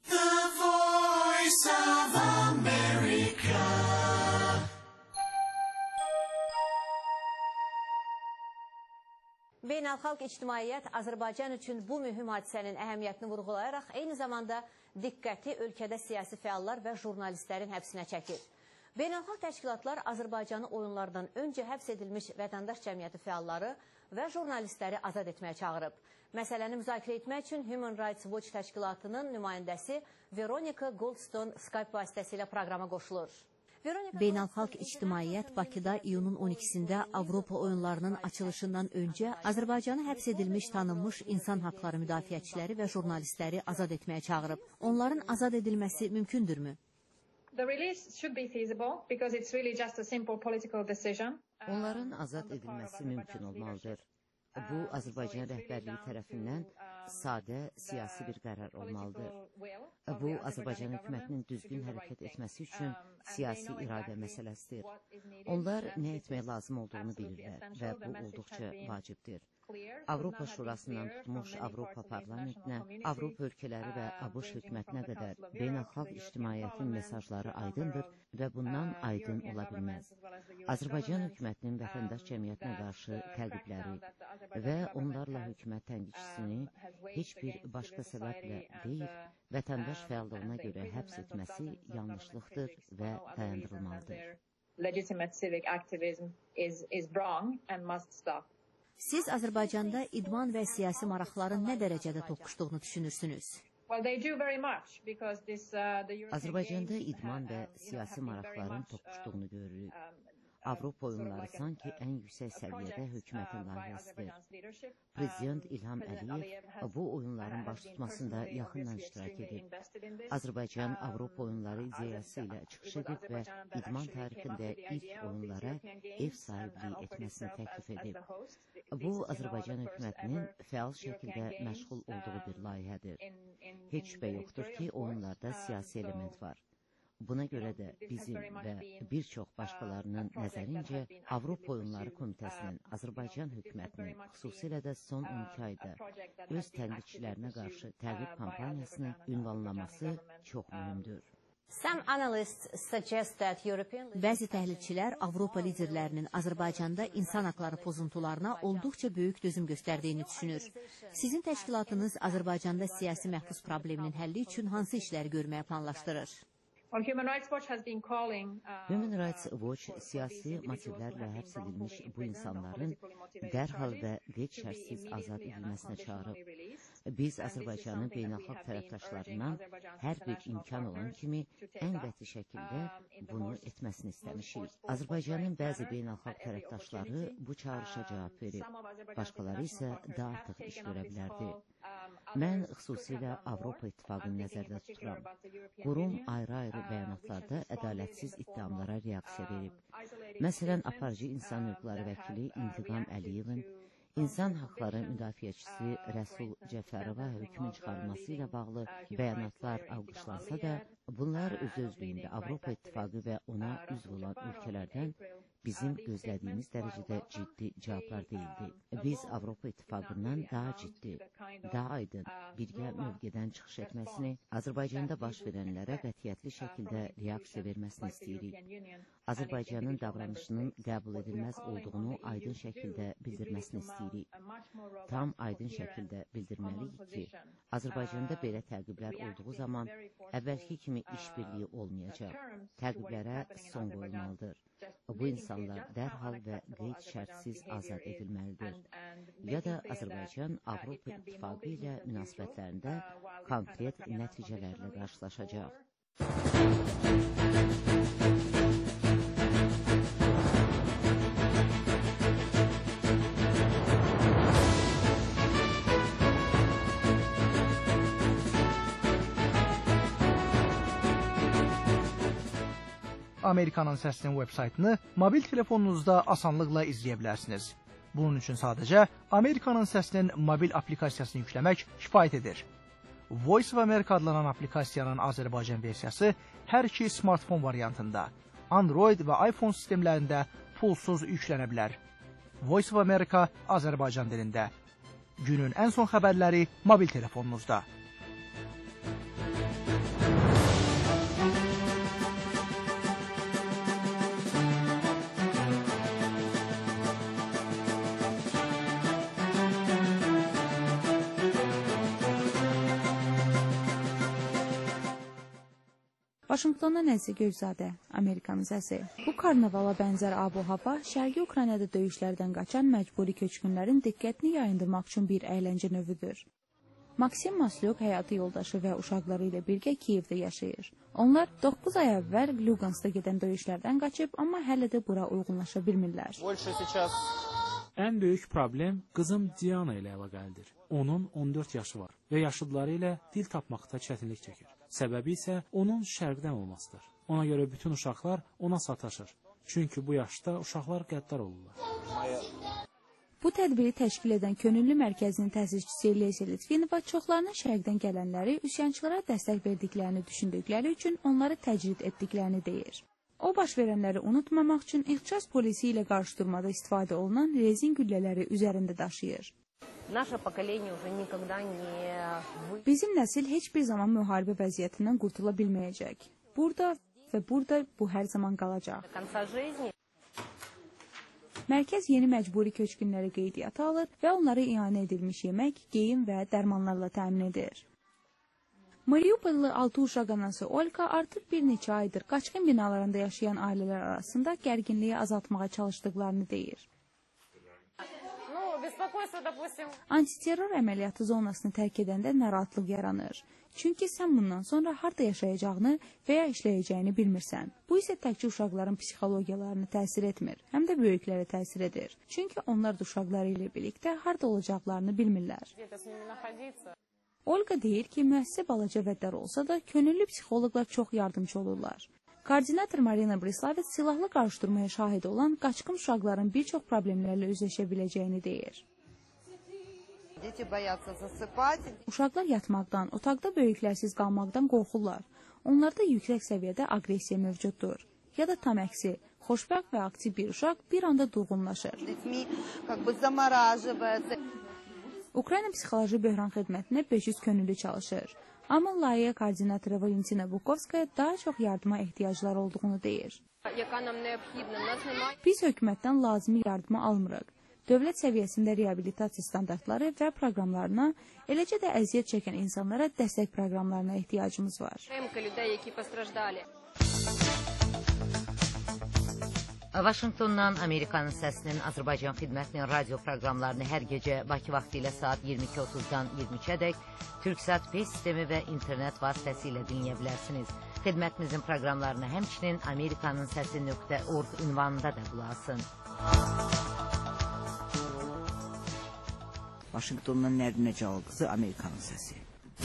Beynəlxalq ictimaiyyət Azərbaycan üçün bu mühüm hadisənin əhəmiyyətini vurğulayaraq eyni zamanda diqqəti ölkədə siyasi fəallar və jurnalistlərin həbsinə çəkir. Beynəlxalq təşkilatlar Azərbaycanı oyunlardan öncə həbs edilmiş vətəndaş cəmiyyəti fəalları və jurnalistləri azad etməyə çağırıb. Məsələni müzakirə etmək üçün Human Rights Watch təşkilatının nümayəndəsi Veronika Goldstone Skype vasitəsilə proqrama qoşulur. Beynəlxalq ictimaiyyət Bakıda iyunun on ikisində Avropa oyunlarının açılışından öncə Azərbaycanı həbs edilmiş tanınmış insan haqları müdafiəçiləri və jurnalistləri azad etməyə çağırıb. Onların azad edilməsi mümkündürmü? Onların azad edilməsi mümkün olmalıdır. Bu, Azərbaycan rəhbərliyi tərəfindən sadə, siyasi bir qərar olmalıdır. Bu, Azərbaycan hökumətinin düzgün hərəkət etməsi üçün siyasi iradə məsələsidir. Onlar nə etmək lazım olduğunu bilirlər və bu olduqca vacibdir. Avropa Şurasından tutmuş Avropa Parlamentinə, Avropa ölkələri və ABŞ hökumətinə qədər beynəlxalq ictimaiyyətin mesajları aydındır və bundan aydın ola bilməz. Azərbaycan hökumətinin vətəndaş cəmiyyətinə qarşı təqibləri və onlarla hökumət tənqidçisini heç bir başqa səbəblə deyil, vətəndaş fəallığına görə həbs etməsi yanlışlıqdır və dayandırılmalıdır. Siz Azərbaycanda idman və siyasi maraqların nə dərəcədə toqquşduğunu düşünürsünüz? Azərbaycanda idman və siyasi maraqların toqquşduğunu görürük. Avropa oyunları sanki ən yüksək səviyyədə hökumətin layihəsidir. Prezident İlham Əliyev bu oyunların baş tutmasında yaxından iştirak edib. Azərbaycan Avropa oyunları ideyası ilə çıxış edib və idman tarixində ilk oyunlara ev sahibliyi etməsini təklif edib. Bu, Azərbaycan hökumətinin fəal şəkildə məşğul olduğu bir layihədir. Heç şübhə yoxdur ki, oyunlarda siyasi element var. Buna görə də bizim və bir çox başqalarının nəzərincə Avropa Oyunları Komitəsinin Azərbaycan hökumətinin xüsusilə də son on iki ayda öz tənqidçilərinə qarşı təqib kampaniyasını ünvanlaması çox mühümdür. Bəzi təhlilçilər Avropa liderlərinin Azərbaycanda insan haqları pozuntularına olduqca böyük dözüm göstərdiyini düşünür. Sizin təşkilatınız Azərbaycanda siyasi məhbus probleminin həlli üçün hansı işləri görməyə planlaşdırır? Human Rights Watch siyasi motivlərlə həbs edilmiş bu insanların dərhal və qeyd-şərtsiz azad edilməsinə çağırıb. Biz Azərbaycanın beynəlxalq tərəfdaşlarından hər bir imkan olan kimi ən qəti şəkildə bunu etməsini istəmişik. Azərbaycanın bəzi beynəlxalq tərəfdaşları bu çağrışa cavab verib, başqaları isə daha artıq iş görə bilərdi. Mən xüsusilə Avropa İttifaqını nəzərdə tuturam. Qurum ayrı-ayrı bəyanatlarda ədalətsiz iddiamlara reaksiya verib. Məsələn, aparıcı insan hüquqları vəkili İntiqam Əliyevin, İnsan haqları müdafiəçisi Rəsul Cəfərova hökmün çıxarılması ilə bağlı bəyanatlar alqışlansa da, bunlar öz-özlüyündə Avropa İttifaqı və ona üzv olan ölkələrdən bizim gözlədiyimiz dərəcədə ciddi cavablar deyildi. Biz Avropa İttifaqından daha ciddi, daha aydın, birgə mövqedən çıxış etməsini, Azərbaycanda baş verənlərə qətiyyətli şəkildə reaksiya verməsini istəyirik. Azərbaycanın davranışının qəbul edilməz olduğunu aydın şəkildə bildirməsini istəyirik. Tam aydın şəkildə bildirməliyik ki, Azərbaycanda belə təqiblər olduğu zaman əvvəlki kimi işbirliyi olmayacaq. Təqiblərə son qoyulmalıdır. Bu insanlar dərhal və qeyd-şərtsiz azad edilməlidir. Ya da Azərbaycan Avropa İttifaqı ilə münasibətlərində konkret nəticələrlə qarşılaşacaq. Amerikanın Səsinin web-saytını mobil telefonunuzda asanlıqla izləyə bilərsiniz. Bunun üçün sadəcə Amerikanın Səsinin mobil aplikasiyasını yükləmək kifayət edir. Voice of America adlanan aplikasiyanın Azərbaycan versiyası hər iki smartfon variantında, Android və iPhone sistemlərində pulsuz yüklənə bilər. Voice of America Azərbaycan dilində. Günün ən son xəbərləri mobil telefonunuzda. Vaşinqtondan Əziz Gövzadə, Amerikanın səsi. Bu karnavala bənzər ab-hava Şərqi Ukraynada döyüşlərdən qaçan məcburi köçkünlərin diqqətini yayındırmaq üçün bir əyləncə növüdür. Maksim Maslyuk həyatı yoldaşı və uşaqları ilə birgə Kiyevdə yaşayır. Onlar doqquz ay əvvəl Luganskda gedən döyüşlərdən qaçıb, amma hələ də bura uyğunlaşa bilmirlər. Ən böyük problem qızım Diana ilə əlaqəlidir. Onun on dörd yaşı var və yaşıdları ilə dil tapmaqda çətinlik çəkir. Səbəbi isə onun şərqdən olmasıdır. Ona görə bütün uşaqlar ona sataşır. Çünki bu yaşda uşaqlar qəddar olurlar. Bu tədbiri təşkil edən Könüllü Mərkəzinin təsisçisi Leysa Litvinova çoxlarının şərqdən gələnləri üsyançılara dəstək verdiklərini düşündükləri üçün onları təcrid etdiklərini deyir. O, baş verənləri unutmamaq üçün ixtişas polisi ilə qarşıdurmada istifadə olunan rezin güllələri üzərində daşıyır. Bizim nəsil heç bir zaman müharibə vəziyyətindən qurtula bilməyəcək. Burada və burada bu hər zaman qalacaq. Mərkəz yeni məcburi köçkünləri qeydiyyata alır və onlara ianə edilmiş yemək, geyim və dərmanlarla təmin edir. Mariupollu altı uşaq anası Olka artıq bir neçə aydır qaçqın binalarında yaşayan ailələr arasında gərginliyi azaltmağa çalışdıqlarını deyir. Antiterror əməliyyatı zonasını tərk edəndə narahatlıq yaranır. Çünki sən bundan sonra harda yaşayacağını və ya işləyəcəyini bilmirsən. Bu isə təkcə uşaqların psixologiyalarını təsir etmir, həm də böyüklərə təsir edir. Çünki onlar da uşaqları ilə birlikdə harda olacaqlarını bilmirlər. Olga deyir ki, müəssisə balaca və dar olsa da, könüllü psixoloqlar çox yardımcı olurlar. Koordinator Marina Brislavets silahlı qarşıdurmaya şahid olan qaçqın uşaqların bir çox problemlərlə üzləşə biləcəyini deyir. Uşaqlar yatmaqdan, otaqda böyüklərsiz qalmaqdan qorxurlar. Onlarda yüksək səviyyədə aqressiya mövcuddur. Ya da tam əksi, xoşbəxt və aktiv bir uşaq bir anda durğunlaşır. Ukrayna Psixoloji Böhran Xidmətinə beş yüz könüllü çalışır. Amma layihə koordinatoru Valentina Bukovskaya daha çox yardıma ehtiyaclar olduğunu deyir. Biz hökumətdən lazımi yardımı almırıq. Dövlət səviyyəsində reabilitasiya standartları və proqramlarına, eləcə də əziyyət çəkən insanlara dəstək proqramlarına ehtiyacımız var. Vaşinqtondan Amerikanın səsinin Azərbaycan xidmətinin radio proqramlarını hər gecə Bakı vaxtı ilə saat iyirmi iki otuzdan iyirmi üçə dək Türksat P sistemi və internet vasitəsilə dinləyə bilərsiniz. Xidmətimizin proqramlarını həmçinin Amerikanın səsi nöqtə org ünvanında da bulasın. Vaşinqtondan Nərdinə Cəlqızı, Amerikanın səsi.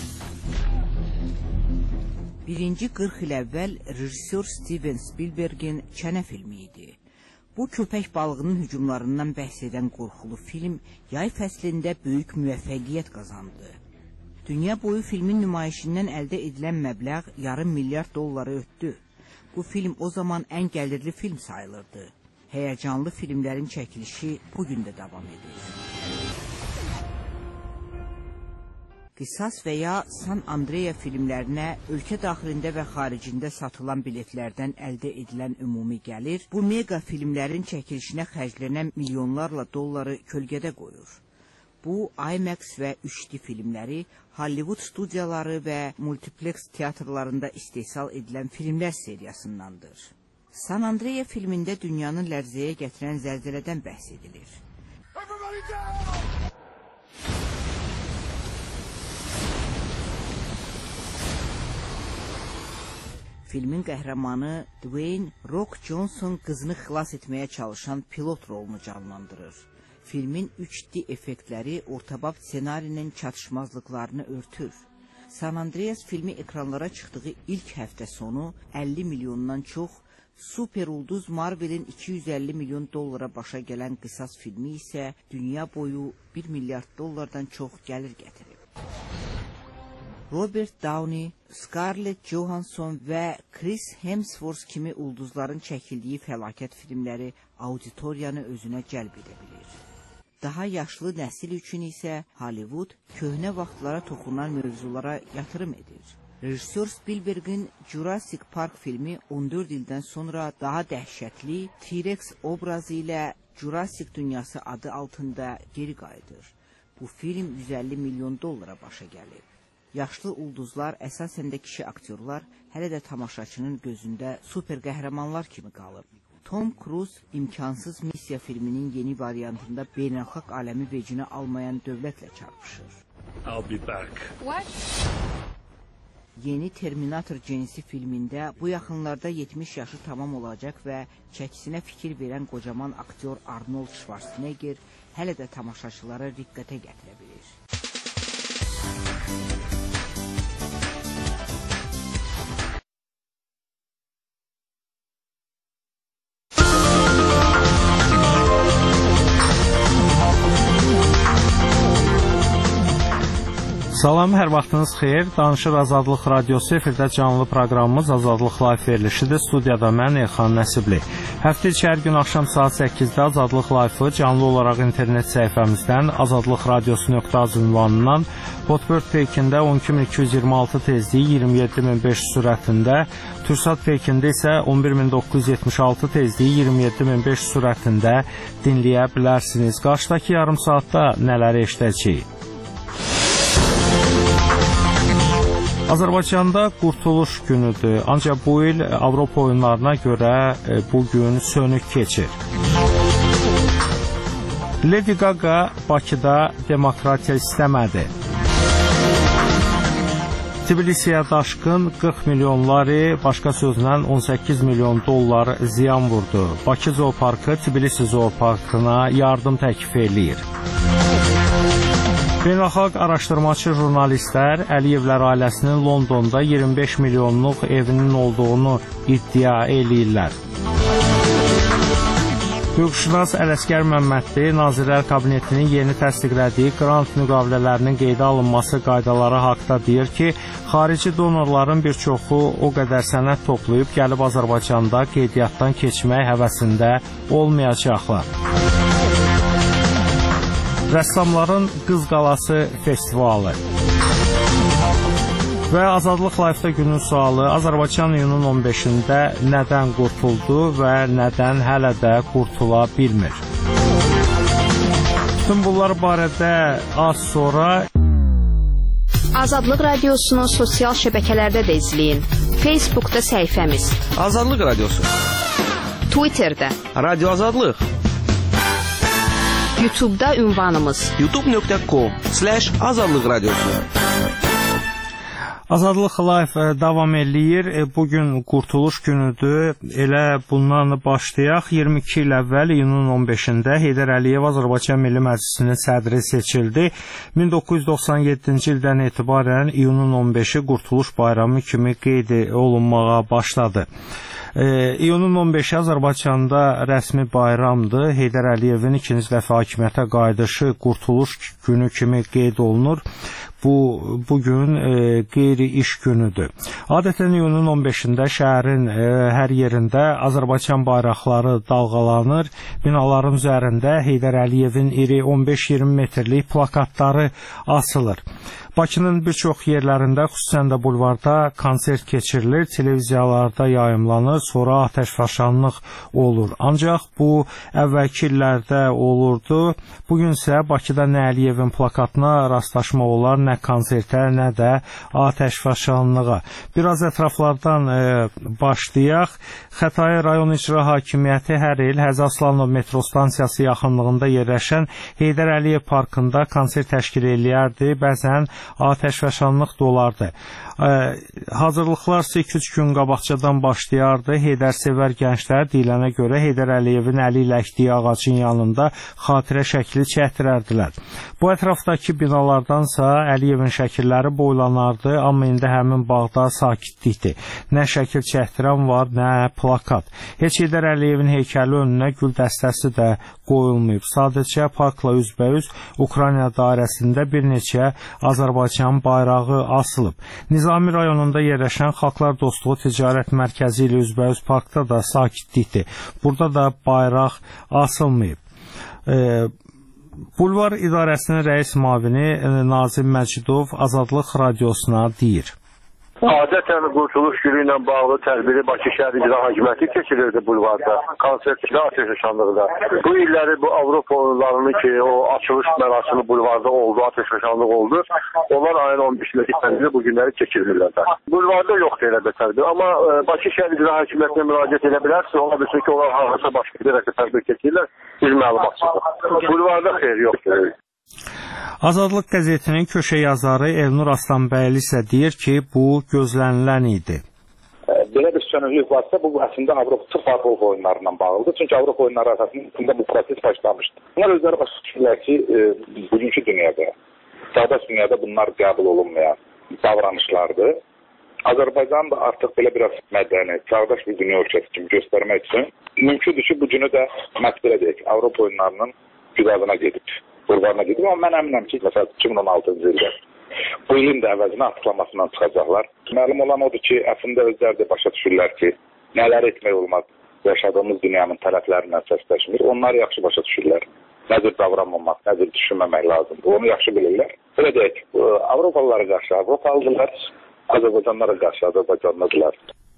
Birinci qırx il əvvəl rejissor Steven Spielbergin Çənə filmi idi. Bu köpək balığının hücumlarından bəhs edən qorxulu film yay fəslində böyük müvəffəqiyyət qazandı. Dünya boyu filmin nümayişindən əldə edilən məbləğ yarım milyard dolları ötdü. Bu film o zaman ən gəlirli film sayılırdı. Həyəcanlı filmlərin çəkilişi bugün də davam edir. Qisas və ya San Andreya filmlərinə ölkə daxilində və xaricində satılan biletlərdən əldə edilən ümumi gəlir, bu mega filmlərin çəkilişinə xərclənən milyonlarla dolları kölgədə qoyur. Bu, IMAX və üç D filmləri, Hollywood studiyaları və multiplex teatrlarında istehsal edilən filmlər seriyasındandır. San Andreya filmində dünyanın lərzəyə gətirən zəlzələdən bəhs edilir. Filmin qəhrəmanı Dwayne Rock Johnson qızını xilas etməyə çalışan pilot rolunu canlandırır. Filmin üç D effektləri ortabab ssenarinin çatışmazlıqlarını örtür. San Andreas filmi ekranlara çıxdığı ilk həftə sonu əlli milyondan çox, super ulduz Marvel'in iki yüz əlli milyon dollara başa gələn Qisas filmi isə dünya boyu bir milyard dollardan çox gəlir gətirib. Robert Downey, Scarlett Johansson və Chris Hemsworth kimi ulduzların çəkildiyi fəlakət filmləri auditoriyanı özünə cəlb edə bilir. Daha yaşlı nəsil üçün isə Hollywood köhnə vaxtlara toxunan mövzulara yatırım edir. Rejissor Spielbergin Jurassic Park filmi on dörd ildən sonra daha dəhşətli T-Rex obrazı ilə Jurassic dünyası adı altında geri qayıdır. Bu film yüz əlli milyon dollara başa gəlir. Yaşlı ulduzlar, əsasən də kişi aktyorlar hələ də tamaşaçının gözündə super qəhrəmanlar kimi qalıb. Tom Cruise İmkansız Missiya filminin yeni variantında beynəlxalq aləmi vecinə almayan dövlətlə çarpışır. I'll be back. What? Yeni Terminator cinsi filmində bu yaxınlarda yetmiş yaşı tamam olacaq və çəkisinə fikir verən qocaman aktyor Arnold Schwarzenegger hələ də tamaşaçılara riqqətə gətirə bilir. Salam, hər vaxtınız xeyir. Danışır Azadlıq Radiosu, efirdə canlı proqramımız Azadlıq Live verilişidir. Studiyada mən Elxan Nəsibli. Həftə içi hər gün axşam saat səkkizdə Azadlıq Live-ı canlı olaraq internet səhifəmizdən azadlıq radiosu nöqtə az ünvanından Hotbird Peykində on iki min iki yüz iyirmi altı tezliyi iyirmi yeddi min beş yüz sürətində, Türksat Peykində isə on bir min doqquz yüz yetmiş altı tezliyi iyirmi yeddi min beş yüz sürətində dinləyə bilərsiniz. Qarşıdakı yarım saatda nələri eşidəcəyik? Azərbaycanda Qurtuluş günüdür, ancaq bu il Avropa oyunlarına görə bu gün sönük keçir. Lady Gaga Bakıda demokratiya istəmədi. Tbilisiyə daşqın qırx milyon lari, başqa sözlə on səkkiz milyon dollar ziyan vurdu. Bakı Zooparkı Tbilisi Zooparkına yardım təklif eləyir. Beynəlxalq araşdırmaçı jurnalistlər Əliyevlər ailəsinin Londonda iyirmi beş milyonluq evinin olduğunu iddia eləyirlər. Hüquqşünas Ələsgər Məmmədli Nazirlər Kabinetinin yeni təsdiqlədiyi qrant müqavilələrinin qeydə alınması qaydaları haqda deyir ki, xarici donorların bir çoxu o qədər sənəd toplayıb gəlib Azərbaycanda qeydiyyatdan keçmək həvəsində olmayacaqlar. Rəssamların Qız Qalası festivalı və Azadlıq Live-da günün sualı Azərbaycan iyunun on beşində nədən qurtuldu və nədən hələ də qurtula bilmir? Bütün bunlar barədə az sonra Azadlıq Radiosu'nu sosial şəbəkələrdə də izləyin. Facebook'da səhifəmiz Azadlıq Radiosu, Twitter'da Radio Azadlıq, YouTube'da ünvanımız youtube nöqtə com slash azadlıq radiosu. Azadlıq Live davam eləyir. Bugün Qurtuluş günüdür. Elə bundan başlayaq. iyirmi iki il əvvəl iyunun on beşində Heydər Əliyev Azərbaycan Milli Məclisinin sədri seçildi. min doqquz yüz doxsan yeddinci ildən etibarən iyunun on beşi Qurtuluş bayramı kimi qeyd olunmağa başladı. E, iyunun on beşi Azərbaycanda rəsmi bayramdır. Heydər Əliyevin ikinci dəfə hakimiyyətə qayıdışı Qurtuluş günü kimi qeyd olunur. Bu bugün e, qeyri-iş günüdür. Adətən iyunun on beşində şəhərin e, hər yerində Azərbaycan bayraqları dalğalanır. Binaların üzərində Heydər Əliyevin iri on beş iyirmi metrlik plakatları asılır. Bakının bir çox yerlərində, xüsusən də bulvarda konsert keçirilir, televiziyalarda yayımlanır, sonra atəşfəşanlıq olur. Ancaq bu əvvəlki illərdə olurdu. Bugün isə Bakıda nə Əliyevin plakatına rastlaşmaq olar, nə konsertə, nə də atəşfəşanlığa. Biraz ətraflardan e, başlayaq. Xətai rayon icra hakimiyyəti hər il Həzi Aslanov metro stansiyası yaxınlığında yerləşən Heydər Əliyev parkında konsert təşkil eləyərdi. Bəzən atəşfəşanlıq da olardı. E, hazırlıqlar iki üç gün qabaqcadan başlayardı. Heydərsevər gənclər deyilənə görə Heydər Əliyevin əli ilə əkdiyi ağacın yanında xatirə şəkli çəkdirərdilər. Bu ətrafdakı binalardansa Əliyevin şəkilləri boylanardı, amma indi həmin bağda sakitlikdir. Nə şəkil çəkdirən var, nə plakat. Heç Heydər Əliyevin heykəli önünə gül dəstəsi də qoyulmayıb. Sadəcə parkla üzbəüz Ukrayna dairəsində bir neçə Azərbaycan bayrağı asılıb. Nizami rayonunda yerləşən Xalqlar Dostluğu Ticarət Mərkəzi ilə üzbəüz parkda da sakitlikdir. Burada da bayraq asılmayıb. E, Bulvar İdarəsinin rəis müavini Nazim Məcidov Azadlıq Radiosuna deyir. Adətən Qurtuluş Günü ilə bağlı tədbiri Bakı şəhər icra hakimiyyəti keçirirdi bulvarda, konsertdə, ateş nişanlıqda. Bu illəri bu Avropa oyunlarının ki, o açılış mərasimi bulvarda oldu, ateş nişanlıq oldu. Onlar ayın on beşindəki tədbiri bu günləri keçirirlər də. Bulvarda yoxdur elə bir tədbir, amma e, Bakı şəhər icra hakimiyyətinə müraciət edə bilərsiniz. Ola bilsin ki, onlar harasa başqa bir rəqə tədbir keçirirlər, biz məlumatsızdır. Bulvarda xeyr yoxdur. Azadlıq qəzetinin köşə yazarı Elnur Aslanbəyli isə deyir ki, bu gözlənilən idi. Belə bir sönüklük varsa, bu əslində Avropa Türk Avropa oyunlarından bağlıdır. Çünki Avropa oyunları arasında bu proses başlamışdı. Bunlar özləri başa düşürlər ki, e, bugünkü dünyada, çağdaş dünyada bunlar qəbul olunmayan davranışlardır. Azərbaycan da artıq belə biraz mədəni, çağdaş bir dünya ölkəsi kimi göstərmək üçün mümkündür ki, bu günü də məsələ deyək, Avropa oyunlarının güzadına gedib. Qurbanına gedib, amma mən əminəm ki, məsələn, iki min on altıncı ildə bu ilin də əvəzinə açıqlamasından çıxacaqlar. Məlum olan odur ki, əslində özləri də başa düşürlər ki, nələr etmək olmaz, yaşadığımız dünyanın tələblərindən səsləşmir. Onlar yaxşı başa düşürlər. Nəzir davranmamaq, nəzir düşünməmək lazımdır. Onu yaxşı bilirlər. Belə deyək, Avropalılara qarşı Avropalıdırlar, Azərbaycanlara qarşı Azərbaycanlıdırlar.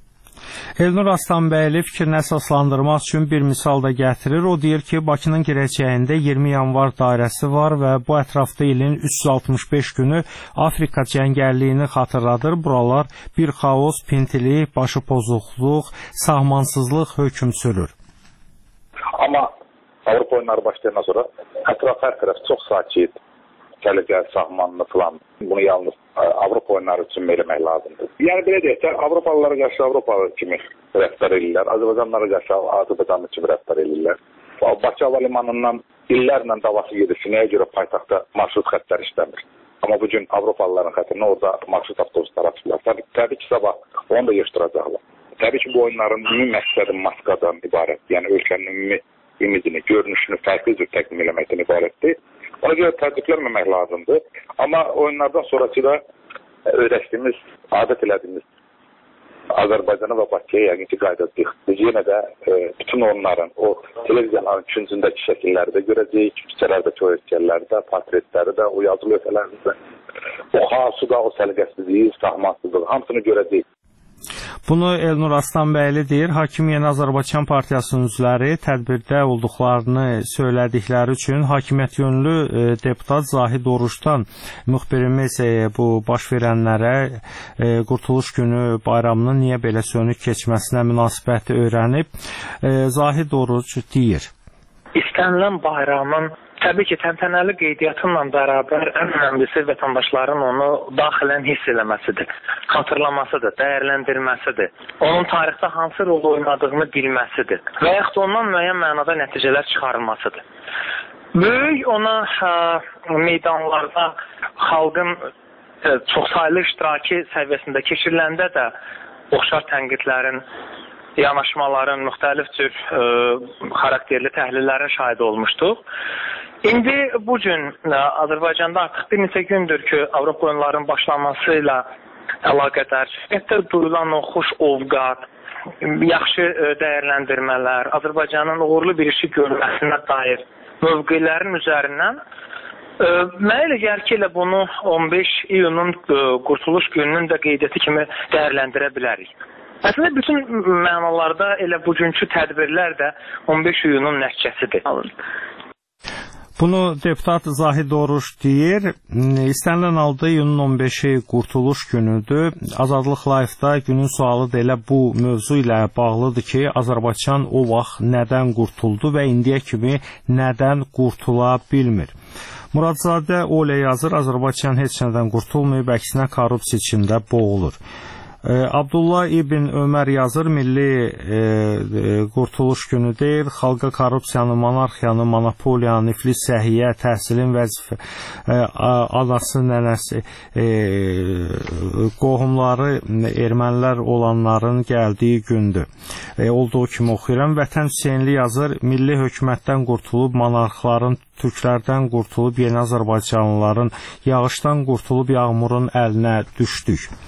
Elnur Aslanbəyli fikrini əsaslandırmaq üçün bir misal da gətirir. O deyir ki, Bakının girəcəyində iyirmi yanvar dairəsi var və bu ətrafda ilin üç yüz altmış beş günü Afrika cəngəlliyini xatırladır. Buralar bir xaos, pintilik, başı pozuqluq, sahmansızlıq hökm sürür. Amma Avropa oyunları başlayandan sonra ətraf hər tərəf çox sakit, təhlükə, sahmanlı falan. Bunu yalnız Avropa oyunları üçün eləmək lazımdır. Yəni belə deyək də, Avropalılara qarşı Avropalı kimi rəftar edirlər, Azərbaycanlara qarşı Azərbaycanlı kimi rəftar edirlər. Bakı hava limanından illərlə davası gedir. Nəyə görə paytaxtda marşrut xəttlər işləmir? Amma bugün Avropalıların xətrinə orada marşrut avtobuslar açırlar. Təbii, təbii ki, sabah onu da yığışdıracaqlar. Təbii ki, bu oyunların ümumi məqsədi maskadan ibarət. Yəni ölkənin ümumi imidini, görünüşünü fərqli cür təqdim eləməkdən ibarətdir. Ona görə təəccüblənməmək lazımdır. Amma oyunlardan sonraki da öyrəşdiyimiz, adət elədiyimiz Azərbaycana və Bakıya yəqin ki, qaydacaq. Biz yenə də e, bütün onların, o televiziyaların küncündəki şəkilləri də görəcəyik, küçələrdəki o heykəlləri də, portretləri də, o yazılı ötələri də, o xaosu da, o səliqəsizliyi, sahmansızlığı, hamısını görəcəyik. Bunu Elnur Aslanbəyli deyir. Hakim Yeni Azərbaycan Partiyasının üzvləri tədbirdə olduqlarını söylədikləri üçün hakimiyyət yönlü e, deputat Zahid Oruçdan müxbirimiz e, bu baş verənlərə e, Qurtuluş Günü bayramının niyə belə sönük keçməsinə münasibəti öyrənib. E, Zahid Oruç deyir. İstənilən bayramın təbii ki, təntənəli qeydiyyatınla bərabər ən önəmlisi vətəndaşların onu daxilən hiss eləməsidir, xatırlamasıdır, dəyərləndirməsidir, onun tarixdə hansı rol oynadığını bilməsidir və yaxud ondan müəyyən mənada nəticələr çıxarılmasıdır. Böyük ona ə, meydanlarda xalqın ə, çoxsaylı iştiraki səviyyəsində keçiriləndə də oxşar tənqidlərin, yanaşmaların, müxtəlif cür ə, xarakterli təhlillərin şahidi olmuşduq. İndi bugün Azərbaycanda artıq bir neçə gündür ki, Avropa oyunlarının başlaması ilə əlaqədar hətta duyulan o xoş ovqat, yaxşı dəyərləndirmələr, Azərbaycanın uğurlu bir işi görməsinə dair mövqelərin üzərindən ə, mənə elə gəlir ki, elə bunu on beş iyunun ə, Qurtuluş Gününün də qeydiyyatı kimi dəyərləndirə bilərik. Əslində bütün mənalarda elə bugünkü tədbirlər də on beş iyunun nəticəsidir. Bunu deputat Zahid Oruç deyir. İstənilən halda iyunun on beşi Qurtuluş Günüdür. Azadlıq Live-da günün sualı da elə bu mövzu ilə bağlıdır ki, Azərbaycan o vaxt nədən qurtuldu və indiyə kimi nədən qurtula bilmir. Muradzadə Olə yazır, Azərbaycan heç nədən qurtulmayıb, əksinə korrupsiya içində boğulur. Abdullah İbn Ömər yazır, Milli e, e, Qurtuluş Günü deyil, xalqa korrupsiyanı, monarxiyanı, monopoliyanı, iflis səhiyyə, təhsilin vəzifə, e, anası, nənəsi, e, qohumları, ermənilər olanların gəldiyi gündür. E, olduğu kimi oxuyuram. Vətən Hüseynli yazır, milli hökumətdən qurtulub, monarxların, türklərdən qurtulub, yeni Azərbaycanlıların, yağışdan qurtulub, yağmurun əlinə düşdük.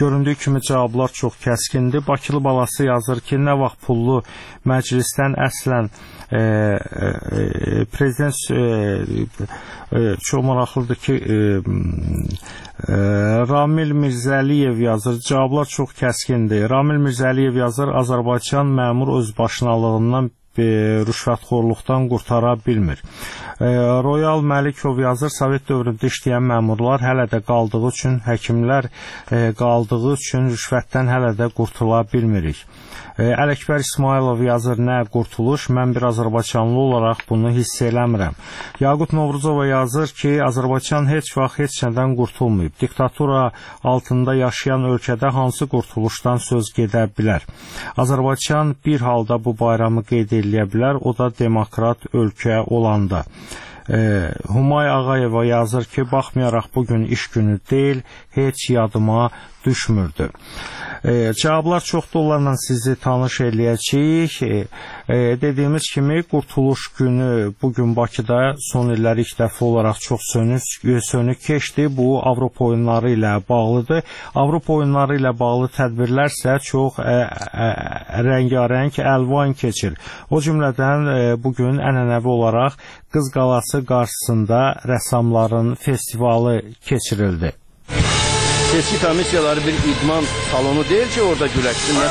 Göründüyü kimi cavablar çox kəskindir. Bakılı balası yazır ki, nə vaxt pullu məclisdən əslən e, e, prezident e, e, çox maraqlıdır ki e, e, Ramil Mirzəliyev yazır. Cavablar çox kəskindir. Ramil Mirzəliyev yazır, Azərbaycan məmur özbaşınalığından e, rüşvətxorluqdan qurtara bilmir. E, Royal Məlikov yazır, Sovet dövründə işləyən məmurlar hələ də qaldığı üçün, həkimlər e, qaldığı üçün rüşvətdən hələ də qurtula bilmirik. E, Ələkbər İsmailov yazır, nə qurtuluş, mən bir Azərbaycanlı olaraq bunu hiss eləmirəm. Yaqut Novruzova yazır ki, Azərbaycan heç vaxt heç nədən qurtulmayıb. Diktatura altında yaşayan ölkədə hansı qurtuluşdan söz gedə bilər? Azərbaycan bir halda bu bayramı qeyd eləyə bilər, o da demokrat ölkə olanda. E, Humay Ağayeva yazır ki, baxmayaraq bugün iş günü deyil, heç yadıma düşmürdü. E, cavablar çoxdur, onlarla sizi tanış eləyəcəyik. E, e, dediyimiz kimi Qurtuluş günü bugün Bakıda son illər ilk dəfə olaraq çox sönük, sönük keçdi. Bu Avropa oyunları ilə bağlıdır. Avropa oyunları ilə bağlı tədbirlər isə çox ə, ə, rəngarəng, əlvan keçir. O cümlədən e, bugün ənənəvi olaraq Qız Qalası qarşısında rəssamların festivalı keçirildi. Seçki komissiyaları bir idman salonu deyil ki, orada güləşsinlər.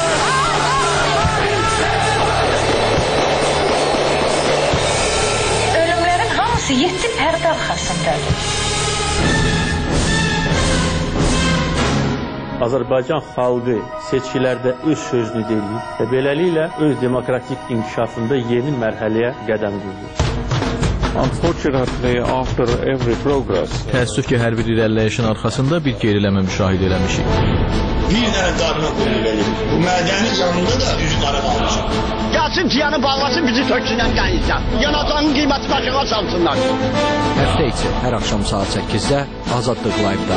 Ölümlərin hamısı yeddi pərdə arxasındadır. Azərbaycan xalqı seçkilərdə öz sözünü deyir və beləliklə öz demokratik inkişafında yeni mərhələyə qədəm qoyur. Unfortunately, after every progress, təəssüf ki, hər bir irəliləyişin arxasında bir geriləmə müşahidə eləmişik. Bir dənə darına qoyulur. Bu mədəni canında da üzün arama almışıq. Gəlsin piyanı bağlasın, bizi töksünən qəyizdən. Yanacağının qiyməti başına salsınlar. Həftə içi, hər axşam saat səkkizdə Azadlıq Live-da.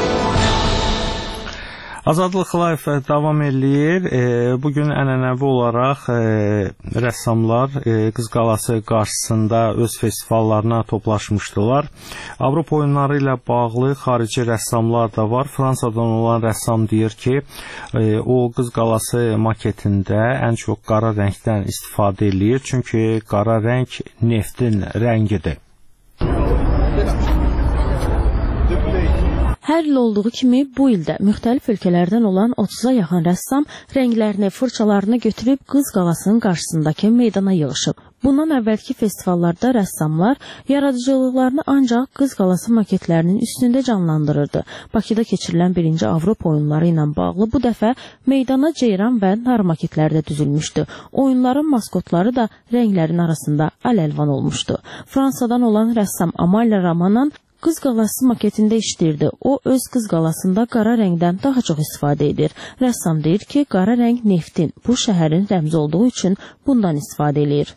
Azadlıq Live davam eləyir. E, bugün ənənəvi olaraq e, rəssamlar e, Qız Qalası qarşısında öz festivallarına toplaşmışdılar. Avropa oyunları ilə bağlı xarici rəssamlar da var. Fransadan olan rəssam deyir ki, e, o Qız Qalası maketində ən çox qara rəngdən istifadə eləyir. Çünki qara rəng neftin rəngidir. Hər il olduğu kimi bu ildə müxtəlif ölkələrdən olan otuza yaxın rəssam rənglərini, fırçalarını götürüb Qız Qalasının qarşısındakı meydana yığışıb. Bundan əvvəlki festivallarda rəssamlar yaradıcılıqlarını ancaq Qız Qalası maketlərinin üstündə canlandırırdı. Bakıda keçirilən birinci Avropa oyunları ilə bağlı bu dəfə meydana ceyran və nar maketləri də düzülmüşdü. Oyunların maskotları da rənglərin arasında əl-əlvan olmuşdu. Fransadan olan rəssam Amalia Ramanan Qız Qalası maketində işləyirdi. O, öz Qız Qalasında qara rəngdən daha çox istifadə edir. Rəssam deyir ki, qara rəng neftin, bu şəhərin rəmzi olduğu üçün bundan istifadə edir.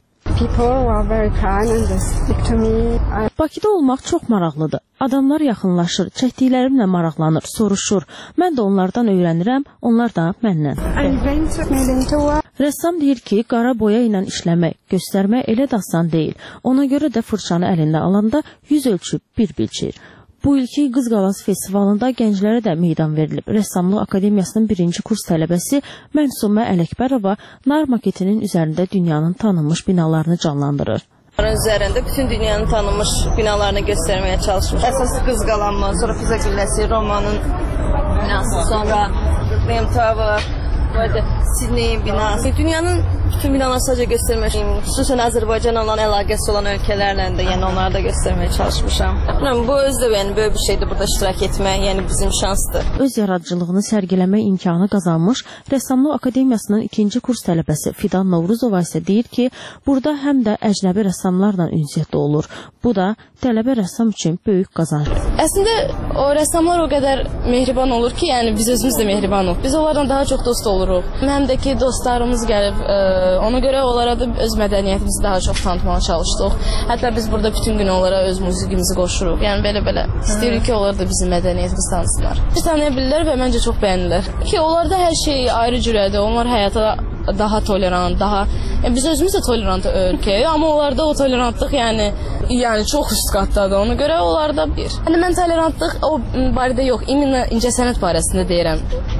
Bakıda olmaq çox maraqlıdır. Adamlar yaxınlaşır, çəkdiklərimlə maraqlanır, soruşur. Mən də onlardan öyrənirəm, onlar da məndən. Rəssam deyir ki, qara boya ilə işləmək, göstərmək elə də asan deyil. Ona görə də fırçanı əlində alanda yüz ölçüb bir bilçir. Bu ilki Qız Qalası festivalında gənclərə də meydan verilib. Rəssamlıq Akademiyasının birinci kurs tələbəsi Mənsumə Ələkbərova nar maketinin üzərində dünyanın tanınmış binalarını canlandırır. Üzərində bütün dünyanın tanınmış binalarını göstərməyə çalışmış. Əsası Qız Qalanma, sonra Pisa Qülləsi, Romanın binası, sonra Rem Tower, Sidneyin binası. Dünyanın bütün binaları sadəcə göstərmək, xüsusən Azərbaycan olan əlaqəsi olan ölkələrlə də, yəni onları da göstərməyə çalışmışam. Bu özü də yəni böyük bir şeydir burada iştirak etmək, yəni bizim şansdır. Öz yaradıcılığını sərgiləmə imkanı qazanmış Rəssamlıq Akademiyasının ikinci kurs tələbəsi Fidan Novruzova isə deyir ki, burada həm də əcnəbi rəssamlarla ünsiyyətdə olur. Bu da tələbə rəssam üçün böyük qazanc. Əslində o rəssamlar o qədər mehriban olur ki, yəni biz özümüz də mehriban oluruq. Biz onlardan daha çox dost oluruq. Həm də ki, dostlarımız gəlib, ə, ona görə onlara da öz mədəniyyətimizi daha çox tanıtmağa çalışdıq. Hətta biz burada bütün gün onlara öz musiqimizi qoşuruq. Yəni belə-belə istəyirik ki, onlar da bizim mədəniyyətimizi tanısınlar. Biz tanıya bilirlər və məncə çox bəyənirlər. Ki, onlarda hər şey ayrı cürədir. Onlar həyata daha tolerant, daha... Yəni, biz özümüz də tolerant ölkəyik, amma onlarda o tolerantlıq yəni, yəni çox üst qatdadır. Ona görə onlarda bir. Yəni, mən tolerantlıq o barədə yox, iminə incəsənət barəsində deyirəm. Yəni.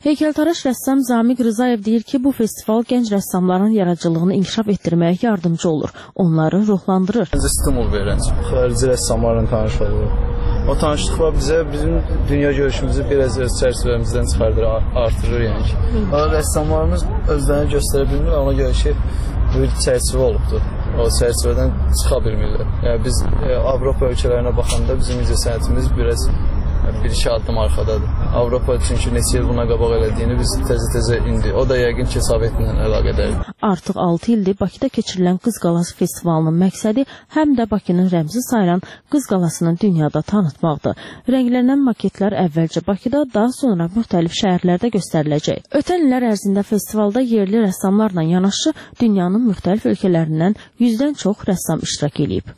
Heykəltaraş rəssam Zamiq Rızayev deyir ki, bu festival gənc rəssamların yaradıcılığını inkişaf etdirməyə yardımcı olur, onları ruhlandırır. Stimul verən, xarici rəssamlarla tanış oluruq. O tanışlıqlar bizə bizim dünya görüşümüzü biraz öz çərçivəmizdən çıxardır, artırır yəni ki. Rəssamlarımız özlərini göstərə bilmir, ona görə ki, bir çərçivə olubdur. O çərçivədən çıxa bilmirlər. Yəni biz e, Avropa ölkələrinə baxanda bizim incəsənətimiz biraz bir iki addım arxadadır. Avropa çünki neçə il buna qabaq elədiyini biz təzə-təzə indi. O da yəqin ki, Sovetlə əlaqədərdir. Artıq altı ildir Bakıda keçirilən Qız Qalası festivalının məqsədi həm də Bakının rəmzi sayılan Qız Qalasını dünyada tanıtmaqdır. Rənglənən maketlər əvvəlcə Bakıda, daha sonra müxtəlif şəhərlərdə göstəriləcək. Ötən illər ərzində festivalda yerli rəssamlarla yanaşı dünyanın müxtəlif ölkələrindən yüzdən çox rəssam iştirak edib.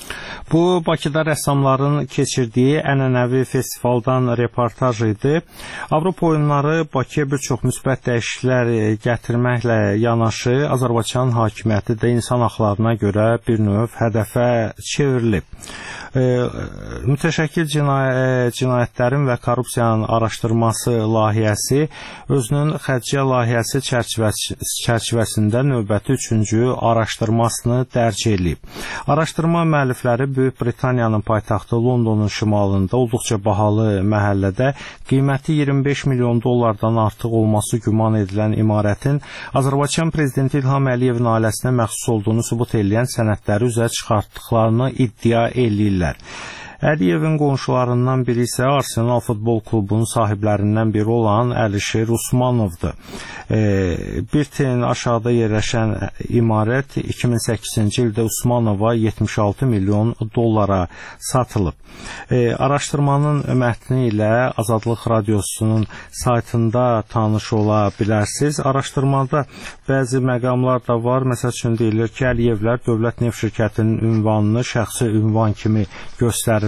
Bu, Bakıda rəssamların keçirdiyi ənənəvi festivaldan reportaj idi. Avropa oyunları Bakıya bir çox müsbət dəyişikliklər gətirməklə yanaşı, Azərbaycan hakimiyyəti də insan haqlarına görə bir növ hədəfə çevrilib. E, mütəşəkkil cinay cinayətlərin və korrupsiyanın araşdırması layihəsi özünün xərciyyə layihəsi çərçivəsi, çərçivəsində növbəti üçüncü araşdırmasını dərc edib. Araşdırma müəllifləri Böyük Britaniyanın paytaxtı Londonun şimalında olduqca bahalı məhəllədə qiyməti iyirmi beş milyon dollardan artıq olması güman edilən imarətin Azərbaycan prezidenti İlham Əliyevin ailəsinə məxsus olduğunu sübut edən sənədləri üzə çıxartdıqlarını iddia edirlər. Əliyevin qonşularından biri isə Arsenal futbol klubunun sahiblərindən biri olan Əlişir Usmanovdur. E, bir ten aşağıda yerləşən imarət iki min səkkizinci ildə Usmanova yetmiş altı milyon dollara satılıb. E, araşdırmanın mətni ilə Azadlıq Radiosunun saytında tanış ola bilərsiniz. Araşdırmada bəzi məqamlar da var. Məsəl üçün deyilir ki, Əliyevlər Dövlət Neft Şirkətinin ünvanını şəxsi ünvan kimi göstərir.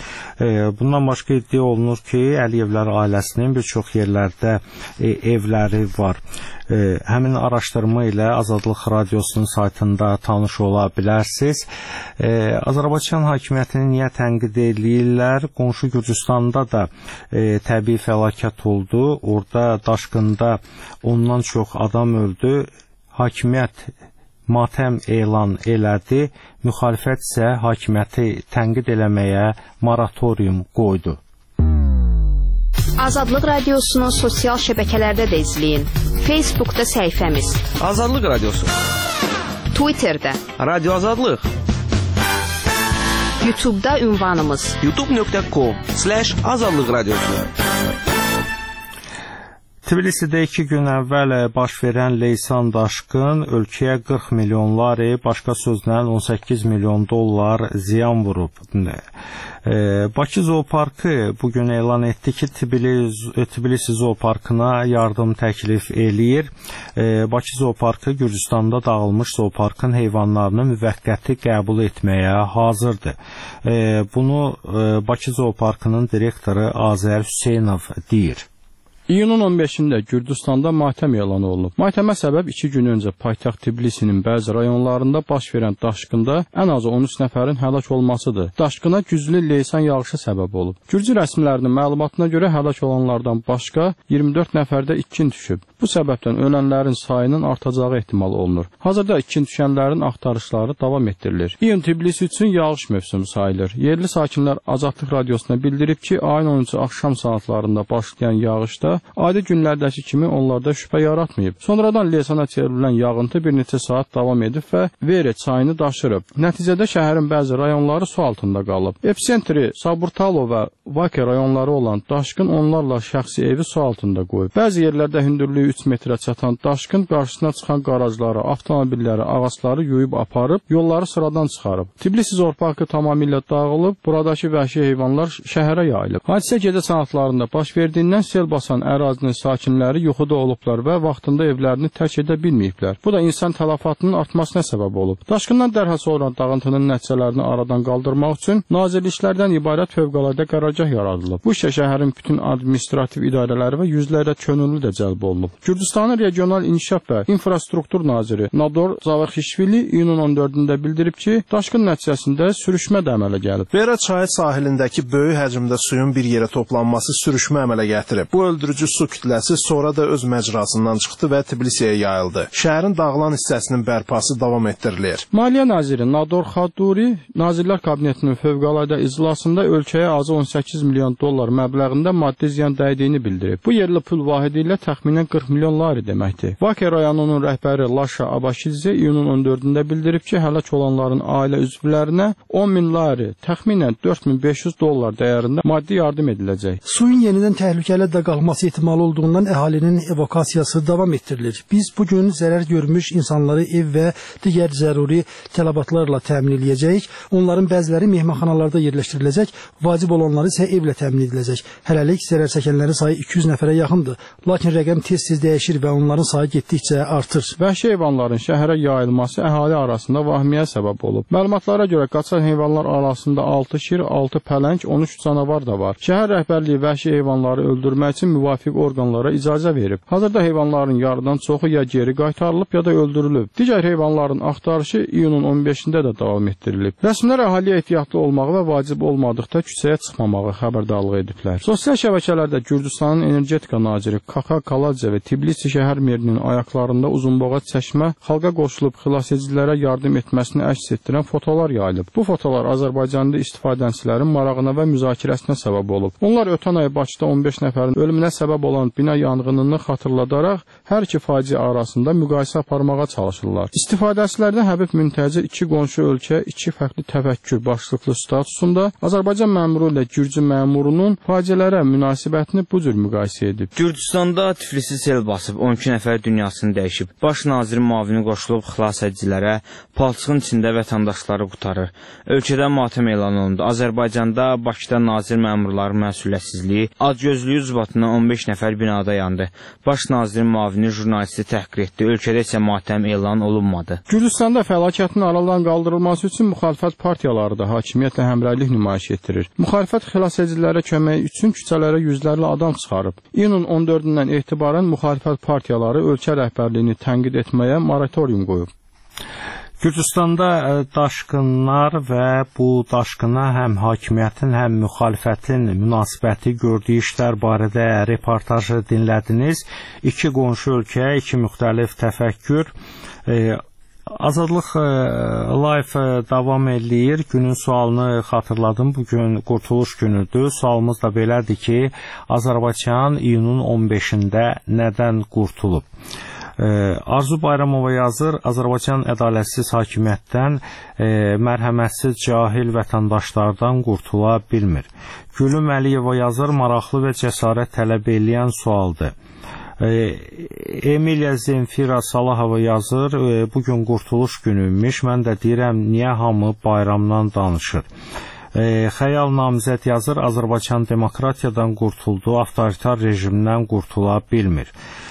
Bundan başqa iddia olunur ki, Əliyevlər ailəsinin bir çox yerlərdə evləri var. Həmin araşdırma ilə Azadlıq Radiosunun saytında tanış ola bilərsiniz. Azərbaycan hakimiyyətini niyə tənqid edirlər? Qonşu Gürcüstanda da təbii fəlakət oldu. Orada daşqında ondan çox adam öldü. Hakimiyyət matəm elan elədi, müxalifət isə hakimiyyəti tənqid eləməyə moratorium qoydu. Azadlıq Radiosunu sosial şəbəkələrdə də izləyin. Facebookda səhifəmiz Azadlıq Radiosu, Twitterdə Radio Azadlıq, YouTube'da ünvanımız youtube nöqtə com slash azadlıq radiosu. Tbilisidə iki gün əvvəl baş verən leysan daşqın ölkəyə qırx milyon lari, başqa sözlə on səkkiz milyon dollar ziyan vurub. Bakı Zooparkı bugün elan etdi ki, Tbilisi Zooparkına yardım təklif eləyir. Bakı Zooparkı Gürcüstanda dağılmış zooparkın heyvanlarını müvəqqəti qəbul etməyə hazırdır. Bunu Bakı Zooparkının direktoru Azər Hüseynov deyir. İyunun on beşində Gürcüstanda matəm elan olunub. Matəmə səbəb iki gün öncə paytaxt Tbilisinin bəzi rayonlarında baş verən daşqında ən azı on üç nəfərin həlak olmasıdır. Daşqına güclü leysan yağışı səbəb olub. Gürcü rəsmilərinin məlumatına görə həlak olanlardan başqa iyirmi dörd nəfərdə itkin düşüb. Bu səbəbdən ölənlərin sayının artacağı ehtimal olunur. Hazırda itkin düşənlərin axtarışları davam etdirilir. İyun Tbilisi üçün yağış mövsümü sayılır. Yerli sakinlər Azadlıq Radiosuna bildirib ki, ayın onuncu axşam saatlarında başlayan yağışda adi günlərdəki kimi onlarda şübhə yaratmayıb. Sonradan leysana çevrilən yağıntı bir neçə saat davam edib və Vere çayını daşırıb. Nəticədə şəhərin bəzi rayonları su altında qalıb. Epsentri, Saburtalo və Vake rayonları olan daşqın onlarla şəxsi evi su altında qoyub. Bəzi yerlərdə hündürlüyü üç metrə çatan daşqın qarşısına çıxan qarajları, avtomobilləri, ağacları yuyub aparıb, yolları sıradan çıxarıb. Tbilisi Zooparkı tamamilə dağılıb, buradakı vəhşi heyvanlar şəhərə yayılıb. Hadisə gecə saatlarında baş verdiyindən sel basan ərazinin sakinləri yuxuda olublar və vaxtında evlərini tərk edə bilməyiblər. Bu da insan tələfatının artmasına səbəb olub. Daşqından dərhal sonra dağıntının nəticələrini aradan qaldırmaq üçün nazirliklərdən ibarət fövqəladə qərargah yaradılıb. Bu işə şəhərin bütün administrativ idarələri və yüzlərlə könüllü də cəlb olunub. Gürcüstanın regional inkişaf və infrastruktur naziri Nador Zavaxişvili iyunun on dördündə bildirib ki, daşqın nəticəsində sürüşmə də əmələ gəlib. Vera çayı sahilindəki böyük həcmdə suyun bir yerə toplanması sürüşmə əmələ gətirib. Bu öldürücü su kütləsi sonra da öz məcrasından çıxdı və Tbilisiyə yayıldı. Şəhərin dağılan hissəsinin bərpası davam etdirilir. Maliyyə naziri Nador Xaduri Nazirlər Kabinetinin fövqəladə iclasında ölkəyə azı on səkkiz milyon dollar məbləğində maddi ziyan dəydiyini bildirib. Bu yerli pul vahidi ilə təxminən qırx milyon lari deməkdir. Vakı rayonunun rəhbəri Laşa Abaşidze iyunun on dördündə bildirib ki, həlak olanların ailə üzvlərinə on min lari, təxminən dörd min beş yüz dollar dəyərində maddi yardım ediləcək. Suyun yenidən təhlükəli də qalması ehtimalı olduğundan əhalinin evakasiyası davam etdirilir. Biz bugün zərər görmüş insanları ev və digər zəruri tələbatlarla təmin edəcəyik. Onların bəziləri mehmanxanalarda yerləşdiriləcək, vacib olanları isə evlə təmin ediləcək. Hələlik zərər çəkənlərin sayı iki yüz nəfərə yaxındır. Lakin rəqəm tez-tez dəyişir və onların sayı getdikcə artır. Vəhşi heyvanların şəhərə yayılması əhali arasında vahmiyə səbəb olub. Məlumatlara görə qaçan heyvanlar arasında altı şir, altı pələng, on üç canavar da var. Şəhər rəhbərliyi vəhşi heyvanları öldürmək üçün müvafiq orqanlara icazə verib. Hazırda heyvanların yarıdan çoxu ya geri qaytarılıb ya da öldürülüb. Digər heyvanların axtarışı iyunun on beşində də davam etdirilib. Rəsmilər əhaliyə ehtiyatlı olmağı və vacib olmadıqda küçəyə çıxmamağı xəbərdarlıq ediblər. Sosial şəbəkələrdə Gürcüstanın energetika naziri Kaka Kaladze və Tbilisi şəhər merinin ayaqlarında uzunboğaz çəkmə xalqa qoşulub xilasedicilərə yardım etməsini əks etdirən fotolar yayılıb. Bu fotolar Azərbaycanda istifadəçilərin marağına və müzakirəsinə səbəb olub. Onlar ötən ay Bakıda on beş nəfərin ölümünə səbəb olan bina yanğınını xatırladaraq hər iki faciə arasında müqayisə aparmağa çalışırlar. İstifadəçilərdən Həbib Müntəzir iki qonşu ölkə, iki fərqli təfəkkür başlıqlı statusunda Azərbaycan məmuru ilə Gürcü məmurunun faciələrə münasibətini bu cür müqayisə edib. Gürcüstanda Tiflisi sel basıb on iki nəfər dünyasını dəyişib. Baş nazir müavini qoşulub xilas edicilərə palçığın içində vətəndaşları qutarır. Ölkədə matəm elan olundu. Azərbaycanda Bakıda nazir məmurları məsuliyyətsizliyi, acgözlüyü ucbatından on beş nəfər binada yandı. Baş nazir müavini jurnalisti təhqir etdi. Ölkədə isə matəm elan olunmadı. Gürcüstanda fəlakətin aradan qaldırılması üçün müxalifət partiyaları da hakimiyyətlə həmrəylik nümayiş etdirir. Müxalifət xilas edicilərə kömək üçün küçələrə yüzlərlə adam çıxarıb. İyunun on dördündən etibarən müxalifət partiyaları ölkə rəhbərliyini tənqid etməyə moratorium qoyub. Gürcüstanda daşqınlar və bu daşqına həm hakimiyyətin, həm müxalifətin münasibəti, gördüyü işlər barədə reportajı dinlədiniz. İki qonşu ölkə, iki müxtəlif təfəkkür. E, Azadlıq Live davam eləyir. Günün sualını xatırladım. Bugün Qurtuluş günüdür. Sualımız da belədir ki, Azərbaycan iyunun on beşində nədən qurtulub? Arzu Bayramova yazır, Azərbaycan ədalətsiz hakimiyyətdən, e, mərhəmətsiz cahil vətəndaşlardan qurtula bilmir. Gülüm Əliyeva yazır, maraqlı və cəsarət tələb eləyən sualdır. E, Emiliya Zemfira Salahova yazır, e, bugün qurtuluş günüymüş, mən də deyirəm, niyə hamı bayramdan danışır? E, Xəyal Namizəd yazır, Azərbaycan demokratiyadan qurtuldu, avtoritar rejimdən qurtula bilmir.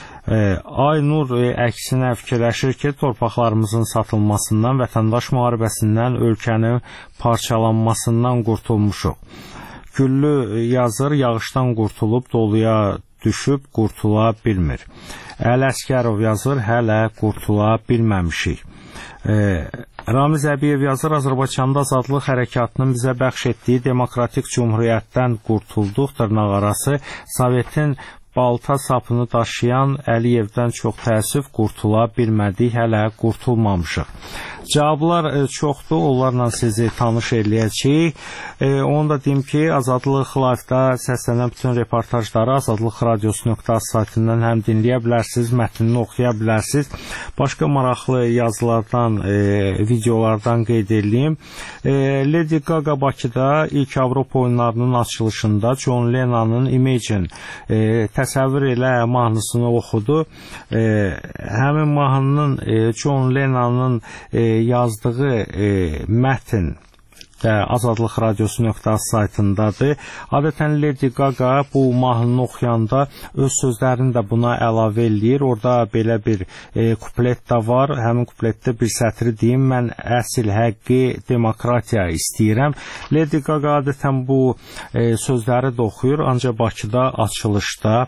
Aynur əksinə fikirləşir ki, torpaqlarımızın satılmasından, vətəndaş müharibəsindən, ölkənin parçalanmasından qurtulmuşuq. Güllü yazır, yağışdan qurtulub doluya düşüb qurtula bilmir. Əli Əskərov yazır, hələ qurtula bilməmişik. E, Ramiz Əbiyev yazır, Azərbaycanda azadlıq hərəkatının bizə bəxş etdiyi demokratik cumhuriyyətdən qurtulduq, dırnaqarası Sovetin balta sapını daşıyan Əliyevdən çox təəssüf, qurtula bilmədik, hələ qurtulmamışıq. Cavablar e, çoxdur, onlarla sizi tanış eləyəcəyik. E, onu da deyim ki, Azadlıq Live-da səslənən bütün reportajları azadlıq radiosu nöqtə az saytından həm dinləyə bilərsiniz, mətnini oxuya bilərsiniz. Başqa maraqlı yazılardan, e, videolardan qeyd edeyim. E, Lady Gaga Bakıda ilk Avropa oyunlarının açılışında John Lennon'ın Imagine e, təsəvvür elə mahnısını oxudu. E, həmin mahnının e, John Lennon'ın e, yazdığı e, mətn də Azadlıq Radiosu nöqtə az saytındadır. Adətən Lady Gaga bu mahnını oxuyanda öz sözlərini də buna əlavə eləyir. Orada belə bir e, kuplet də var. Həmin kupletdə bir sətri deyim, mən əsl həqqi demokratiya istəyirəm. Lady Gaga adətən bu e, sözləri də oxuyur, ancaq Bakıda açılışda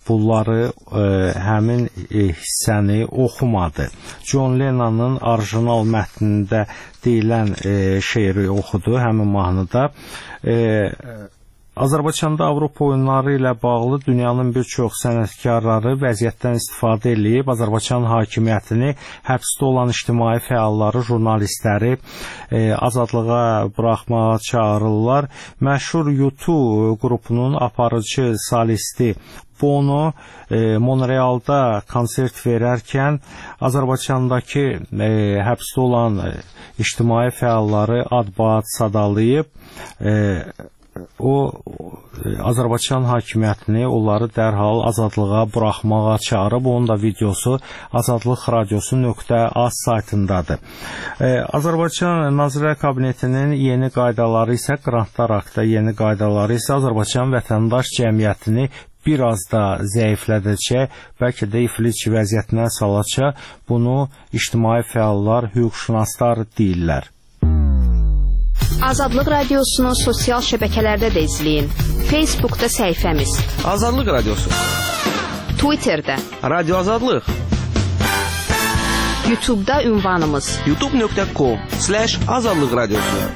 bunları e, həmin e, hissəni oxumadı. John Lennon'ın orijinal mətnində deyilən e, şeiri oxudu həmin mahnıda. E, Azərbaycanda Avropa oyunları ilə bağlı dünyanın bir çox sənətkarları vəziyyətdən istifadə edib Azərbaycan hakimiyyətini, həbsdə olan ictimai fəalları, jurnalistləri e, azadlığa buraxmağa çağırırlar. Məşhur U iki qrupunun aparıcı solisti Bono e, Montrealda konsert verərkən Azərbaycandakı e, həbsdə olan e, ictimai fəalları ad-baad sadalayıb, e, o Azərbaycan hakimiyyətini onları dərhal azadlığa buraxmağa çağırıb. Onun da videosu azadlıq radiosu nöqtə az saytındadır. Ee, Azərbaycan Nazirlər Kabinetinin yeni qaydaları isə, Qrantlar Aktda yeni qaydaları isə Azərbaycan vətəndaş cəmiyyətini biraz da zəiflədəcək, bəlkə də iflic vəziyyətinə salacaq. Bunu ictimai fəallar, hüquqşünaslar deyirlər. Azadlıq Radiosunu sosial şəbəkələrdə də izləyin. Facebookda səhifəmiz Azadlıq Radiosu, Twitterdə Radio Azadlıq, YouTube'da ünvanımız youtube nöqtə com slash azadlıq radiosu.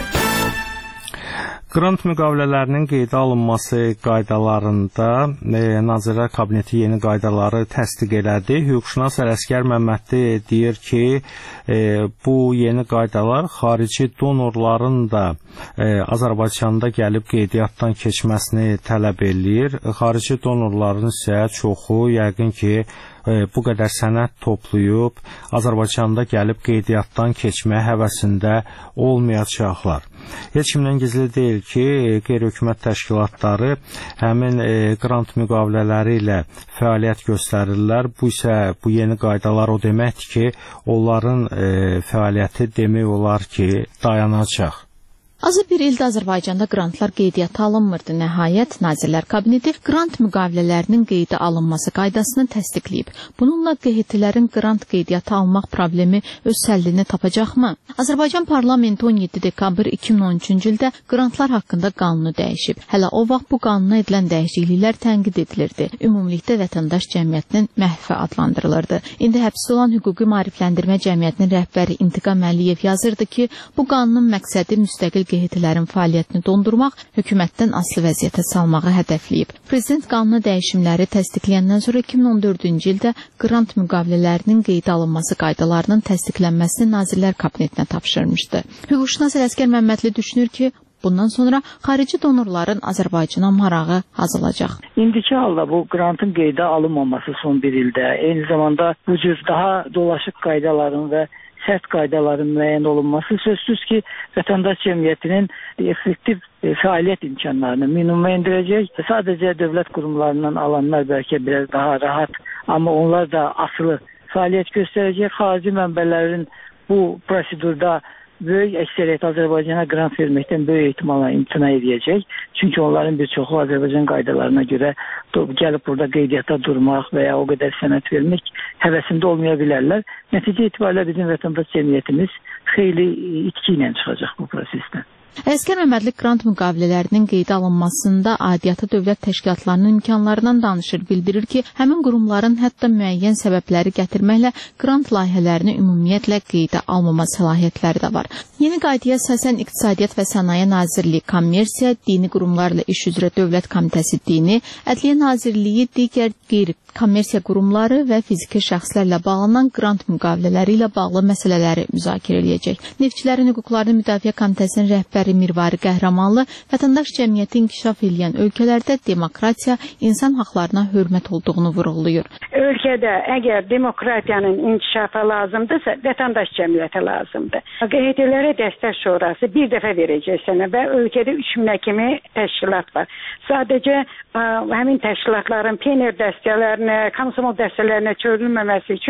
Qrant müqavilələrinin qeydə alınması qaydalarında e, Nazirlər Kabineti yeni qaydaları təsdiq elədi. Hüquqşünas Ələsgər Məmmədli deyir ki, e, bu yeni qaydalar xarici donorların da e, Azərbaycanda gəlib qeydiyyatdan keçməsini tələb eləyir. Xarici donorların isə çoxu yəqin ki, e, bu qədər sənəd toplayıb Azərbaycanda gəlib qeydiyyatdan keçməyə həvəsində olmayacaqlar. Heç kimdən gizli deyil ki, qeyri-hökumət təşkilatları həmin e, qrant müqavilələri ilə fəaliyyət göstərirlər. Bu isə bu yeni qaydalar o deməkdir ki, onların e, fəaliyyəti demək olar ki, dayanacaq. Azı bir ildə Azərbaycanda qrantlar qeydiyyata alınmırdı. Nəhayət, Nazirlər Kabineti qrant müqavilələrinin qeydə alınması qaydasını təsdiqləyib. Bununla Q H T-lərin qrant qeydiyyata almaq problemi öz həllini tapacaqmı? Azərbaycan Parlamenti on yeddi dekabr iki min on üçüncü ildə qrantlar haqqında qanunu dəyişib. Hələ o vaxt bu qanuna edilən dəyişikliklər tənqid edilirdi. Ümumilikdə vətəndaş cəmiyyətinin məhvi adlandırılırdı. İndi həbsdə olan hüquqi maarifləndirmə cəmiyyətinin rəhbəri İntiqam Əliyev yazırdı ki, bu qanunun məqsədi müstəqil Q H T-lərin fəaliyyətini dondurmaq, hökumətdən asılı vəziyyətə salmağı hədəfləyib. Prezident qanuna dəyişimləri təsdiqləyəndən sonra iki min on dördüncü ildə qrant müqavilələrinin qeydə alınması qaydalarının təsdiqlənməsini Nazirlər Kabinetinə tapşırmışdı. Hüquqşünas Ələsgər Məmmədli düşünür ki, bundan sonra xarici donorların Azərbaycana marağı azalacaq. İndiki halda bu qrantın qeydə alınmaması son bir ildə, eyni zamanda bu cür daha dolaşıq qaydaların və sərt qaydaların müəyyən olunması sözsüz ki, vətəndaş cəmiyyətinin effektiv fəaliyyət imkanlarını minimuma endirəcək. Sadəcə dövlət qurumlarından alanlar bəlkə biraz daha rahat, amma onlar da asılı fəaliyyət göstərəcək. Xarici mənbələrin bu prosedurda böyük əksəriyyət Azərbaycana qrant verməkdən böyük ehtimalla imtina edəcək. Çünki onların bir çoxu Azərbaycan qaydalarına görə gəlib burada qeydiyyata durmaq və ya o qədər sənəd vermək həvəsində olmaya bilərlər. Nəticə itibarilə bizim vətəndaş cəmiyyətimiz xeyli itki ilə çıxacaq bu prosesdən. Ələsgər Məmmədli qrant müqavilələrinin qeydə alınmasında aidiyyatı dövlət təşkilatlarının imkanlarından danışır. Bildirir ki, həmin qurumların hətta müəyyən səbəbləri gətirməklə qrant layihələrini ümumiyyətlə qeydə almama səlahiyyətləri də var. Yeni qaydaya əsasən İqtisadiyyat və Sənaye Nazirliyi, Kommersiya, Dini Qurumlarla İş üzrə Dövlət Komitəsi Dini, Ədliyyə Nazirliyi, digər qeyri-kommersiya qurumları və fiziki şəxslərlə bağlanan qrant müqavilələri ilə bağlı məsələləri müzakirə edəcək. Neftçilərin hüquqlarını müdafiə komitəsinin rəhbəri Mirvari Qəhrəmanlı vətəndaş cəmiyyəti inkişaf edən ölkələrdə demokratiya, insan haqlarına hörmət olduğunu vurğulayır. Ölkədə əgər demokratiyanın inkişafı lazımdırsa, vətəndaş cəmiyyəti lazımdır. Q H T-lərə dəstək şurası bir dəfə verəcək sənə və ölkədə üç minə kimi təşkilat var. Sadəcə həmin təşkilatların pioner dəstələrinə, komsomol dəstələrinə çörülməməsi üçün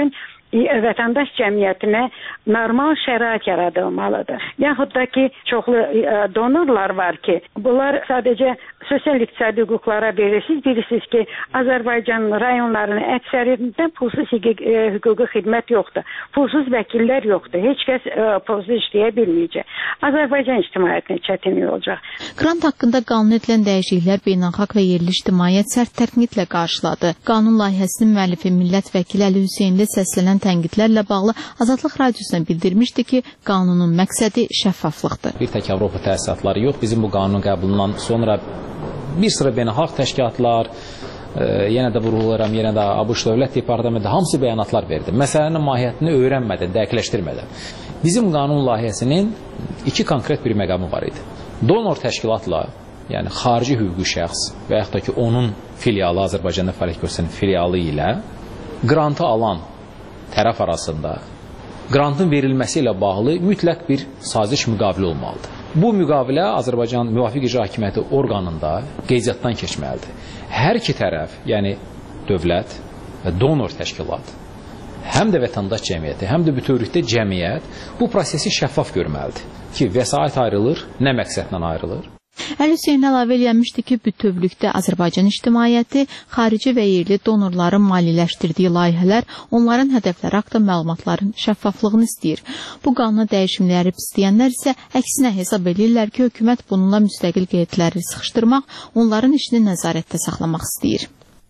vətəndaş cəmiyyətinə normal şərait yaradılmalıdır. Yaxud da ki, çoxlu donorlar var ki, bunlar sadəcə sosial-iqtisadi hüquqlara verirsiniz. Bilirsiniz ki, Azərbaycan rayonlarının əksəriyyətində pulsuz hüquqi xidmət yoxdur. Pulsuz vəkillər yoxdur. Heç kəs pulsuz işləyə bilməyəcək. Azərbaycan ictimaiyyətinə çətinlik olacaq. Qrant haqqında qanun edilən dəyişikliklər beynəlxalq və yerli ictimaiyyət sərt tənqidlə qarşıladı. Qanun layihəsinin müəllifi millət vəkili Əli Hüseynli səslənən tənqidlərlə bağlı Azadlıq Radiosuna bildirmişdi ki, qanunun məqsədi şəffaflıqdır. Bir tək Avropa təsisatları yox, bizim bu qanunun qəbulundan sonra bir sıra beynəlxalq təşkilatlar, e, yenə də vurğularam, yenə də ABŞ Dövlət Departamenti hamısı bəyanatlar verdi. Məsələnin mahiyyətini öyrənmədən, dəqiqləşdirmədən. Bizim qanun layihəsinin iki konkret bir məqamı var idi. Donor təşkilatla, yəni xarici hüquqi şəxs və yaxud da ki, onun filialı, Azərbaycanda fəaliyyət göstərən filialı ilə qrantı alan tərəf arasında qrantın verilməsi ilə bağlı mütləq bir saziş müqavilə olmalıdır. Bu müqavilə Azərbaycan Müvafiq İcra Hakimiyyəti orqanında qeydiyyatdan keçməlidir. Hər iki tərəf, yəni dövlət və donor təşkilat, həm də vətəndaş cəmiyyəti, həm də bütövlükdə cəmiyyət bu prosesi şəffaf görməlidir ki, vəsait ayrılır, nə məqsədlə ayrılır? Əli Hüseyn əlavə eləmişdi ki, bütövlükdə Azərbaycan ictimaiyyəti xarici və yerli donorların maliyyələşdirdiyi layihələr onların hədəfləri haqqında məlumatların şəffaflığını istəyir. Bu qanuna dəyişimləri istəyənlər isə əksinə hesab edirlər ki, hökumət bununla müstəqil qeydləri sıxışdırmaq, onların işini nəzarətdə saxlamaq istəyir.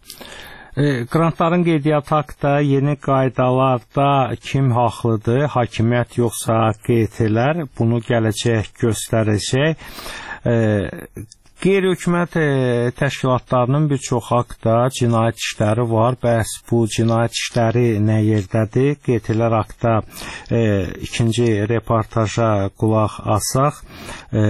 Qrantların qeydiyyatı haqqında yeni qaydalarda kim haqlıdır, hakimiyyət yoxsa qeydlər, bunu gələcək göstərəcək. Qeyri-hökumət təşkilatlarının bir çox haqda cinayət işləri var. Bəs bu cinayət işləri nə yerdədir? Qeytilər haqda e, ikinci reportaja qulaq asaq. E,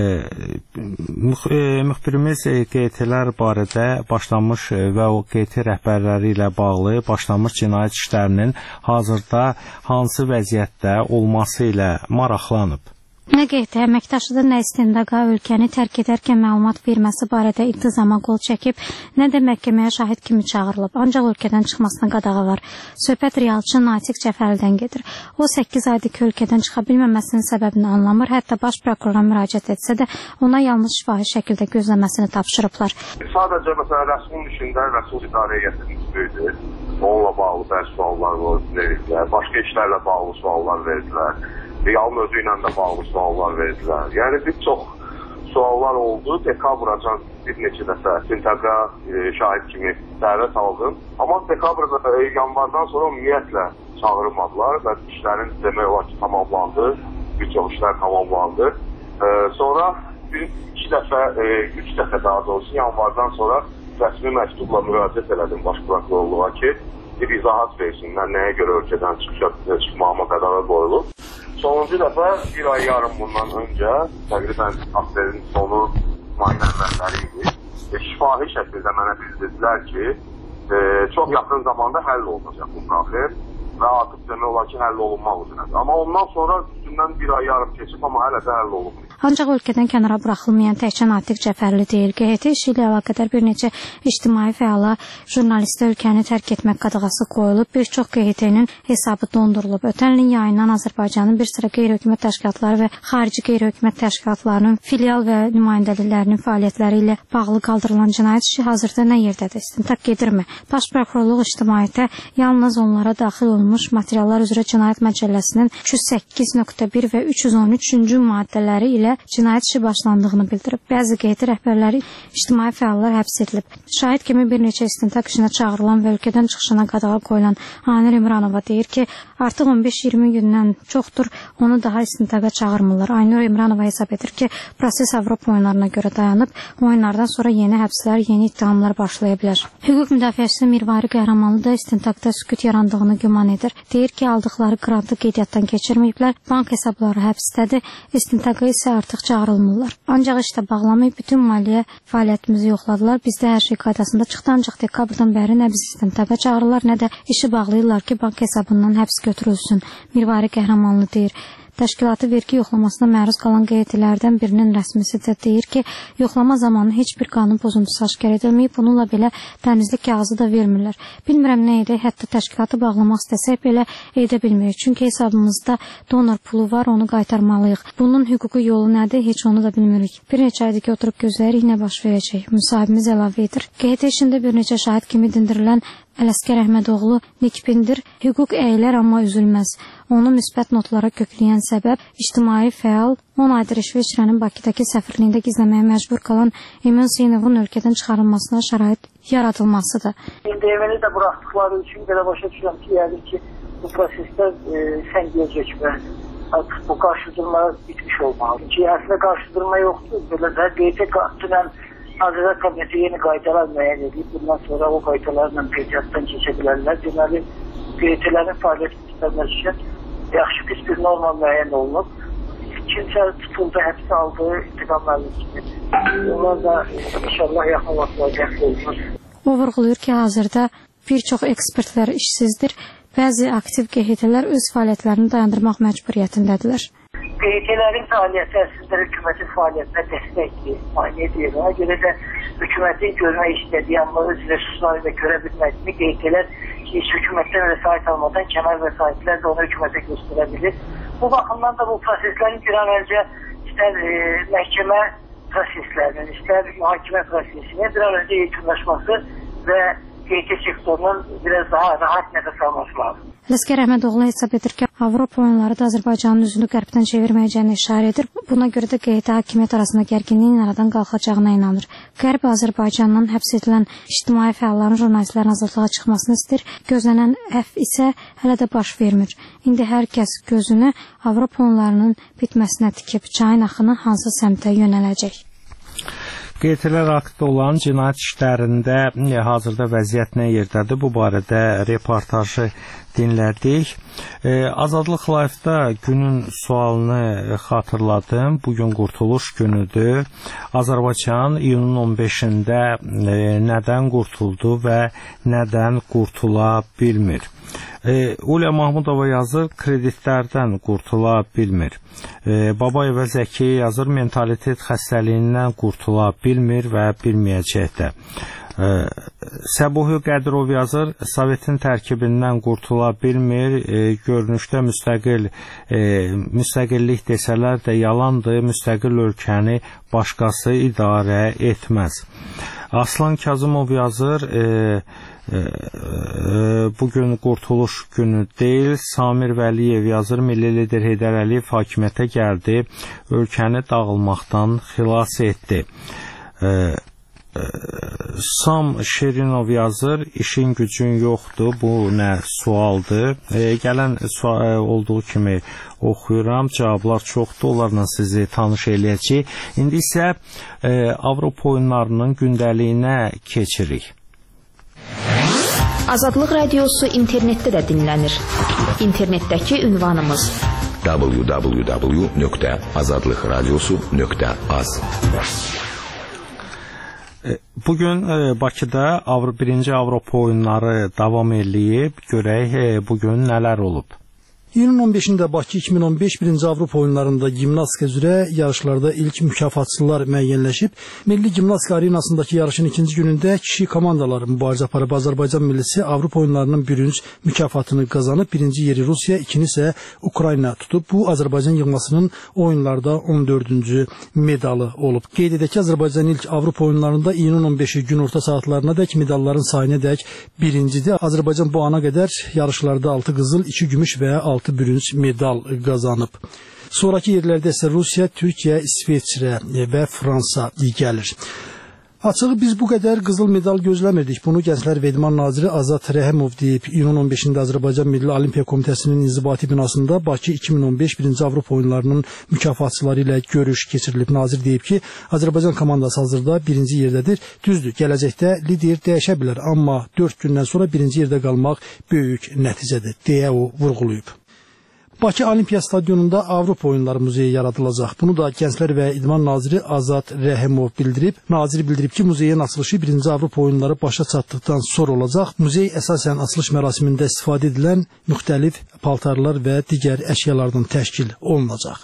müx e, müxbirimiz qeytilər barədə başlanmış və o qeyti rəhbərləri ilə bağlı başlanmış cinayət işlərinin hazırda hansı vəziyyətdə olması ilə maraqlanıb. Nə qeyti əməkdaşıdır, nə istindaqa ölkəni tərk edərkən məlumat verməsi barədə iltizama qol çəkib, nə də məhkəməyə şahid kimi çağırılıb. Ancaq ölkədən çıxmasına qadağı var. Söhbət realçı Natiq Cəfərlidən gedir. O səkkiz aydır ki, ölkədən çıxa bilməməsinin səbəbini anlamır. Hətta baş prokurora müraciət etsə də ona yalnız şifahi şəkildə gözləməsini tapşırıblar. Sadəcə məsələn rəsmin işində rəsul idarə heyətinin üzvüydür. Onunla bağlı bəzi suallar verdilər. Başqa işlərlə bağlı suallar verdilər. Realın özü ilə də bağlı suallar verdilər. Yəni bir çox suallar oldu. Dekabracan bir neçə dəfə sintaqa e, şahid kimi dəvət aldım. Amma dekabrda e, yanvardan sonra ümumiyyətlə çağırmadılar və işlərin demək olar ki tamamlandı. Bir çox işlər tamamlandı. E, sonra bir iki dəfə, e, üç dəfə daha doğrusu yanvardan sonra rəsmi məktubla müraciət elədim baş prokurorluğa ki, bir izahat versinlər, nəyə görə ölkədən çıxışa çıxmağıma qədara qoyulub. Sonuncu dəfə bir ay yarım bundan öncə, təqribən aprelin sonu mayın əvvəlləri idi. E, şifahi şəkildə mənə bildirdilər ki, e, çox yaxın zamanda həll olunacaq bu problem və artıq demək olar ki, həll olunmaq üzrədir. Amma ondan sonra üstündən bir ay yarım keçib, amma hələ də həll olunmuyor. Ancaq ölkədən kənara buraxılmayan təkcə Natiq Cəfərli deyil. Q H T işi ilə əlaqədar bir neçə ictimai fəala jurnalistə ölkəni tərk etmək qadağası qoyulub. Bir çox Q H T-nin hesabı dondurulub. Ötən ilin yayından Azərbaycanın bir sıra qeyri-hökumət təşkilatları və xarici qeyri-hökumət təşkilatlarının filial və nümayəndəliklərinin fəaliyyətləri ilə bağlı qaldırılan cinayət işi hazırda nə yerdədir? İstintaq gedirmi? Baş prokurorluq ictimaiyyətə yalnız onlara daxil olmuş materiallar üzrə Cinayət Məcəlləsinin üç yüz səkkiz nöqtə bir və üç yüz on üçüncü maddələri ilə cinayət işi başlandığını bildirib. Bəzi Q H T rəhbərləri, ictimai fəallar həbs edilib. Şahid kimi bir neçə istintaq işinə çağırılan və ölkədən çıxışına qadağa qoyulan Aynur İmranova deyir ki, artıq on beş iyirmi gündən çoxdur onu daha istintaqa çağırmırlar. Aynur İmranova hesab edir ki, proses Avropa oyunlarına görə dayanıb, oyunlardan sonra yeni həbslər, yeni ittihamlar başlaya bilər. Hüquq müdafiəçisi Mirvari Qəhrəmanlı da istintaqda sükut yarandığını güman edir. Deyir ki, aldıqları qrantı qeydiyyatdan keçirməyiblər, bank hesabları həbsdədir, istintaqı isə artıq çağırılmırlar. Ancaq işlə bağlamayıb bütün maliyyə fəaliyyətimizi yoxladılar. Bizdə hər şey qaydasında çıxdı, ancaq dekabrdan bəri nə biz istintaqa çağırırlar, nə də işi bağlayırlar ki, bank hesabından həbs götürülsün. Mirvari Qəhrəmanlı deyir. Təşkilatı vergi yoxlamasına məruz qalan qeydilərdən birinin rəsmisi də deyir ki, yoxlama zamanı heç bir qanun pozuntusu aşkar edilməyib, bununla belə təmizlik kağızı da vermirlər. Bilmirəm nə edək, hətta təşkilatı bağlamaq istəsək belə edə bilmirik. Çünki hesabımızda donor pulu var, onu qaytarmalıyıq. Bunun hüquqi yolu nədir, heç onu da bilmirik. Bir neçə aydır ki, oturub gözləyirik, nə baş verəcək. Müsahibimiz əlavə edir. Q H T işində bir neçə şahid kimi dindirilən Ələsgər Əhmədoğlu Nikbindir. Hüquq əyilər, amma üzülməz. Onu müsbət notlara kökləyən səbəb ictimai fəal on aydır İsveçrənin Bakıdakı səfirliyində gizləməyə məcbur qalan Emin Hüseynovun ölkədən çıxarılmasına şərait yaradılmasıdır. İndiyəməni də buraxdıqları üçün belə başa düşürəm ki, yəni ki, bu prosesdə e, səngiyəcək və artıq bu qarşıdurma bitmiş olmalı. Ki, əslində qarşıdurma yoxdur. Belə də Q H T dünən Nazirlər Kabineti yeni qaydalar müəyyən edib. Bundan sonra o qaydalarla qeydiyyatdan keçə bilərlər. Deməli, Q H T'lərin fəaliyyətini istəmək üçün yaxşı pis bir norma müəyyən olunub. Kimsə tutuldu, həbsə aldı, intiqam müəllisi. Onlar da inşallah yaxın vaxtlar qəbul olunur. O vurğulayır ki, hazırda bir çox ekspertlər işsizdir. Bəzi aktiv Q H T'lər öz fəaliyyətlərini dayandırmaq məcburiyyətindədirlər. Q H T'lərin fəaliyyəti əslində hökumətin fəaliyyətinə dəstəkdir, müayinə edir. Ona görə də hökumətin görmək istədiyi, amma öz resursları da görə bilmədiyini Q H T'lər heç hökumətdən vəsait almadan kənar vəsaitlər də onu hökumətə göstərə bilir. Bu baxımdan da bu proseslərin bir an öncə istər e, məhkəmə proseslərinin, istər mühakimə prosesinin bir an öncə yekunlaşması və Q H T sektorunun biraz daha rahat nəfəs alması lazım. Ələsgər Əhmədoğlu hesab edir ki, Avropa oyunları da Azərbaycanın üzünü qərbdən çevirməyəcəyini işarə edir. Buna görə də Q H T hakimiyyət arasında gərginliyin aradan qalxacağına inanır. Qərb Azərbaycandan həbs edilən ictimai fəalların, jurnalistlərin azadlığa çıxmasını istəyir. Gözlənən əfv isə hələ də baş vermir. İndi hər kəs gözünü Avropa oyunlarının bitməsinə tikib, çayın axını hansı səmtə yönələcək? Q H T'lər haqqında olan cinayət işlərində hazırda vəziyyət nə yerdədir? Bu barədə reportajı dinlədik. E, Azadlıq Live-da günün sualını xatırladım. Bugün qurtuluş günüdür. Azərbaycan iyunun on beşində e, nədən qurtuldu və nədən qurtula bilmir? E, Ulya Mahmudova yazır, kreditlərdən qurtula bilmir. E, Babayeva Zəkiyə yazır, mentalitet xəstəliyindən qurtula bilmir və bilməyəcək də. E, Səbuhi Qədirov yazır, Sovetin tərkibindən qurtula bilmir, e, görünüşdə müstəqil e, müstəqillik desələr də yalandır, müstəqil ölkəni başqası idarə etməz. Aslan Kazımov yazır, e, e, e, bugün qurtuluş günü deyil. Samir Vəliyev yazır, milli lider Heydər Əliyev hakimiyyətə gəldi, ölkəni dağılmaqdan xilas etdi. E, e, Sam Şirinov yazır, işin gücün yoxdur, bu nə sualdır. E, gələn sual olduğu kimi oxuyuram, cavablar çoxdur, onlarla sizi tanış eləyəcək. İndi isə e, Avropa oyunlarının gündəliyinə keçirik. Azadlıq Radiosu internetdə də dinlənir. İnternetdəki ünvanımız w w w nöqtə azadlıq radiosu nöqtə az. Bugün e, Bakıda birinci Avropa oyunları davam eləyib. Görək e, bugün nələr olub. İyunun on beşində Bakı iki min on beş birinci Avropa oyunlarında gimnastika üzrə yarışlarda ilk mükafatçılar müəyyənləşib. Milli Gimnastika Arenasındakı yarışın ikinci günündə kişi komandalar mübarizə aparıb. Azərbaycan millisi Avropa oyunlarının bürünc mükafatını qazanıb. Birinci yeri Rusiya, ikinci isə Ukrayna tutub. Bu Azərbaycan yığmasının oyunlarda on dördüncü medalı olub. Qeyd edək ki, Azərbaycan ilk Avropa oyunlarında iyunun on beşi gün orta saatlarına dək medalların sayına dək birincidir. Azərbaycan bu ana qədər yarışlarda altı qızıl, iki gümüş və altı bürünc medal qazanıb. Sonraki yerlərdə isə Rusiya, Türkiyə, İsveçrə və Fransa gəlir. Açığı biz bu qədər qızıl medal gözləmirdik. Bunu Gənclər və İdman naziri Azad Rəhimov deyib. İyunun on beşində Azərbaycan Milli Olimpiya Komitəsinin inzibati binasında Bakı iki min on beş birinci Avropa oyunlarının mükafatçıları ilə görüş keçirilib. Nazir deyib ki, Azərbaycan komandası hazırda birinci yerdədir. Düzdür, gələcəkdə lider dəyişə bilər, amma dörd gündən sonra birinci yerdə qalmaq böyük nəticədir, deyə o vurğulayıb. Bakı Olimpiya Stadionunda Avropa Oyunları Muzeyi yaradılacaq. Bunu da Gənclər və İdman Naziri Azad Rəhimov bildirib. Nazir bildirib ki, muzeyin açılışı birinci Avropa Oyunları başa çatdıqdan sonra olacaq. Muzey əsasən açılış mərasimində istifadə edilən müxtəlif paltarlar və digər əşyalardan təşkil olunacaq.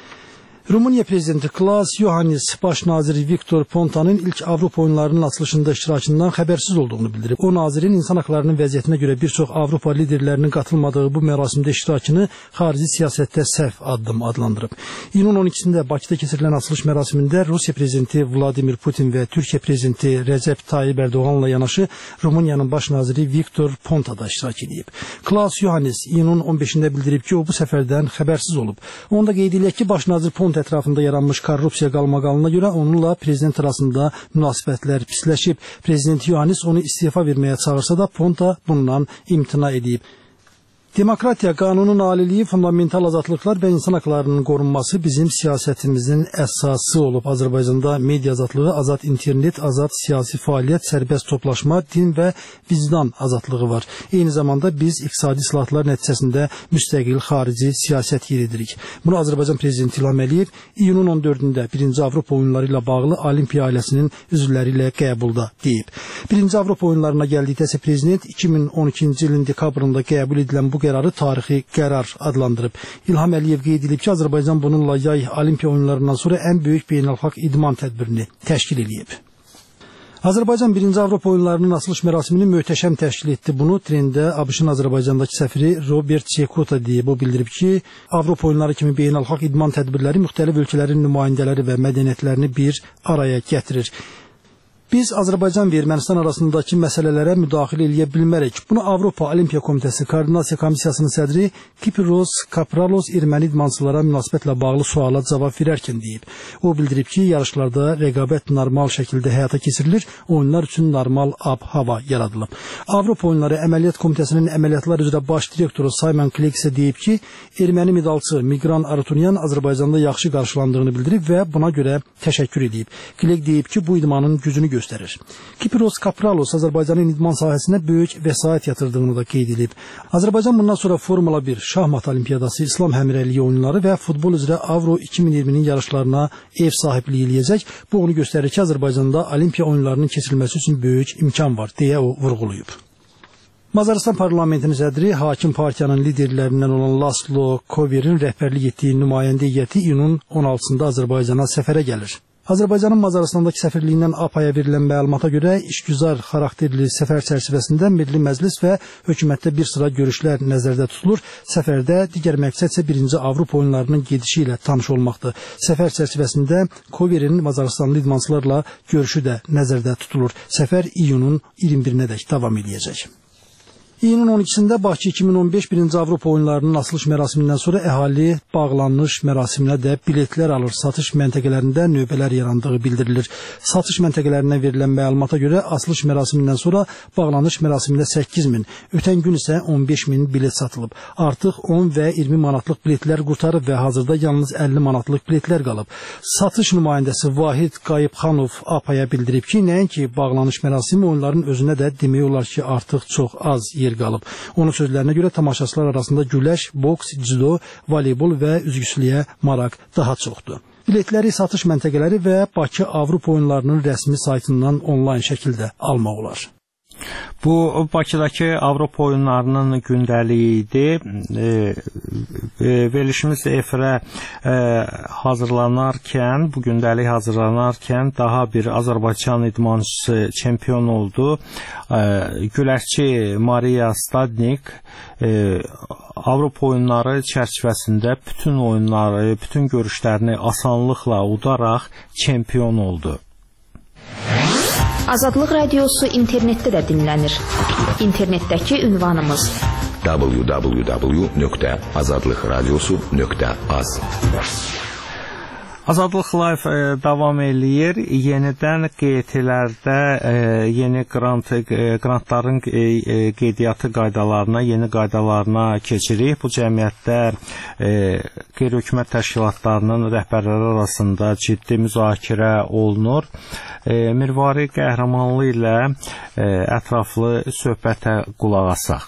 Rumıniya prezidenti Klaus Iohannis baş naziri Viktor Pontanın ilk Avropa oyunlarının açılışında iştirakından xəbərsiz olduğunu bildirib. O nazirin insan haqlarının vəziyyətinə görə bir çox Avropa liderlərinin qatılmadığı bu mərasimdə iştirakını xarici siyasətdə səhv addım adlandırıb. İyunun on ikisində Bakıda keçirilən açılış mərasimində Rusiya prezidenti Vladimir Putin və Türkiyə prezidenti Recep Tayyip Erdoğanla yanaşı Rumıniyanın baş naziri Viktor Ponta da iştirak edib. Klaus Iohannis iyunun on beşində bildirib ki, o bu səfərdən xəbərsiz olub. Onda qeyd edilək ki, baş nazir Ponta ətrafında yaranmış korrupsiya qalmaqalına görə onunla prezident arasında münasibətlər pisləşib. Prezident Iohannis onu istifa verməyə çağırsa da Ponta bundan imtina edib. Demokratiya, qanunun aliliyi, fundamental azadlıqlar və insan haqlarının qorunması bizim siyasətimizin əsası olub. Azərbaycanda media azadlığı, azad internet, azad siyasi fəaliyyət, sərbəst toplaşma, din və vicdan azadlığı var. Eyni zamanda biz iqtisadi islahatlar nəticəsində müstəqil xarici siyasət yeridirik. Bunu Azərbaycan prezidenti İlham Əliyev iyunun on dördündə birinci Avropa oyunları ilə bağlı Olimpiya ailəsinin üzvləri ilə qəbulda deyib. birinci Avropa oyunlarına gəldikdə isə prezident iki min on ikinci ilin dekabrında qəbul edilən bu qərarı tarixi qərar adlandırıb. İlham Əliyev qeyd edib ki, Azərbaycan bununla yay Olimpiya oyunlarından sonra ən böyük beynəlxalq idman tədbirini təşkil edib. Azərbaycan birinci Avropa oyunlarının açılış mərasimini möhtəşəm təşkil etdi. Bunu trendə ABŞ-ın Azərbaycandakı səfiri Robert Çekota deyib. O bildirib ki, Avropa oyunları kimi beynəlxalq idman tədbirləri müxtəlif ölkələrin nümayəndələri və mədəniyyətlərini bir araya gətirir. Biz Azərbaycan və Ermənistan arasındakı məsələlərə müdaxilə eləyə bilmərək. Bunu Avropa Olimpiya Komitəsi Koordinasiya Komissiyasının sədri Kipiros Kapralos erməni idmançılara münasibətlə bağlı suala cavab verərkən deyib. O bildirib ki, yarışlarda rəqabət normal şəkildə həyata keçirilir, oyunlar üçün normal ab-hava yaradılıb. Avropa Oyunları Əməliyyat Komitəsinin əməliyyatlar üzrə baş direktoru Simon Klek isə deyib ki, erməni medalçı Migran Arutunyan Azərbaycanda yaxşı qarşılandığını bildirib və buna görə təşəkkür edib. Klek deyib ki, bu idmanın gücünü göstərir. Kipiros Kapralos Azərbaycanın idman sahəsinə böyük vəsait yatırdığını da qeyd edib. Azərbaycan bundan sonra Formula bir, şahmat olimpiyadası, İslam həmrəyliyi oyunları və futbol üzrə Avro iki min iyirminin yarışlarına ev sahibliyi eləyəcək. Bu onu göstərir ki, Azərbaycanda olimpiya oyunlarının keçirilməsi üçün böyük imkan var, deyə o vurğulayıb. Macaristan parlamentinin sədri hakim partiyanın liderlərindən olan Laslo Koverin rəhbərlik etdiyi nümayəndə heyəti iyunun on altısında Azərbaycana səfərə gəlir. Azərbaycanın Macaristandakı səfirliyindən A P A-ya verilən məlumata görə işgüzar xarakterli səfər çərçivəsində Milli Məclis və hökumətdə bir sıra görüşlər nəzərdə tutulur. Səfərdə digər məqsəd isə birinci Avropa oyunlarının gedişi ilə tanış olmaqdır. Səfər çərçivəsində Koverin Macaristanlı idmançılarla görüşü də nəzərdə tutulur. Səfər iyunun iyirmi birinədək davam edəcək. İyunun on ikisində Bakı iki min on beş birinci Avropa oyunlarının açılış mərasimindən sonra əhali bağlanış mərasiminə də biletlər alır. Satış məntəqələrində növbələr yarandığı bildirilir. Satış məntəqələrinə verilən məlumata görə açılış mərasimindən sonra bağlanış mərasimində səkkiz min, ötən gün isə on beş min bilet satılıb. Artıq on və iyirmi manatlıq biletlər qurtarıb və hazırda yalnız əlli manatlıq biletlər qalıb. Satış nümayəndəsi Vahid Qayıbxanov A P A-ya bildirib ki, nəinki bağlanış mərasimi oyunların özünə də demək olar ki, artıq çox az yer qalıb. Onun sözlərinə görə tamaşaçılar arasında güləş, boks, judo, voleybol və üzgüçülüyə maraq daha çoxdur. Biletləri satış məntəqələri və Bakı Avropa oyunlarının rəsmi saytından onlayn şəkildə almaq olar. Bu Bakıdakı Avropa oyunlarının gündəliyi idi. E, e, verilişimiz efirə e, hazırlanarkən, bu gündəlik hazırlanarkən daha bir Azərbaycan idmançısı çempion oldu. E, güləşçi Mariya Stadnik e, Avropa oyunları çərçivəsində bütün oyunları, bütün görüşlərini asanlıqla udaraq çempion oldu. Azadlıq Radiosu internetdə də dinlənir. İnternetdəki ünvanımız w w w nöqtə azadlıq radiosu nöqtə az. Azadlıq Live e, davam eləyir. Yenidən Q E T-lərdə e, yeni grant, e, grantların e, e, qeydiyyatı qaydalarına, yeni qaydalarına keçirik. Bu cəmiyyətdə e, qeyri-hökumət təşkilatlarının rəhbərləri arasında ciddi müzakirə olunur. E, Mirvari Qəhrəmanlı ilə e, ətraflı söhbətə qulaq asaq.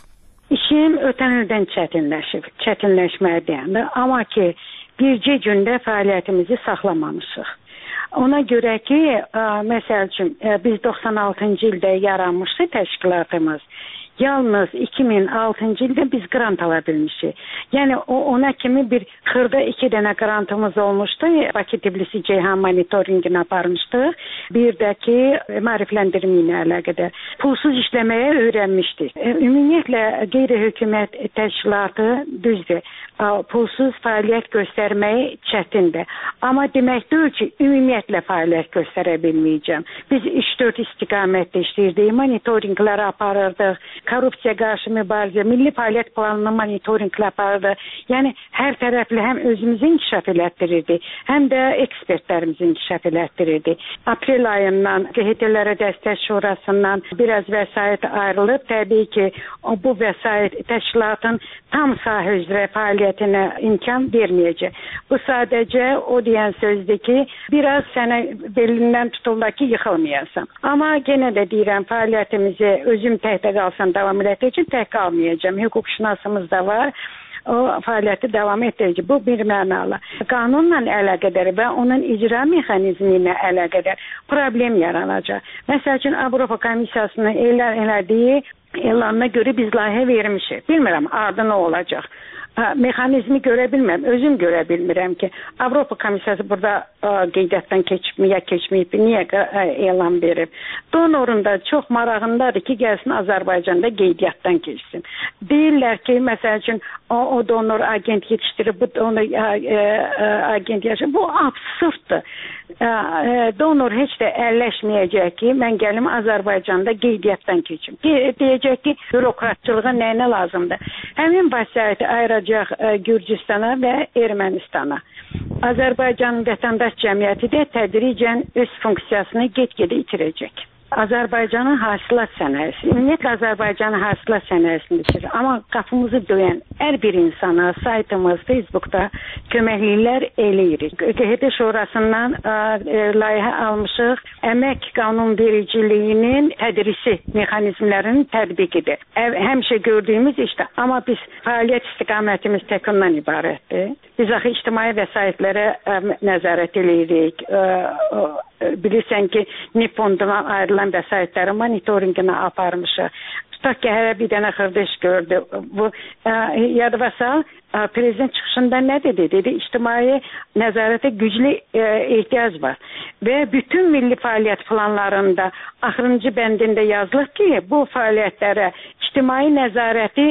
İşim ötən ildən çətinləşib, çətinləşməkdəyəndi. Amma ki, bircə gündə fəaliyyətimizi saxlamamışıq. Ona görə ki, ə, məsəl üçün, ə, biz doxsan altıncı ildə yaranmışdı təşkilatımız. Yalnız iki min altıncı ildə biz grant ala bilmişik. Yəni o, ona kimi bir xırda iki dənə grantımız olmuşdu. Bakı Tbilisi Ceyhan monitoringini aparmışdıq. Bir də ki, maarifləndirmə ilə əlaqədar pulsuz işləməyə öyrənmişdik. Ümumiyyətlə qeyri-hökumət təşkilatı düzdür. Pulsuz fəaliyyət göstərməyi çətindir. Amma demək deyil ki, ümumiyyətlə fəaliyyət göstərə bilməyəcəm. Biz üç dörd istiqamətdə işləyirdik, monitoringlər aparırdıq, korrupsiya qarşı mübarizə, milli fəaliyyət planını monitoringlə aparırdıq. Yəni, hər tərəfli həm özümüzü inkişaf elətdirirdik, həm də ekspertlərimizi inkişaf elətdirirdik. Aprel ayından Q H T-lərə dəstək şurasından biraz vəsait ayrılıb, təbii ki, bu vəsait təşkilatın tam sahə üzrə fəaliyyətinə imkan verməyəcək. Bu sadəcə o deyən sözdür ki, biraz sənə belindən tutulda ki, yıxılmayasan. Amma yenə də deyirəm, fəaliyyətimizi özüm təhdə qalsam davam elətəcək, tək qalmayacağım. Hüquqşünasımız da var. O fəaliyyəti davam etdirəcək. Bu bir mənalı. Qanunla əlaqədar və onun icra mexanizmi ilə əlaqədar problem yaranacaq. Məsəl üçün, Avropa Komissiyasının elan elədiyi elanına görə biz layihə vermişik. Bilmirəm, adı nə olacaq. Mexanizmi görə bilmirəm, özüm görə bilmirəm ki, Avropa Komissiyası burada ə, qeydiyyatdan keçib, niyə keçməyib, niyə ə, elan verib. Donorun da çox marağındadır ki, gəlsin Azərbaycanda qeydiyyatdan keçsin. Deyirlər ki, məsəl üçün, o, o donor agent yetişdirib, bu donor ə, ə, agent yetişdirib. Bu absurddur. Ə, ə, donor heç də əlləşməyəcək ki, mən gəlim Azərbaycanda qeydiyyatdan keçim. Deyəcək ki, bürokratçılığa nəyinə lazımdır. Həmin vəsaiti ayıracaq Gürcüstana və Ermənistana. Azərbaycanın vətəndaş cəmiyyəti də tədricən öz funksiyasını get-gedə itirəcək. Azərbaycanın hasilat sənayesi, ümumiyyətlə Azərbaycanın hasilat sənayesini bitirir. Amma qapımızı döyən hər bir insana saytımız, Facebookda köməkliklər eləyirik. Q H T Şurasından ə, ə, layihə almışıq, əmək qanunvericiliyinin tədrisi mexanizmlərinin tətbiqidir. Həmişə gördüyümüz işdə, amma biz fəaliyyət istiqamətimiz tək ondan ibarətdir. Biz axı ictimai vəsaitlərə ə, nəzarət eləyirik. Ə, ə, bilirsən ki, Nippon-dan ayrılan vəsaitləri monitoringini aparmışıq. Tutaq ki, hər bir dənə xırda iş gördü. Bu, ə, yadıva sal, ə, prezident çıxışında nə dedi? Dedi, ictimai nəzarətə güclü ə, ehtiyac var. Və bütün milli fəaliyyət planlarında axırıncı bəndində yazılır ki, bu fəaliyyətlərə ictimai nəzarəti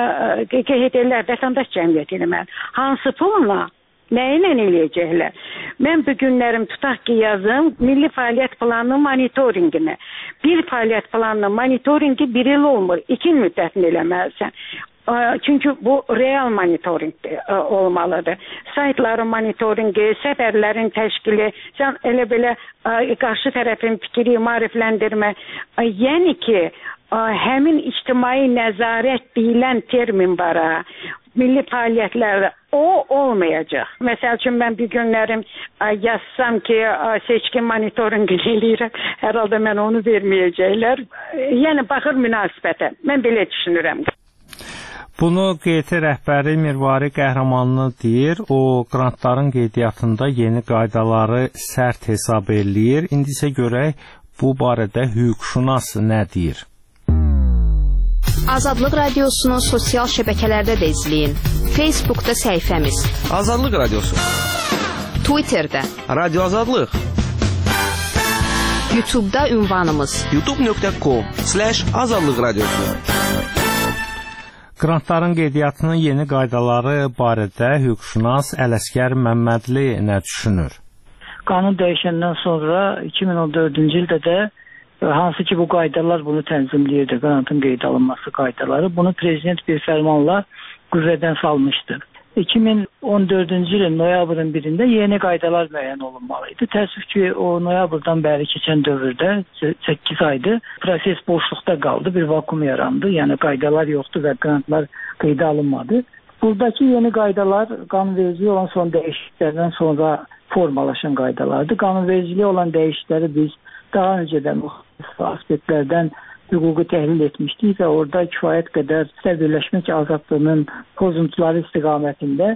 Q H T-lər, vətəndaş cəmiyyəti eləməli. Hansı pulla? Nə ilə eləyəcəklər? Mən bu günlərim tutaq ki, yazım milli fəaliyyət planının monitoringinə. Bir fəaliyyət planının monitoringi bir il olmur, iki il müddətini eləməlisən. Çünki bu real monitoring olmalıdır. Saytların monitoringi, səfərlərin təşkili, sən elə belə qarşı tərəfin fikri maarifləndirmə. Yəni ki, həmin ictimai nəzarət deyilən termin var ha. Milli fəaliyyətlərdə o olmayacaq. Məsəl üçün, mən bir günlərim yazsam ki, seçkin monitoringi eləyirəm, hər halda mən onu verməyəcəklər. Yəni, baxır münasibətə. Mən belə düşünürəm. Bunu Q T rəhbəri Mirvari Qəhrəmanlı deyir. O, qrantların qeydiyyatında yeni qaydaları sərt hesab eləyir. İndi isə görək, bu barədə hüquqşünas nə deyir? Azadlıq Radiosunu sosial şəbəkələrdə də izləyin. Facebookda səhifəmiz Azadlıq Radiosu, Twitterdə Radio Azadlıq, YouTube'da ünvanımız youtube nöqtə com slash azadlıq radiosu. Qrantların qeydiyyatının yeni qaydaları barədə hüquqşünas Ələsgər Məmmədli nə düşünür? Qanun dəyişəndən sonra iki min on dördüncü ildə də hansı ki bu qaydalar bunu tənzimləyirdi, qrantın qeyd alınması qaydaları. Bunu prezident bir fərmanla qüvvədən salmışdı. iki min on dördüncü ilin noyabrın birində yeni qaydalar müəyyən olunmalıydı. Təəssüf ki, o noyabrdan bəri keçən dövrdə səkkiz aydır proses boşluqda qaldı, bir vakum yarandı. Yəni qaydalar yoxdur və qrantlar qeydə alınmadı. Buradakı yeni qaydalar qanunvericiliyi olan son dəyişikliklərdən sonra formalaşan qaydalardır. Qanunvericiliyi olan dəyişiklikləri biz daha öncədən müxtəlif aspektlərdən hüququ təhlil etmişdik və orada kifayət qədər birləşmək azadlığının pozuntuları istiqamətində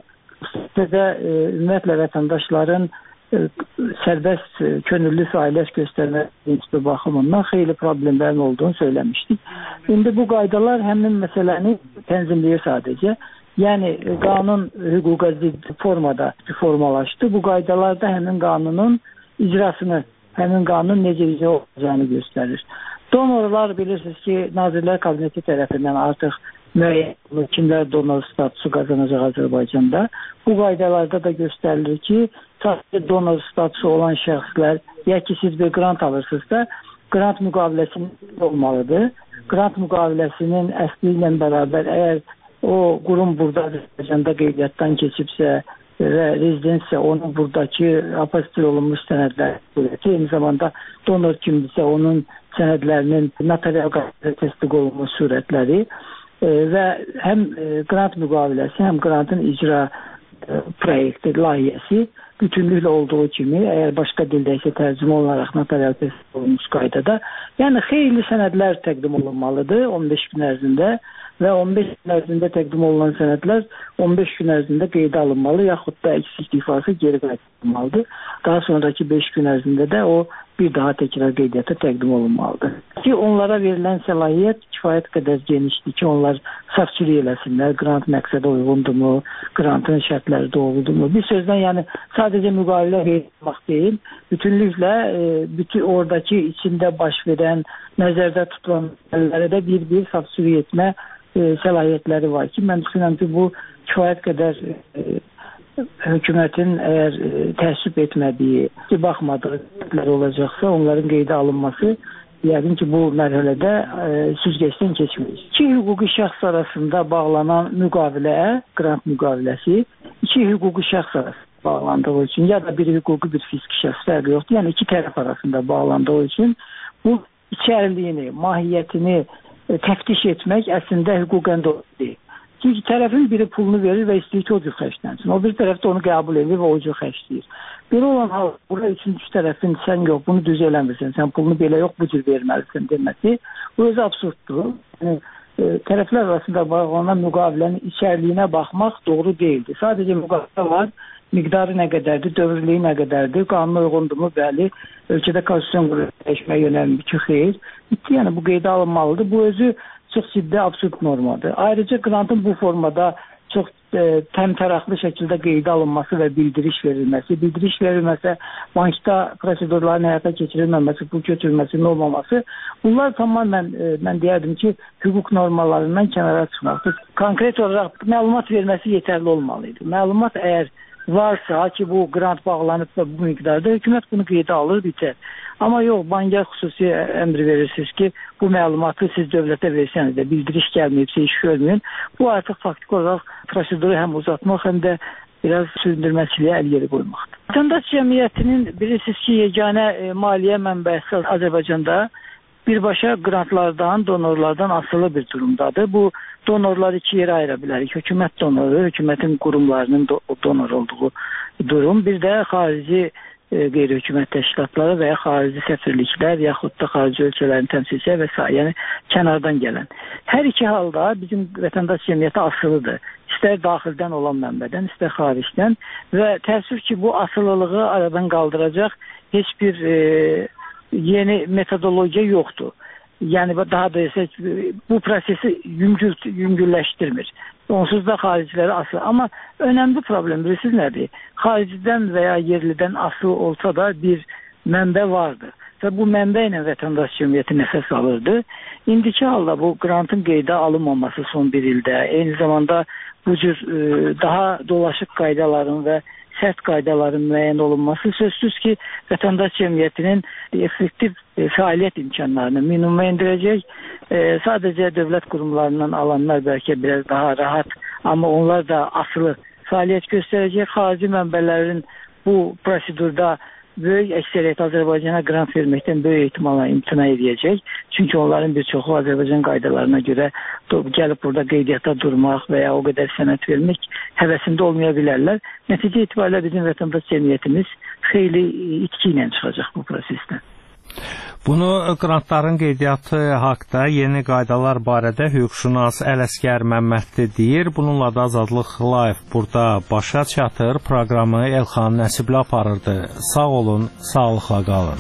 və e, ümumiyyətlə vətəndaşların e, sərbəst e, könüllü fəaliyyət göstərmə prinsipi baxımından xeyli problemlərin olduğunu söyləmişdik. İndi bu qaydalar həmin məsələni tənzimləyir sadəcə. Yəni qanun hüquqa zidd formada formalaşdı. Bu qaydalarda həmin qanunun icrasını, həmin qanun necə icra olacağını göstərir. Donorlar bilirsiniz ki, Nazirlər Kabineti tərəfindən artıq müəyyən kimlər donor statusu qazanacaq Azərbaycanda. Bu qaydalarda da göstərilir ki, sadəcə donor statusu olan şəxslər, ya ki siz bir qrant alırsınızsa, qrant müqaviləsinin olmalıdır. Qrant müqaviləsinin əsli ilə bərabər əgər o qurum burada Azərbaycanda qeydiyyatdan keçibsə və rezidentsə onun buradakı apostil olunmuş sənədlər, eyni zamanda donor kimdirsə onun sənədlərinin notarial qaydada təsdiq olunmuş surətləri e, və həm e, qrant müqaviləsi, həm qrantın icra e, proyekti, layihəsi bütünlüklə olduğu kimi, əgər başqa dildə isə tərcümə olaraq notarial təsdiq olunmuş qaydada, yəni xeyli sənədlər təqdim olunmalıdır on beş gün ərzində və on beş gün ərzində təqdim olunan sənədlər on beş gün ərzində qeydə alınmalı, yaxud da eksiklik ifası geri qaytarılmalıdır. Daha sonraki beş gün ərzində də o bir daha təkrar qeydiyyata təqdim olunmalıdır. Ki onlara verilən səlahiyyət kifayət qədər genişdir ki, onlar safçülük eləsinlər, qrant məqsədə uyğundurmu, qrantın şərtləri doğrudurmu. Bir sözdən yəni sadəcə müqavilə verilmək deyil, bütünlüklə e, bütün oradakı içində baş verən, nəzərdə tutulan məsələlərə də bir-bir safçülük etmə e, səlahiyyətləri var ki, mən düşünürəm ki, bu kifayət qədər e, hökumətin əgər e, təəssüb etmədiyi, ki, baxmadığı olacaqsa, onların qeydə alınması yəqin ki, bu mərhələdə e, süzgeçdən keçməyəcək. İki hüquqi şəxs arasında bağlanan müqaviləyə, qrant müqaviləsi, iki hüquqi şəxs arasında bağlandığı üçün, ya da bir hüquqi bir fiziki şəxs fərqi yoxdur, yəni iki tərəf arasında bağlandığı üçün bu içərliyini, mahiyyətini e, təftiş etmək əslində hüquqən doğru deyil. Çünki tərəfin biri pulunu verir və istəyir ki, o cür xərclənsin. O bir tərəf də onu qəbul edir və o cür xərcləyir. Belə olan hal, burada üçüncü tərəfin sən yox, bunu düz eləmirsən, sən pulunu belə yox, bu cür verməlisən deməsi, bu özü absurddur. Yəni, e, tərəflər arasında bağlanan müqavilənin içərliyinə baxmaq doğru deyildir. Sadəcə müqavilə var, miqdarı nə qədərdir, dövrlüyü nə qədərdir, qanuna uyğundurmu, bəli, ölkədə konstitusiyon quruluşuna yönəlmir ki, xeyr. Bitti, yəni bu qeydə alınmalıdır. Bu özü çox ciddi absurd normadır. Ayrıca qrantın bu formada çox e, təmtəraqlı şəkildə qeydə alınması və bildiriş verilməsi, bildiriş verilməsə, bankda prosedurların həyata keçirilməməsi, pul götürülməsinin olmaması, bunlar tamamən e, mən deyərdim ki, hüquq normalarından kənara çıxmaqdır. Konkret olaraq məlumat verməsi yetərli olmalıydı. Məlumat əgər varsa ki, bu qrant bağlanıb da bu miqdarda, hökumət bunu qeydə alır, bitər. Amma yox, banka xüsusi əmr verirsiniz ki, bu məlumatı siz dövlətə versəniz də, bildiriş gəlməyibsə, iş görməyin. Bu artıq faktik olaraq proseduru həm uzatmaq, həm də biraz süründürməçiliyə əl yeri qoymaqdır. Vətəndaş cəmiyyətinin bilirsiniz ki, yeganə e, maliyyə mənbəsi Azərbaycanda birbaşa qrantlardan, donorlardan asılı bir durumdadır. Bu donorları iki yerə ayıra bilərik. Hökumət donoru, hökumətin qurumlarının do donor olduğu durum. Bir də xarici e, qeyri-hökumət təşkilatları və ya xarici səfirliklər, yaxud da xarici ölkələrin təmsilçiləri və s. yəni kənardan gələn. Hər iki halda bizim vətəndaş cəmiyyəti asılıdır. İstər daxildən olan mənbədən, istər xaricdən və təəssüf ki, bu asılılığı aradan qaldıracaq heç bir e, yeni metodologiya yoxdur. Yəni daha da desək, bu prosesi yüngül, yüngülləşdirmir. Onsuz da xariciləri asılı. Amma önəmli problem bilirsiniz nədir? Xaricdən və ya yerlidən asılı olsa da bir mənbə vardı. Və bu mənbə ilə vətəndaş cəmiyyəti nəfəs alırdı. İndiki halda bu qrantın qeydə alınmaması son bir ildə, eyni zamanda bu cür e, daha dolaşıq qaydaların və sərt qaydaların müəyyən olunması sözsüz ki, vətəndaş cəmiyyətinin effektiv e, fəaliyyət imkanlarını minimuma endirəcək. E, sadəcə dövlət qurumlarından alanlar bəlkə biraz daha rahat, amma onlar da asılı fəaliyyət göstərəcək. Xarici mənbələrin bu prosedurda böyük əksəriyyət Azərbaycana qrant verməkdən böyük ehtimalla imtina edəcək. Çünki onların bir çoxu Azərbaycan qaydalarına görə gəlib burada qeydiyyata durmaq və ya o qədər sənəd vermək həvəsində olmaya bilərlər. Nəticə itibarilə bizim vətəndaş cəmiyyətimiz xeyli itki ilə çıxacaq bu prosesdən. Bunu qrantların qeydiyyatı haqda yeni qaydalar barədə hüquqşünas Ələsgər Məmmədli deyir. Bununla da Azadlıq Live burada başa çatır. Proqramı Elxan Nəsibli aparırdı. Sağ olun, sağlıqla qalın.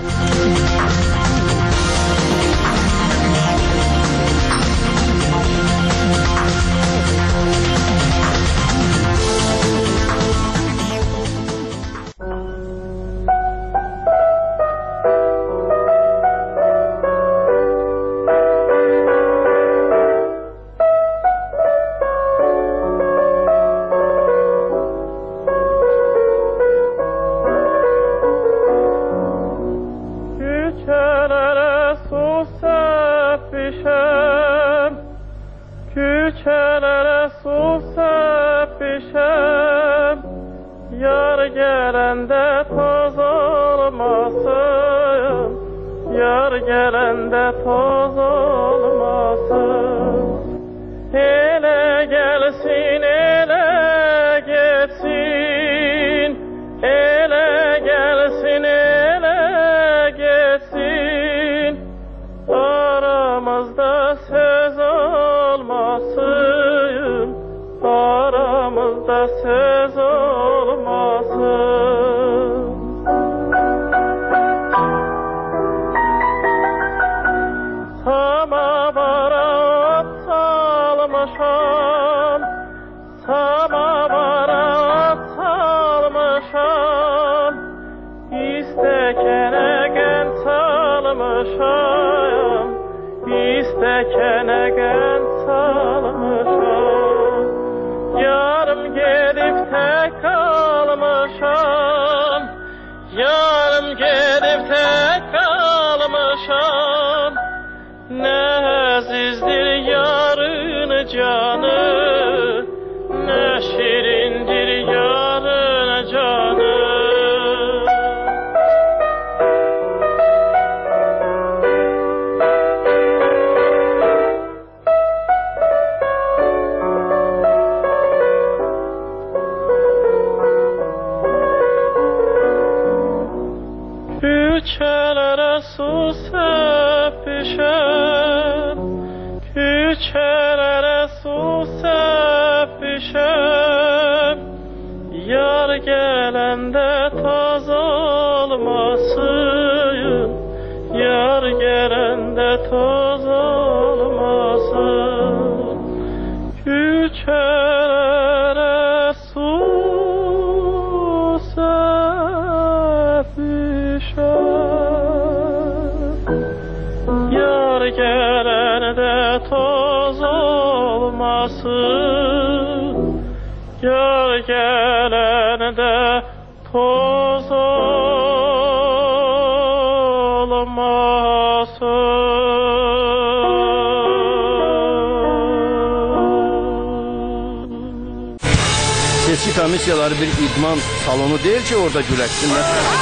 Seçki komissiyaları bir idman salonu değil ki orada güləşsinlər.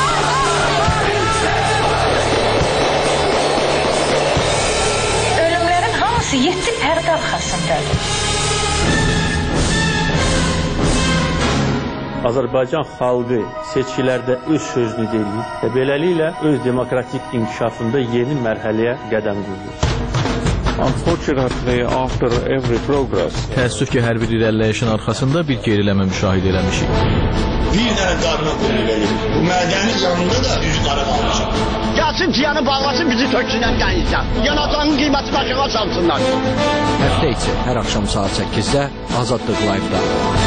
Ölümlərin hamısı yeddi pərdə arxasındadır. Azərbaycan xalqı seçkilərdə öz sözünü deyir və beləliklə öz demokratik inkişafında yeni mərhələyə qədəm qoyur. Unfortunately, after every progress, təəssüf ki, hər bir irəliləyişin arxasında bir geriləmə müşahidə eləmişik. Bir dənə qarına qoyulur elim. Bu mədəni canında da düz qara qalmışam. Gəlsin ciyanı bağlasın, bizi töksünən qənizdən. Yanacağının qiyməti başına çalsınlar. Həftə içi hər axşam saat səkkizdə Azadlıq Live-da.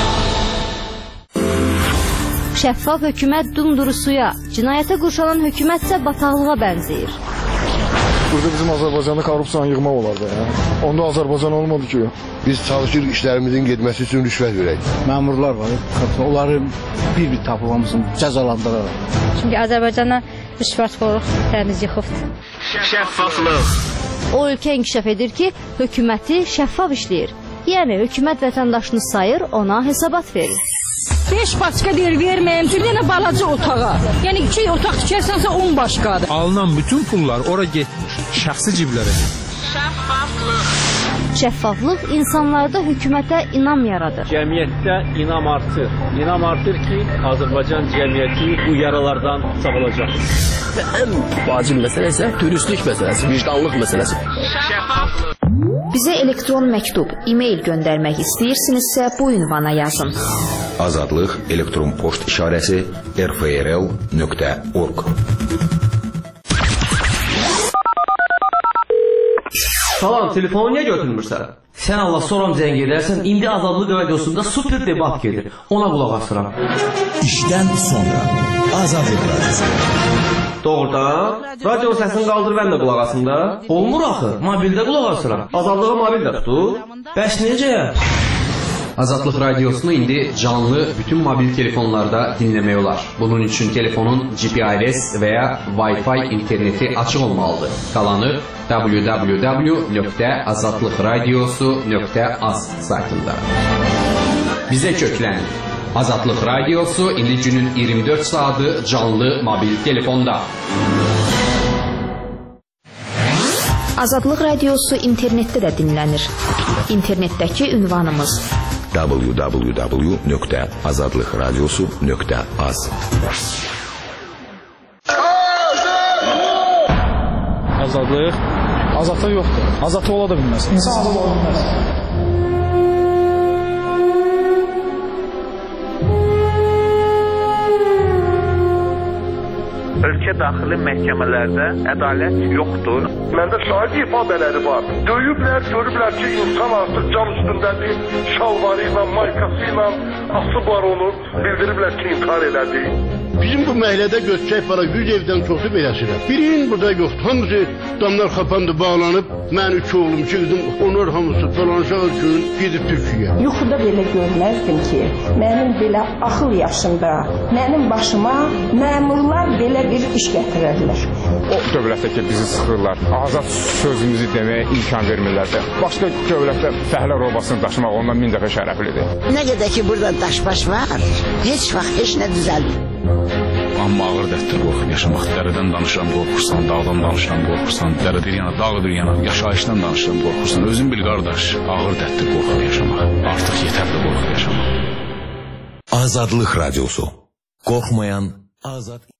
Şəffaf hökumət dumduru suya, cinayətə qurşanan hökumət isə bataqlığa bənzəyir. Burada bizim Azərbaycanda korrupsiyanı yığmaq olardı. Ya. Onda Azərbaycan olmadı ki. Biz çalışırıq işlərimizin getməsi üçün rüşvət verək. Məmurlar var, onları bir-bir tapılmamızın cəzalandıraraq. Çünki Azərbaycana rüşvətxorluq təmiz yıxıbdır. Şəffaflıq. O ölkə inkişaf edir ki, hökuməti şəffaf işləyir. Yəni hökumət vətəndaşını sayır, ona hesabat verir. beş başqa deyir verməyim, bir dənə balaca otağa. Yəni iki otaq tikərsənsə on başqadır. Alınan bütün pullar ora getmir, şəxsi ciblərə. Şəffaflıq. Şəffaflıq insanlarda hökumətə inam yaradır. Cəmiyyətdə inam artır. İnam artır ki, Azərbaycan cəmiyyəti bu yaralardan sağalacaq. Və ən vacib məsələ isə dürüstlük məsələsi, vicdanlıq məsələsi. Şəffaflıq. Bizə elektron məktub, e-mail göndərmək istəyirsinizsə bu ünvana yazın. Azadlıq elektron poçt işarəsi r f r l nöqtə org. Salam, telefonu niyə götürmürsən? Sən Allah soram zəng edərsən, indi Azadlıq radiosunda super debat gedir. Ona qulaq asıram. İşdən sonra Azadlıq radiosu. Doğrudan? Radio səsini qaldır, mən də qulaq asım da. Olmur axı, mobildə qulaq asıram. Azadlığı mobildə tutur. Bəs necə? Azadlıq radiosunu indi canlı bütün mobil telefonlarda dinləmək olar. Bunun üçün telefonun G P R S və ya Wi-Fi interneti açıq olmalıdır. Qalanı w w w nöqtə azadlıq radiosu nöqtə az saytında. Bizə köklənin. Azadlıq radiosu indi günün iyirmi dörd saatı canlı mobil telefonda. Azadlıq radiosu internetdə də dinlənir. İnternetdəki ünvanımız w w w nöqtə azadlıq radiosu nöqtə az. Azadlıq? Azadlıq yoxdur. Azadlıq ola da bilməz. İnsan azad ola bilməz. Ölkə daxili məhkəmələrdə ədalət yoxdur. Məndə şahid ifadələri var. Döyüblər, görüblər ki, insan artıq can üstündədir, şalvarı ilə, maykası ilə asıb var onu, bildiriblər ki, intihar elədi. Bizim bu məhəllədə göstərək para yüz evdən çoxu beləsirəm. Birinin burada yoxdur. Hamısı damlar xapandı, bağlanıb. Mən üç oğlum, iki qızım, onlar hamısı falanşaq üçün gedib Türkiyə. Yuxuda belə görməzdim ki, mənim belə axıl yaşında, mənim başıma məmurlar belə bir iş gətirərlər. O dövlətdə ki, bizi sıxırlar, azad sözümüzü deməyə imkan vermirlər də. Başqa dövlətdə fəhlə robasını daşımaq ondan min dəfə şərəflidir. Nə qədər ki, burada daşbaş var, heç vaxt heç nə düzəlmir. Amma ağır dərddir qorxub yaşamaq. Dərədən danışıram, qorxursan, dağdan danışıram, qorxursan, dərə bir yana, dağ bir yana, yaşayışdan danışıram, qorxursan. Özün bil qardaş, ağır dərddir qorxub yaşamaq. Artıq yetərli qorxub yaşamaq. Azadlıq radiosu. Qorxmayan azad